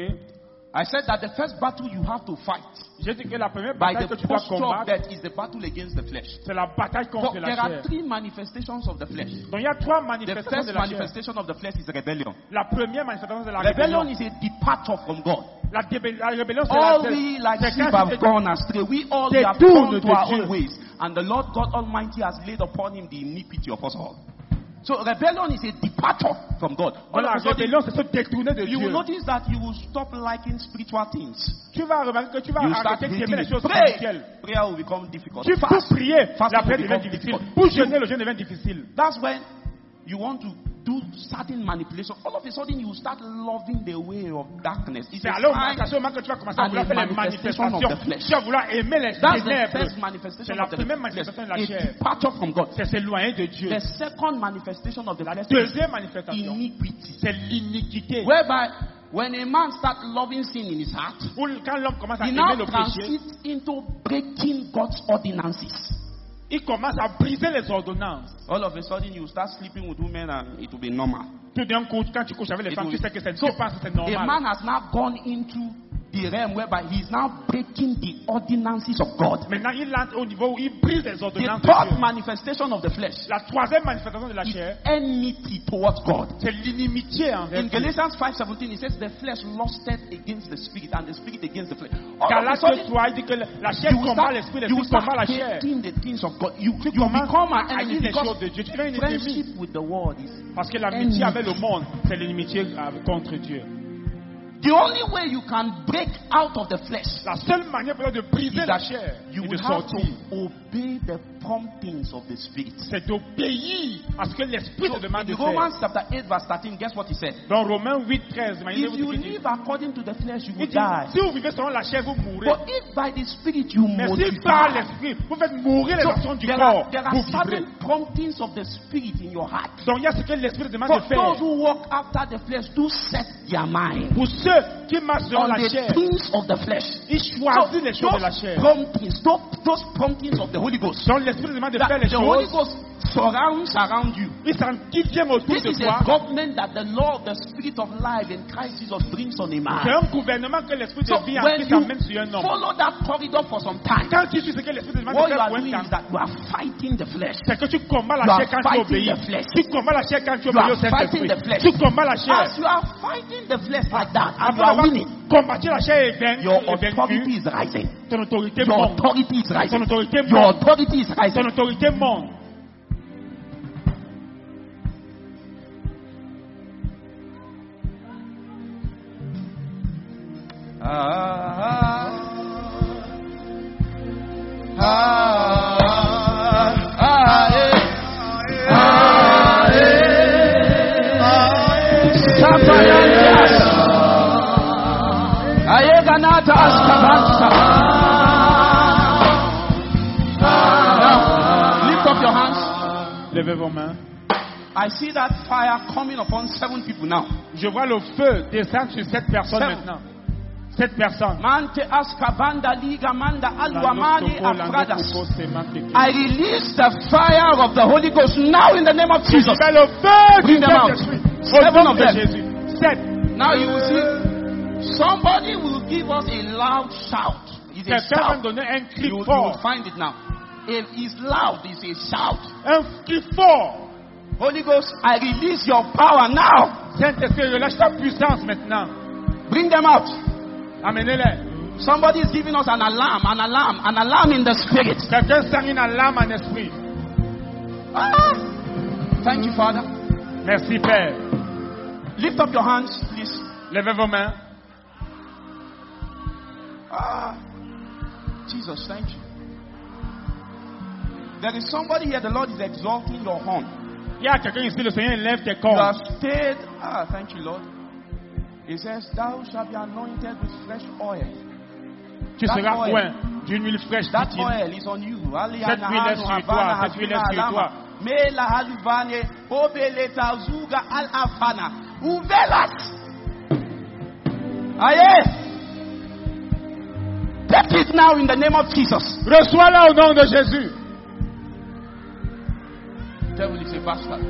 Speaker 5: Oui.
Speaker 3: I said that the first battle you have to fight
Speaker 5: J'ai dit que la première
Speaker 3: by
Speaker 5: bataille
Speaker 3: the
Speaker 5: que tu dois
Speaker 3: posture of
Speaker 5: combattre,
Speaker 3: death is the battle against the flesh.
Speaker 5: c'est la bataille
Speaker 3: So
Speaker 5: contre la
Speaker 3: there are
Speaker 5: chair.
Speaker 3: three manifestations of the flesh.
Speaker 5: Donc il y a trois
Speaker 3: The
Speaker 5: manifestations
Speaker 3: first
Speaker 5: de la chair.
Speaker 3: manifestation of the flesh is rebellion.
Speaker 5: La première manifestation de la
Speaker 3: Rebellion
Speaker 5: rébellion.
Speaker 3: is a departure from God.
Speaker 5: La, débé- la rébellion, c'est
Speaker 3: All
Speaker 5: la
Speaker 3: we like
Speaker 5: c'est
Speaker 3: sheep
Speaker 5: quand
Speaker 3: have
Speaker 5: tu-
Speaker 3: gone astray. We all
Speaker 5: They
Speaker 3: have
Speaker 5: do
Speaker 3: gone
Speaker 5: the
Speaker 3: to our
Speaker 5: Dieu.
Speaker 3: own ways. And the Lord God Almighty has laid upon him the iniquity of us all. So rebellion is a departure from God. All
Speaker 5: Voilà,
Speaker 3: of a
Speaker 5: la
Speaker 3: sudden,
Speaker 5: rébellion, c'est se détourner de
Speaker 3: you will
Speaker 5: Dieu.
Speaker 3: notice that you will stop liking spiritual things.
Speaker 5: Tu vas remarquer que tu vas
Speaker 3: You start
Speaker 5: arrêter
Speaker 3: hating
Speaker 5: d'aimer les
Speaker 3: it.
Speaker 5: choses
Speaker 3: Pray.
Speaker 5: spirituelles.
Speaker 3: Prayer will become difficult.
Speaker 5: Tu peux
Speaker 3: Fast.
Speaker 5: prier,
Speaker 3: Fast
Speaker 5: la prière
Speaker 3: will
Speaker 5: devient
Speaker 3: become
Speaker 5: difficile.
Speaker 3: difficult.
Speaker 5: Pour jeûner, le jeûne devient difficile.
Speaker 3: That's when you want to do certain manipulation. All of a sudden, you start loving the way of darkness. It's
Speaker 5: C'est
Speaker 3: a
Speaker 5: alors
Speaker 3: sign
Speaker 5: à ce moment que tu vas commencer à
Speaker 3: and
Speaker 5: vouloir
Speaker 3: a
Speaker 5: faire les
Speaker 3: manifestation of
Speaker 5: manifestations.
Speaker 3: the flesh.
Speaker 5: Tu vas vouloir aimer les
Speaker 3: That's the
Speaker 5: ténèbres.
Speaker 3: first
Speaker 5: C'est
Speaker 3: manifestation
Speaker 5: la
Speaker 3: of the
Speaker 5: première
Speaker 3: flesh.
Speaker 5: manifestation de la
Speaker 3: A
Speaker 5: chair.
Speaker 3: departure from God.
Speaker 5: C'est s'éloigner de Dieu.
Speaker 3: The second manifestation of the
Speaker 5: La
Speaker 3: flesh
Speaker 5: deuxième
Speaker 3: is
Speaker 5: manifestation,
Speaker 3: iniquity.
Speaker 5: c'est l'iniquité.
Speaker 3: Whereby, when a man starts loving sin in his heart,
Speaker 5: Où quand l'homme commence à
Speaker 3: he
Speaker 5: aimer
Speaker 3: now
Speaker 5: le péché,
Speaker 3: transits into breaking God's ordinances.
Speaker 5: il commence à briser les ordonnances.
Speaker 3: All of a sudden, you start sleeping with women and it will be normal.
Speaker 5: Tout d'un coup, quand tu couches avec les
Speaker 3: It
Speaker 5: femmes,
Speaker 3: will
Speaker 5: tu
Speaker 3: be-
Speaker 5: sais que c'est,
Speaker 3: So,
Speaker 5: tu penses que c'est
Speaker 3: a
Speaker 5: normal.
Speaker 3: man has now gone into the realm whereby he is now breaking the ordinances of God.
Speaker 5: Maintenant, il entre au niveau où il brise les
Speaker 3: The
Speaker 5: ordonnances de
Speaker 3: third
Speaker 5: Dieu.
Speaker 3: manifestation of the flesh
Speaker 5: La troisième manifestation de la
Speaker 3: is
Speaker 5: chair,
Speaker 3: enmity towards God.
Speaker 5: c'est l'inimitié envers
Speaker 3: In
Speaker 5: Dieu.
Speaker 3: Galatians five seventeen, it says the flesh lusted against the spirit and the spirit against the flesh. All of a
Speaker 5: Galates
Speaker 3: sudden,
Speaker 5: trois, il dit que la chair
Speaker 3: you will
Speaker 5: combat
Speaker 3: start,
Speaker 5: l'esprit,
Speaker 3: you will
Speaker 5: l'esprit combat
Speaker 3: start
Speaker 5: la chair.
Speaker 3: hating the things of God. You,
Speaker 5: Tu
Speaker 3: you
Speaker 5: commences
Speaker 3: become an
Speaker 5: à haïr
Speaker 3: enemy
Speaker 5: les
Speaker 3: because
Speaker 5: choses de Dieu. Tu deviens un
Speaker 3: friendship
Speaker 5: ennemi.
Speaker 3: with the world is.
Speaker 5: Parce que l'amitié
Speaker 3: Enemy.
Speaker 5: avec le monde, c'est l'inimitié euh, contre Dieu.
Speaker 3: The only way you can break out of the flesh
Speaker 5: La seule manière pour toi de briser
Speaker 3: is
Speaker 5: la
Speaker 3: that
Speaker 5: chair
Speaker 3: you
Speaker 5: et de
Speaker 3: will have
Speaker 5: sortir,
Speaker 3: to obey the promptings of the spirit.
Speaker 5: c'est d'obéir à ce que l'esprit
Speaker 3: So
Speaker 5: te demande de
Speaker 3: in
Speaker 5: faire.
Speaker 3: Romans chapter eight verse thirteen, guess what he said?
Speaker 5: Dans Romains huit, treize,
Speaker 3: If
Speaker 5: imaginez-vous
Speaker 3: you
Speaker 5: ce qu'il dit.
Speaker 3: live according to the flesh, you
Speaker 5: Il
Speaker 3: will
Speaker 5: dit,
Speaker 3: die.
Speaker 5: si vous vivez selon la chair, vous mourrez.
Speaker 3: But if by the spirit you
Speaker 5: Mais si par
Speaker 3: modify,
Speaker 5: l'esprit, vous faites mourir les
Speaker 3: so
Speaker 5: actions du
Speaker 3: there
Speaker 5: corps,
Speaker 3: are, there are
Speaker 5: vous vivrez.
Speaker 3: certain promptings of the spirit in your heart.
Speaker 5: Donc il y a ce que l'esprit te demande
Speaker 3: For
Speaker 5: de faire.
Speaker 3: those who walk after the flesh, do set their mind
Speaker 5: Pour ceux qui marchent selon
Speaker 3: on
Speaker 5: la
Speaker 3: the
Speaker 5: chair,
Speaker 3: things of the flesh.
Speaker 5: ils
Speaker 3: So
Speaker 5: choisissent les choses de la
Speaker 3: those
Speaker 5: chair.
Speaker 3: promptings, those, those promptings of the Holy Ghost.
Speaker 5: Donc l'esprit te demande de
Speaker 3: That
Speaker 5: faire les
Speaker 3: the Holy
Speaker 5: choses.
Speaker 3: Ghost surrounds around you.
Speaker 5: Ils s'en- qui viennent autour
Speaker 3: This
Speaker 5: de
Speaker 3: is a
Speaker 5: toi.
Speaker 3: government that the law of the spirit of life in Christ Jesus brings on a
Speaker 5: C'est
Speaker 3: man.
Speaker 5: un gouvernement que l'esprit
Speaker 3: So
Speaker 5: de vie en
Speaker 3: when
Speaker 5: Christ
Speaker 3: you
Speaker 5: amène sur un homme.
Speaker 3: follow that corridor for some time,
Speaker 5: Quand tu suis ce que l'esprit te demande
Speaker 3: what
Speaker 5: de
Speaker 3: you
Speaker 5: faire
Speaker 3: are
Speaker 5: pour un
Speaker 3: doing
Speaker 5: temps,
Speaker 3: is that you are fighting the flesh.
Speaker 5: c'est que tu combats
Speaker 3: You
Speaker 5: la
Speaker 3: are
Speaker 5: chair quand tu
Speaker 3: fighting
Speaker 5: obéis.
Speaker 3: the flesh.
Speaker 5: Tu combats la chair quand tu
Speaker 3: You
Speaker 5: obéis
Speaker 3: are
Speaker 5: au
Speaker 3: fighting the
Speaker 5: Saint-Esprit.
Speaker 3: flesh.
Speaker 5: Tu combats la chair.
Speaker 3: As you are fighting the flesh like that, and you
Speaker 5: Après
Speaker 3: are
Speaker 5: avoir
Speaker 3: winning,
Speaker 5: combattu la chair et vaincu,
Speaker 3: your
Speaker 5: et vaincu,
Speaker 3: authority is rising.
Speaker 5: ton autorité
Speaker 3: Your
Speaker 5: monte.
Speaker 3: authority is
Speaker 5: Ton
Speaker 3: rising.
Speaker 5: autorité
Speaker 3: Your
Speaker 5: monte.
Speaker 3: authority is
Speaker 5: Ton
Speaker 3: rising.
Speaker 5: autorité monte.
Speaker 3: Now, lift up your hands.
Speaker 5: Levez vos mains.
Speaker 3: I see that fire coming upon seven people now.
Speaker 5: Je vois le feu descendre sur cette personne
Speaker 3: Seven.
Speaker 5: maintenant. Cette personne.
Speaker 3: Mante askabanda liga manda alwamani afradas.
Speaker 5: I
Speaker 3: I release the fire of the Holy Ghost now in the name of Jesus.
Speaker 5: le feu du
Speaker 3: Bring them out.
Speaker 5: Saint-Esprit. Au
Speaker 3: Seven
Speaker 5: nom
Speaker 3: of
Speaker 5: de
Speaker 3: them.
Speaker 5: Jésus. Sept.
Speaker 3: Now you will see somebody will give us a loud shout. It's a
Speaker 5: Quelqu'un va
Speaker 3: shout.
Speaker 5: donner un cri
Speaker 3: You, you will
Speaker 5: fort.
Speaker 3: find it now. It is loud. It's a shout.
Speaker 5: Un cri fort.
Speaker 3: Holy Ghost, I release your power now.
Speaker 5: Saint-Esprit, relâche ta puissance maintenant.
Speaker 3: Bring them out.
Speaker 5: Amenez-les.
Speaker 3: Somebody is giving us an alarm, an alarm, an alarm in the spirit.
Speaker 5: Quelqu'un sent une alarme en esprit.
Speaker 3: Ah. Thank you, Father.
Speaker 5: Merci, Père.
Speaker 3: Lift up your hands, please.
Speaker 5: Levez vos mains.
Speaker 3: Ah. Jesus, thank you. There is somebody here, the Lord is exalting your horn.
Speaker 5: Il y a quelqu'un ici, le Seigneur lève tes
Speaker 3: You
Speaker 5: corps.
Speaker 3: have stayed. Ah, thank you, Lord. He says, Thou shalt be anointed with fresh oil.
Speaker 5: Tu
Speaker 3: That
Speaker 5: seras
Speaker 3: oil.
Speaker 5: point d'une huile fraîche.
Speaker 3: That
Speaker 5: dit-il.
Speaker 3: oil is on you.
Speaker 5: Cette huile est sur toi, cette huile est sur toi.
Speaker 3: Mela haluvane, obeleta zuga al afana. Uvelas. Aye. Take it now in the name of Jesus.
Speaker 5: Reçois-la au nom de Jésus.
Speaker 3: Devil is a bastard.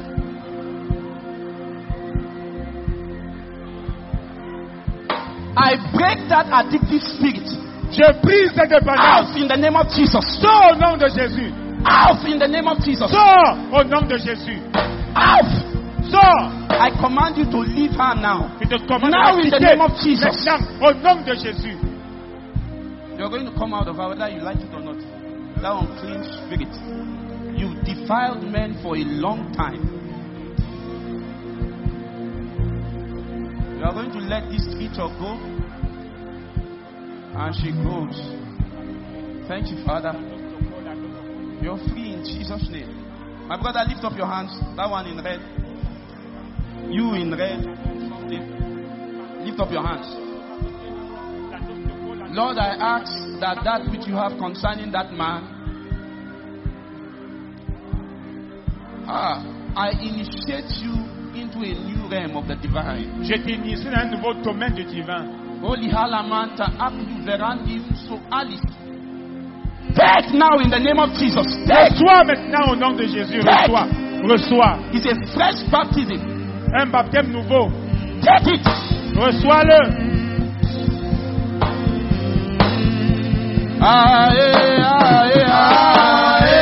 Speaker 3: I break that addictive spirit.
Speaker 5: Je brise cette dépendance.
Speaker 3: Out in the name of Jesus.
Speaker 5: Sors au nom de Jésus.
Speaker 3: Out in the name of Jesus.
Speaker 5: Sors au nom de Jésus.
Speaker 3: Out.
Speaker 5: Sors.
Speaker 3: I command you to leave her now.
Speaker 5: Je te commande
Speaker 3: Now
Speaker 5: de
Speaker 3: in the
Speaker 5: quitter.
Speaker 3: name of Jesus.
Speaker 5: Maintenant, au nom de Jésus.
Speaker 3: You're going to come out of her whether you like it or not. That unclean spirit. You defiled men for a long time. You are going to let this creature go. And she goes. Thank you, Father. You're free in Jesus' name. My brother, lift up your hands. That one in red. You in red. Lift up your hands. Lord, I ask that that which you have concerning that man, ah, I initiate you into a new realm of the divine.
Speaker 5: Je t'initie dans un nouveau domaine du divin.
Speaker 3: Holy Halamanta, Abdu Verandim, so Alice. Take now in the name of Jesus. Take.
Speaker 5: Reçois maintenant au nom de Jésus.
Speaker 3: Take.
Speaker 5: Reçois. Reçois.
Speaker 3: It's a fresh baptism.
Speaker 5: Un baptême nouveau.
Speaker 3: Take it.
Speaker 5: Reçois-le.
Speaker 3: Aye, aye, aye.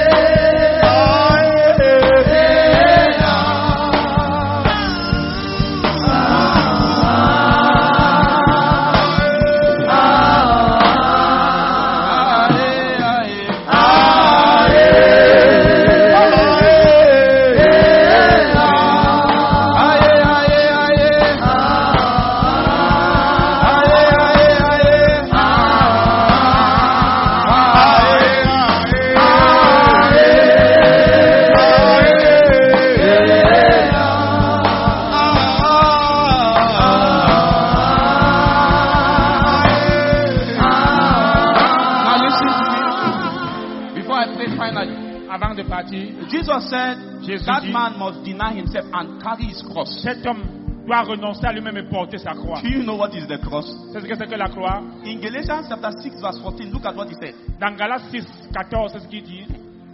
Speaker 3: Jesus said,
Speaker 5: Jésus
Speaker 3: that
Speaker 5: dit,
Speaker 3: man must deny himself and carry his cross.
Speaker 5: Cet homme doit renoncer à lui-même et porter sa croix.
Speaker 3: Do you know what is the cross?
Speaker 5: C'est ce que c'est que la croix.
Speaker 3: In Galatians chapter six verse fourteen, look at what he said.
Speaker 5: Dans Galates six, quatorze, c'est ce qu'il dit.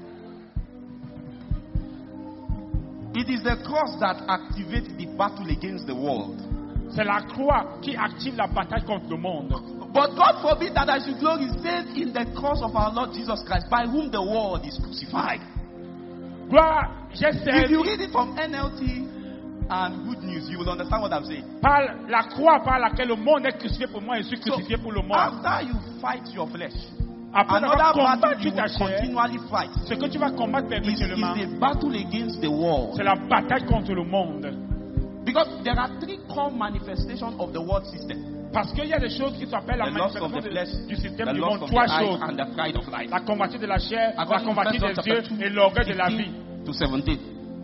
Speaker 3: It is the cross that activates the battle against the world.
Speaker 5: C'est la croix qui active la bataille contre le monde.
Speaker 3: But God forbid that I should glory save in the cross of our Lord Jesus Christ, by whom the world is crucified.
Speaker 5: Gloire, j'ai
Speaker 3: If you
Speaker 5: servi
Speaker 3: read it from N L T and Good News, you will understand what I'm saying.
Speaker 5: par la croix par laquelle le monde est crucifié pour moi et je suis
Speaker 3: So,
Speaker 5: crucifié pour le monde.
Speaker 3: after you fight your flesh,
Speaker 5: Après avoir
Speaker 3: another battle
Speaker 5: combattu
Speaker 3: you
Speaker 5: ta
Speaker 3: will
Speaker 5: chair,
Speaker 3: continually fight
Speaker 5: ce que tu vas combattre
Speaker 3: is,
Speaker 5: perpétuellement,
Speaker 3: is a battle against the world.
Speaker 5: c'est la bataille contre le monde.
Speaker 3: Because there are three core manifestations of the world system.
Speaker 5: Parce qu'il y a des choses qui s'appellent la
Speaker 3: The lust of
Speaker 5: manifestation
Speaker 3: the
Speaker 5: de-
Speaker 3: flesh,
Speaker 5: du système
Speaker 3: the
Speaker 5: du
Speaker 3: lust
Speaker 5: monde.
Speaker 3: of
Speaker 5: Trois
Speaker 3: the eyes,
Speaker 5: choses.
Speaker 3: and the pride of life.
Speaker 5: La convoitise de la chair, la
Speaker 3: According to
Speaker 5: convoitise
Speaker 3: First John
Speaker 5: des yeux
Speaker 3: chapter two,
Speaker 5: et l'orgueil de la vie.
Speaker 3: fifteen to seventeen.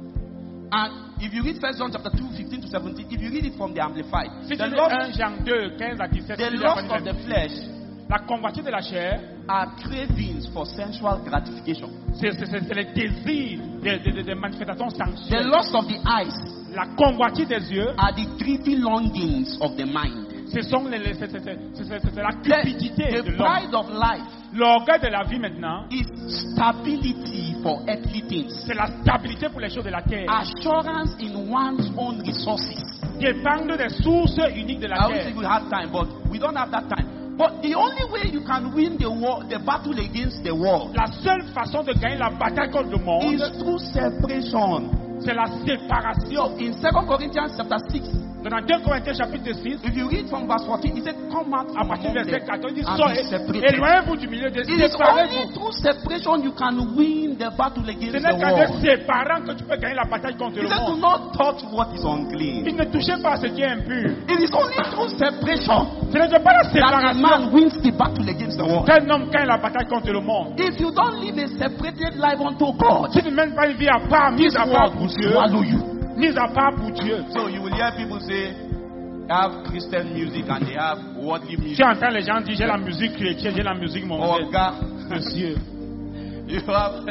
Speaker 3: And if you read First John chapter two, fifteen to seventeen, if you read it from the Amplified,
Speaker 5: Si
Speaker 3: the
Speaker 5: tu lis
Speaker 3: lust,
Speaker 5: un Jean deux, quinze à dix-sept,
Speaker 3: the
Speaker 5: tu lis la
Speaker 3: lust of the
Speaker 5: manifestation.
Speaker 3: flesh
Speaker 5: La convoitise de la chair,
Speaker 3: are cravings for sensual gratification.
Speaker 5: c'est c'est- c'est- c'est le désir des de, de, de manifestations
Speaker 3: The
Speaker 5: sensuelles.
Speaker 3: lust of the eyes
Speaker 5: La convoitise des yeux,
Speaker 3: are the greedy longings of the mind.
Speaker 5: ce sont les, les- c'est c'est- c'est- c'est- c'est- c'est la
Speaker 3: The,
Speaker 5: cupidité
Speaker 3: the
Speaker 5: de l'homme.
Speaker 3: pride of life
Speaker 5: L'orgueil de la vie maintenant,
Speaker 3: is stability for earthly things,
Speaker 5: c'est la stabilité pour les choses de la terre.
Speaker 3: assurance in one's own resources.
Speaker 5: Dépendre des sources uniques de
Speaker 3: I
Speaker 5: la
Speaker 3: wish
Speaker 5: terre.
Speaker 3: we could have time, but we don't have that time. But the only way you can win the war, the battle against the world,
Speaker 5: La seule façon de gagner la bataille contre le
Speaker 3: is
Speaker 5: monde,
Speaker 3: through separation.
Speaker 5: c'est la séparation.
Speaker 3: So in Second Corinthians chapter six,
Speaker 5: Dans deux Corinthiens chapitre six,
Speaker 3: if you read from verse fourteen, it said, "Come out
Speaker 5: à
Speaker 3: from
Speaker 5: partir
Speaker 3: among
Speaker 5: du verset
Speaker 3: them
Speaker 5: quatorze, il dit
Speaker 3: and
Speaker 5: Soyez-
Speaker 3: be separated."
Speaker 5: éloignez-vous du milieu de
Speaker 3: It is only
Speaker 5: séparez-vous.
Speaker 3: through separation you can win the battle
Speaker 5: Ce
Speaker 3: against
Speaker 5: n'est
Speaker 3: the
Speaker 5: qu'en
Speaker 3: world.
Speaker 5: te séparant que tu peux gagner la bataille contre
Speaker 3: He
Speaker 5: le
Speaker 3: said, "Do
Speaker 5: monde.
Speaker 3: not touch what is unclean."
Speaker 5: Il ne touchez pas à ce qui est impur.
Speaker 3: It is only through separation
Speaker 5: Ce n'est que pas la
Speaker 3: that a
Speaker 5: séparation
Speaker 3: man wins the battle against the world.
Speaker 5: qu'un homme gagne la bataille contre le monde.
Speaker 3: If you don't live a separated life unto God,
Speaker 5: Si tu ne mènes pas une vie à part,
Speaker 3: this
Speaker 5: mise à part
Speaker 3: world
Speaker 5: pour
Speaker 3: will
Speaker 5: Dieu,
Speaker 3: swallow you.
Speaker 5: mise à part pour Dieu.
Speaker 3: So you will hear people say, they have Christian music and they have worldly
Speaker 5: Tu
Speaker 3: music.
Speaker 5: entends les gens dire j'ai la musique chrétienne, j'ai la musique mondaine.
Speaker 3: Or God,
Speaker 5: Monsieur,
Speaker 3: you have,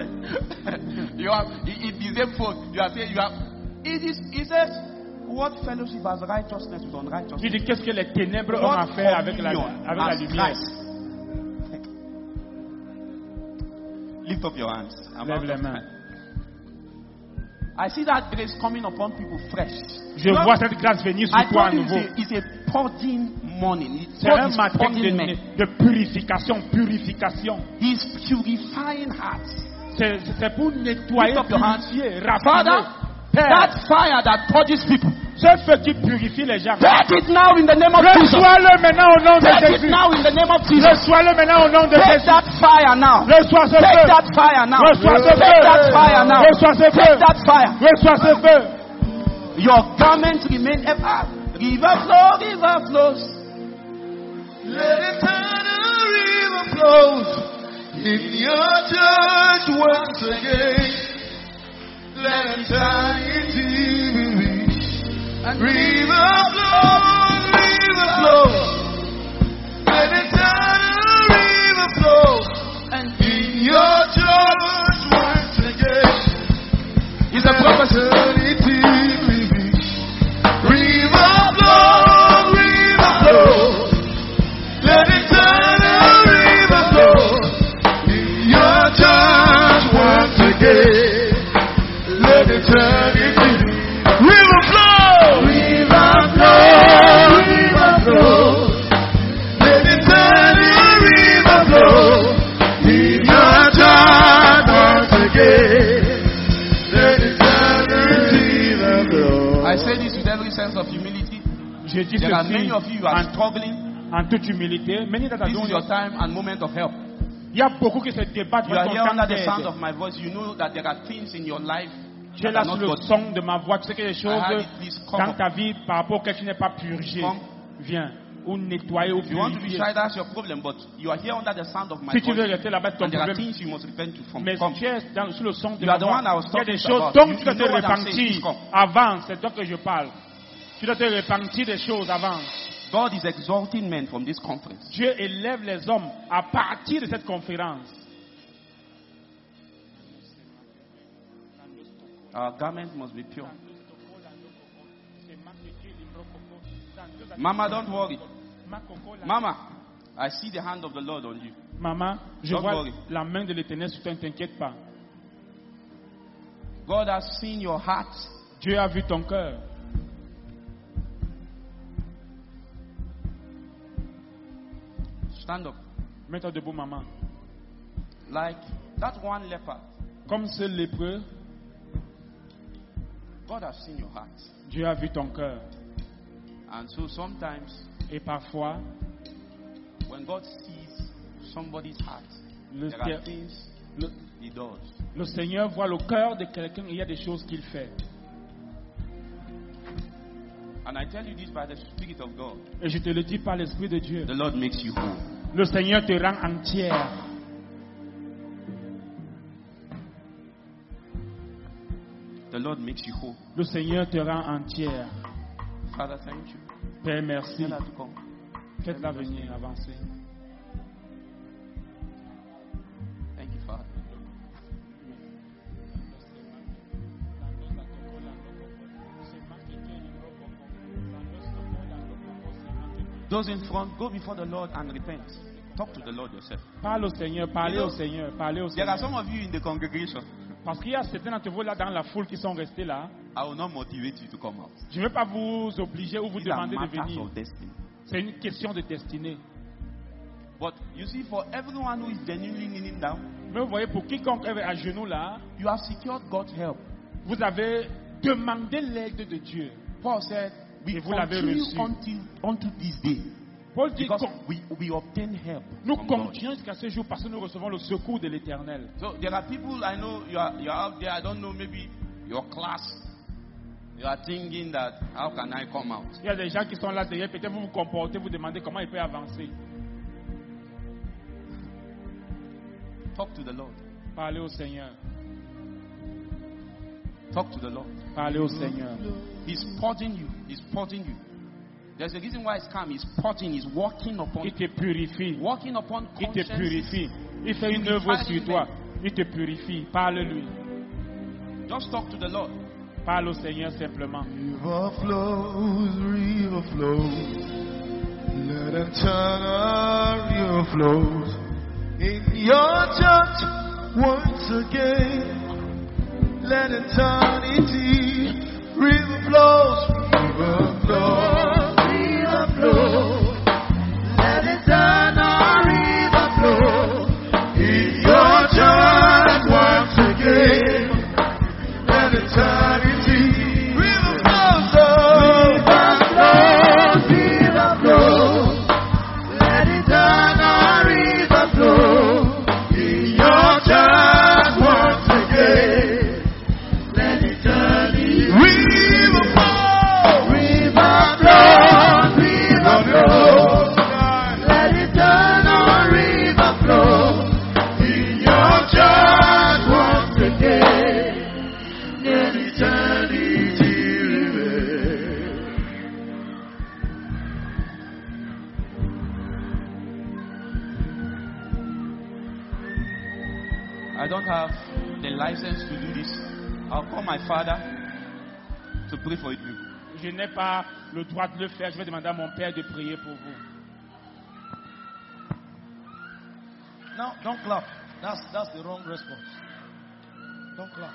Speaker 3: you have, in the same phone, you are saying you have. It is, it says, what fellowship has righteousness with
Speaker 5: tu
Speaker 3: unrighteousness?
Speaker 5: dis qu'est-ce que les ténèbres ont
Speaker 3: What
Speaker 5: à faire avec la,
Speaker 3: communion
Speaker 5: avec la
Speaker 3: has
Speaker 5: lumière.
Speaker 3: Christ? Lift up your hands. I'm
Speaker 5: Lève
Speaker 3: out
Speaker 5: les
Speaker 3: of
Speaker 5: mains.
Speaker 3: time. I see that grace coming upon people fresh.
Speaker 5: Je vois cette grâce venir sur
Speaker 3: I
Speaker 5: toi à
Speaker 3: told you
Speaker 5: nouveau.
Speaker 3: it's a, it's a purging morning. It's
Speaker 5: C'est un
Speaker 3: God is
Speaker 5: matin
Speaker 3: purging men.
Speaker 5: de, de purification, purification.
Speaker 3: He's purifying hearts.
Speaker 5: C'est c'est pour nettoyer,
Speaker 3: Lift up your hands.
Speaker 5: purifier,
Speaker 3: Father,
Speaker 5: raffiner. Père,
Speaker 3: that fire that purges people,
Speaker 5: ce feu qui purifie les gens.
Speaker 3: take it now in the name of Jesus.
Speaker 5: Reçois-le maintenant au nom de
Speaker 3: Take it
Speaker 5: Jésus.
Speaker 3: now in the name of Jesus.
Speaker 5: Reçois-le maintenant au nom de
Speaker 3: Take
Speaker 5: Jésus.
Speaker 3: that fire now.
Speaker 5: Reçois ce
Speaker 3: Take
Speaker 5: feu.
Speaker 3: that fire now.
Speaker 5: Reçois ce
Speaker 3: Take
Speaker 5: feu.
Speaker 3: that fire now.
Speaker 5: Reçois ce feu.
Speaker 3: Take that fire.
Speaker 5: Reçois ce feu.
Speaker 3: Your garments remain ever. River flow, river flows.
Speaker 6: Let it turn a river flows in your church once again. Let it turn into river flows, river flows. Let it turn a river flows and in your church once again.
Speaker 3: It's a prophecy.
Speaker 6: River flows, river flows. Let it turn a river flows in your church once again. Let it turn into river flow, river flow, river flow. Let it turn a river flow in your church once again. Let it turn a river flow.
Speaker 3: I say this with every sense of humility.
Speaker 5: Je dis
Speaker 3: There are
Speaker 5: ceci
Speaker 3: many of you who are
Speaker 5: en,
Speaker 3: struggling.
Speaker 5: en toute humilité. Many that are
Speaker 3: This is
Speaker 5: doing
Speaker 3: your
Speaker 5: it.
Speaker 3: time and moment of help.
Speaker 5: Il y a beaucoup qui se débattent
Speaker 3: You
Speaker 5: pour
Speaker 3: are
Speaker 5: ton
Speaker 3: here
Speaker 5: temps
Speaker 3: under the
Speaker 5: d'aide.
Speaker 3: sound of my voice. You know that there are things in your life
Speaker 5: Tu es
Speaker 3: that
Speaker 5: là
Speaker 3: are
Speaker 5: sur
Speaker 3: not
Speaker 5: le
Speaker 3: God.
Speaker 5: son de ma voix. Tu sais que les choses
Speaker 3: I have it, please come
Speaker 5: dans
Speaker 3: up.
Speaker 5: ta vie par rapport auxquelles tu n'es pas purgé.
Speaker 3: Come.
Speaker 5: Viens. Ou nettoyer, ou
Speaker 3: If you want to be
Speaker 5: purifier.
Speaker 3: shy, that's your problem. But you are here under the sound of my
Speaker 5: Si tu veux
Speaker 3: voice.
Speaker 5: rester là-bas, c'est ton
Speaker 3: And there are
Speaker 5: problème.
Speaker 3: things you must repent to from.
Speaker 5: Mais
Speaker 3: Come.
Speaker 5: si tu es dans, sur le son de
Speaker 3: You
Speaker 5: ma
Speaker 3: are the one I
Speaker 5: voix,
Speaker 3: was
Speaker 5: il y a des
Speaker 3: talking
Speaker 5: choses
Speaker 3: about.
Speaker 5: dont
Speaker 3: You-
Speaker 5: tu dois
Speaker 3: you
Speaker 5: te
Speaker 3: know what I'm saying.
Speaker 5: repentir
Speaker 3: Please come.
Speaker 5: avant. C'est toi que je parle. Tu dois te repentir des choses avant.
Speaker 3: God is exalting men from this conference.
Speaker 5: Dieu élève les hommes à partir de cette conférence.
Speaker 3: Our garment must be pure. Mama, don't worry. Mama, I see the hand of the Lord on you.
Speaker 5: Maman, je
Speaker 3: Don't
Speaker 5: vois
Speaker 3: worry.
Speaker 5: la main de l'Éternel sur toi, ne t'inquiète pas.
Speaker 3: God has seen your heart.
Speaker 5: Dieu a vu ton cœur.
Speaker 3: Stand up.
Speaker 5: Mets-toi debout, maman.
Speaker 3: Like that one leper.
Speaker 5: Comme ce lépreux,
Speaker 3: God has seen your heart.
Speaker 5: Dieu a vu ton cœur.
Speaker 3: And so sometimes
Speaker 5: Et parfois,
Speaker 3: when God sees somebody's heart,
Speaker 5: le,
Speaker 3: there are things
Speaker 5: le-
Speaker 3: he does.
Speaker 5: le Seigneur voit le cœur de quelqu'un et il y a des choses qu'il fait.
Speaker 3: And I tell you this by the Spirit of God.
Speaker 5: Et je te le dis par l'Esprit de Dieu.
Speaker 3: The Lord makes you whole.
Speaker 5: Le Seigneur te rend entière.
Speaker 3: The Lord makes you whole.
Speaker 5: Le Seigneur te rend entière.
Speaker 3: Father, thank you.
Speaker 5: Père, merci.
Speaker 3: Tell her to come.
Speaker 5: Faites-la venir avancer.
Speaker 3: Thank you, Father. Those in front, go before the Lord and repent. Talk to the Lord yourself.
Speaker 5: Parle au Seigneur, parlez
Speaker 3: You know,
Speaker 5: au Seigneur, parlez au
Speaker 3: There are
Speaker 5: Seigneur.
Speaker 3: some of you in the congregation.
Speaker 5: Parce qu'il y a certains d'entre vous là dans la foule qui sont restés là.
Speaker 3: I will not motivate you to come out.
Speaker 5: Je ne vais pas vous obliger ou vous
Speaker 3: These are
Speaker 5: demander de
Speaker 3: matters
Speaker 5: venir.
Speaker 3: of destiny.
Speaker 5: C'est une question de destinée.
Speaker 3: But you see, for everyone who is genuinely kneeling down,
Speaker 5: Mais vous voyez, pour quiconque est à genoux là,
Speaker 3: you have secured God's help.
Speaker 5: vous avez demandé l'aide de Dieu.
Speaker 3: Paul said, we
Speaker 5: Et vous l'avez
Speaker 3: continue
Speaker 5: reçu.
Speaker 3: until, until this day.
Speaker 5: Paul dit
Speaker 3: Because
Speaker 5: qu'on-
Speaker 3: we, we obtain help.
Speaker 5: nous
Speaker 3: from God.
Speaker 5: continuons jusqu'à ce jour parce que nous recevons le secours de l'Éternel.
Speaker 3: So there are people I know you are, you are out there. I don't know, maybe your class. You are thinking that how can I come out?
Speaker 5: Il y a des gens qui sont là derrière, peut-être vous vous comportez, vous demandez comment il peut avancer.
Speaker 3: Talk to the Lord.
Speaker 5: Parlez au Seigneur.
Speaker 3: Talk to the Lord.
Speaker 5: Parlez au Seigneur.
Speaker 3: He's purging you. He's purging you. There's a reason why it's come. He's purging. He's working upon.
Speaker 5: Il te purifie.
Speaker 3: Working upon
Speaker 5: Il te
Speaker 3: conscience.
Speaker 5: purifie. Il fait une œuvre sur toi. Il te purifie. Parle-lui.
Speaker 3: Just talk to the Lord.
Speaker 5: Parle au Seigneur simplement.
Speaker 6: River flows, river flows. Let it turn a river flows in your church once again. let eternity river flows, river flows, river flows. Let eternal river flow in your church once again. Let eternity river flows, oh, river flows, river flows. Let eternal river flow in your church once again. Let eternity river flow, river flows, river flows. Let eternal river flow in your church once again. Let eternity river.
Speaker 3: I don't have the license to do this. I'll call my father to pray for you.
Speaker 5: Je n'ai pas le droit de le faire. Je vais demander à mon père de prier pour vous.
Speaker 2: Now, don't clap. That's, that's the wrong response. Don't clap.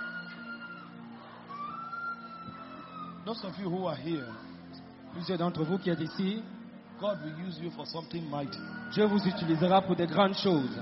Speaker 2: Those of you who are here,
Speaker 7: Plusieurs d'entre vous qui êtes ici,
Speaker 2: God will use you for something mighty.
Speaker 7: Dieu vous utilisera pour de grandes choses.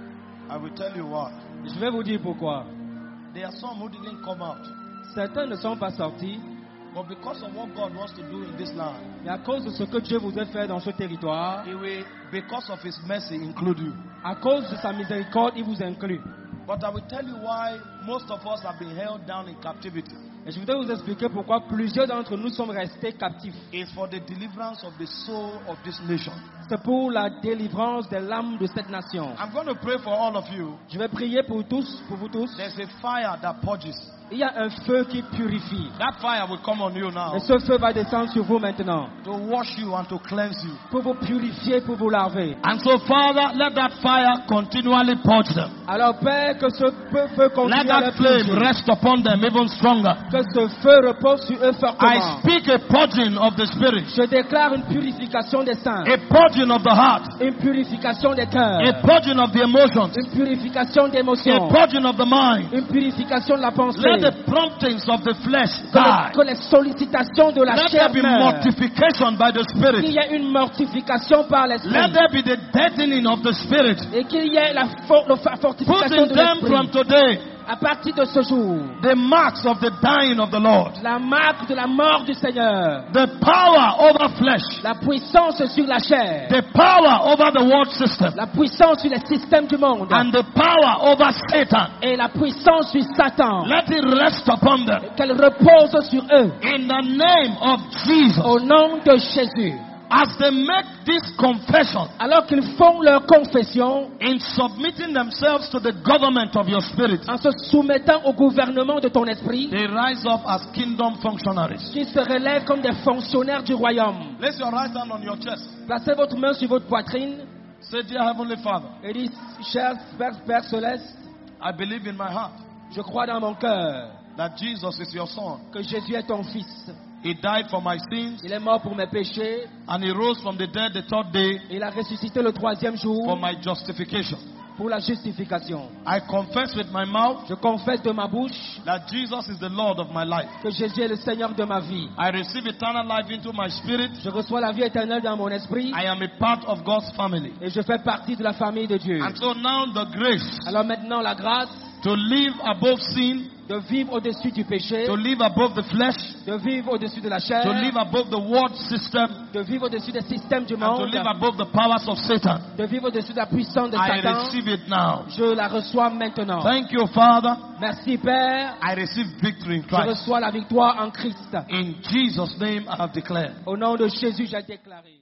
Speaker 2: I will tell you why.
Speaker 7: Je vais vous dire pourquoi.
Speaker 2: There are some who didn't come out,
Speaker 7: Certains ne sont pas sortis,
Speaker 2: but because of what God wants to do in this land,
Speaker 7: mais à cause de ce que Dieu voudrait faire dans ce territoire,
Speaker 2: He will, because of His mercy, include you.
Speaker 7: à cause de sa miséricorde, il vous inclut.
Speaker 2: But I will tell you why most of us have been held down in captivity.
Speaker 7: Et je voudrais vous expliquer pourquoi plusieurs d'entre nous sommes restés captifs.
Speaker 2: It's for the deliverance of the soul of this nation.
Speaker 7: C'est pour la délivrance de l'âme de cette nation.
Speaker 2: I'm going to pray for all of you.
Speaker 7: Je vais prier pour tous, pour vous tous.
Speaker 2: There's a fire that purges.
Speaker 7: Il y a un feu qui purifie.
Speaker 2: That fire will come on you now
Speaker 7: Et ce feu va descendre sur vous maintenant.
Speaker 2: to wash you and to cleanse you.
Speaker 7: Pour vous purifier, pour vous laver.
Speaker 2: And so, Father, let that fire continually purge them.
Speaker 7: Alors Père, que ce feu, feu continue
Speaker 2: Let
Speaker 7: à
Speaker 2: that
Speaker 7: les
Speaker 2: flame
Speaker 7: purger.
Speaker 2: rest upon them even stronger.
Speaker 7: Que ce feu repose sur eux
Speaker 2: I
Speaker 7: fortement.
Speaker 2: speak a purging of the spirit,
Speaker 7: Je déclare une purification des seins.
Speaker 2: a purging of the heart,
Speaker 7: Une purification des cœurs.
Speaker 2: a purging of the emotions,
Speaker 7: Une purification
Speaker 2: a
Speaker 7: d'émotions.
Speaker 2: purging of the mind.
Speaker 7: Une purification de la pensée.
Speaker 2: Let the promptings of the flesh
Speaker 7: Que les,
Speaker 2: die.
Speaker 7: que les sollicitations de la
Speaker 2: Let
Speaker 7: chair
Speaker 2: there be
Speaker 7: meurent.
Speaker 2: mortification by the
Speaker 7: Qu'il
Speaker 2: spirit.
Speaker 7: y ait une mortification par
Speaker 2: Let
Speaker 7: l'esprit.
Speaker 2: there be the deadening of the spirit.
Speaker 7: Et qu'il y ait la, for- la fa-
Speaker 2: Put
Speaker 7: fortification
Speaker 2: in
Speaker 7: de
Speaker 2: them from
Speaker 7: l'esprit.
Speaker 2: today
Speaker 7: À partir de ce jour,
Speaker 2: the marks of the dying of the Lord,
Speaker 7: la marque de la mort du Seigneur.
Speaker 2: the power over flesh,
Speaker 7: La puissance sur la chair.
Speaker 2: the power over the world system,
Speaker 7: La puissance sur les systèmes du monde.
Speaker 2: and the power over Satan.
Speaker 7: Et la puissance sur Satan.
Speaker 2: Let it rest upon them.
Speaker 7: Qu'elle repose sur eux.
Speaker 2: In the name of Jesus.
Speaker 7: Au nom de Jésus.
Speaker 2: As they make this confession,
Speaker 7: Alors qu'ils font leur confession
Speaker 2: in submitting themselves to the government of your spirit,
Speaker 7: en se soumettant au gouvernement de ton esprit,
Speaker 2: they rise up as kingdom functionaries.
Speaker 7: qu'ils se relèvent comme des fonctionnaires du royaume.
Speaker 2: Place your right hand on your chest.
Speaker 7: Placez votre main sur votre poitrine
Speaker 2: Say, dear Heavenly Father,
Speaker 7: et dites, cher Père, Père Céleste,
Speaker 2: I believe in my heart
Speaker 7: je crois dans mon cœur
Speaker 2: that Jesus is your son.
Speaker 7: que Jésus est ton fils.
Speaker 2: He died for my sins
Speaker 7: Il est mort pour mes péchés.
Speaker 2: and he rose from the dead the third day
Speaker 7: Il a ressuscité le troisième
Speaker 2: for
Speaker 7: jour
Speaker 2: my justification.
Speaker 7: pour la justification.
Speaker 2: I confess with my mouth
Speaker 7: Je confesse de ma bouche
Speaker 2: that Jesus is the Lord of my life.
Speaker 7: que Jésus est le Seigneur de ma vie.
Speaker 2: I receive eternal life into my spirit.
Speaker 7: Je reçois la vie éternelle dans mon esprit
Speaker 2: I am a part of God's family.
Speaker 7: et je fais partie de la famille de Dieu.
Speaker 2: And so now the grace
Speaker 7: Alors maintenant, la grâce
Speaker 2: to live above sin,
Speaker 7: de vivre au-dessus du péché,
Speaker 2: to live above the flesh,
Speaker 7: de vivre au-dessus de la chair,
Speaker 2: to live above the world system,
Speaker 7: de vivre au-dessus des systèmes du
Speaker 2: and to
Speaker 7: monde,
Speaker 2: live above the powers of Satan.
Speaker 7: de vivre au-dessus de la puissance de
Speaker 2: I
Speaker 7: Satan.
Speaker 2: receive it now.
Speaker 7: Je la reçois maintenant.
Speaker 2: Thank you, Father.
Speaker 7: Merci Père.
Speaker 2: I receive victory in
Speaker 7: Je
Speaker 2: Christ.
Speaker 7: reçois la victoire en Christ.
Speaker 2: In Jesus' name I have declared.
Speaker 7: Au nom de Jésus, j'ai déclaré.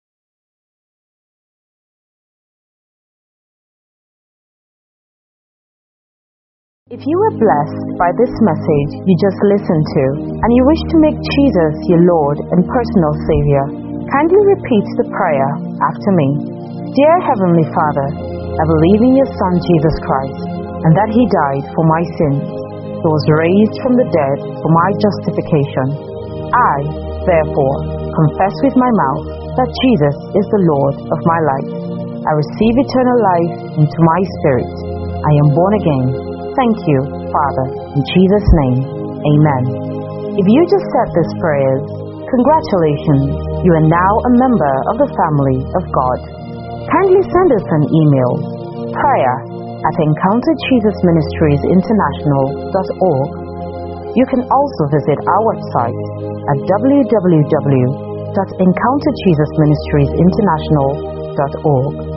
Speaker 8: If you were blessed by this message you just listened to, and you wish to make Jesus your Lord and personal Savior, kindly repeat the prayer after me. Dear Heavenly Father, I believe in your Son Jesus Christ, and that He died for my sins. He was raised from the dead for my justification. I, therefore, confess with my mouth that Jesus is the Lord of my life. I receive eternal life into my spirit. I am born again. Thank you Father, in Jesus' name, amen. If you just said these prayers, congratulations, you are now a member of the family of God. Kindly send us an email, prayer at encounter jesus ministries international dot org. You can also visit our website at w w w dot encounter jesus ministries international dot org.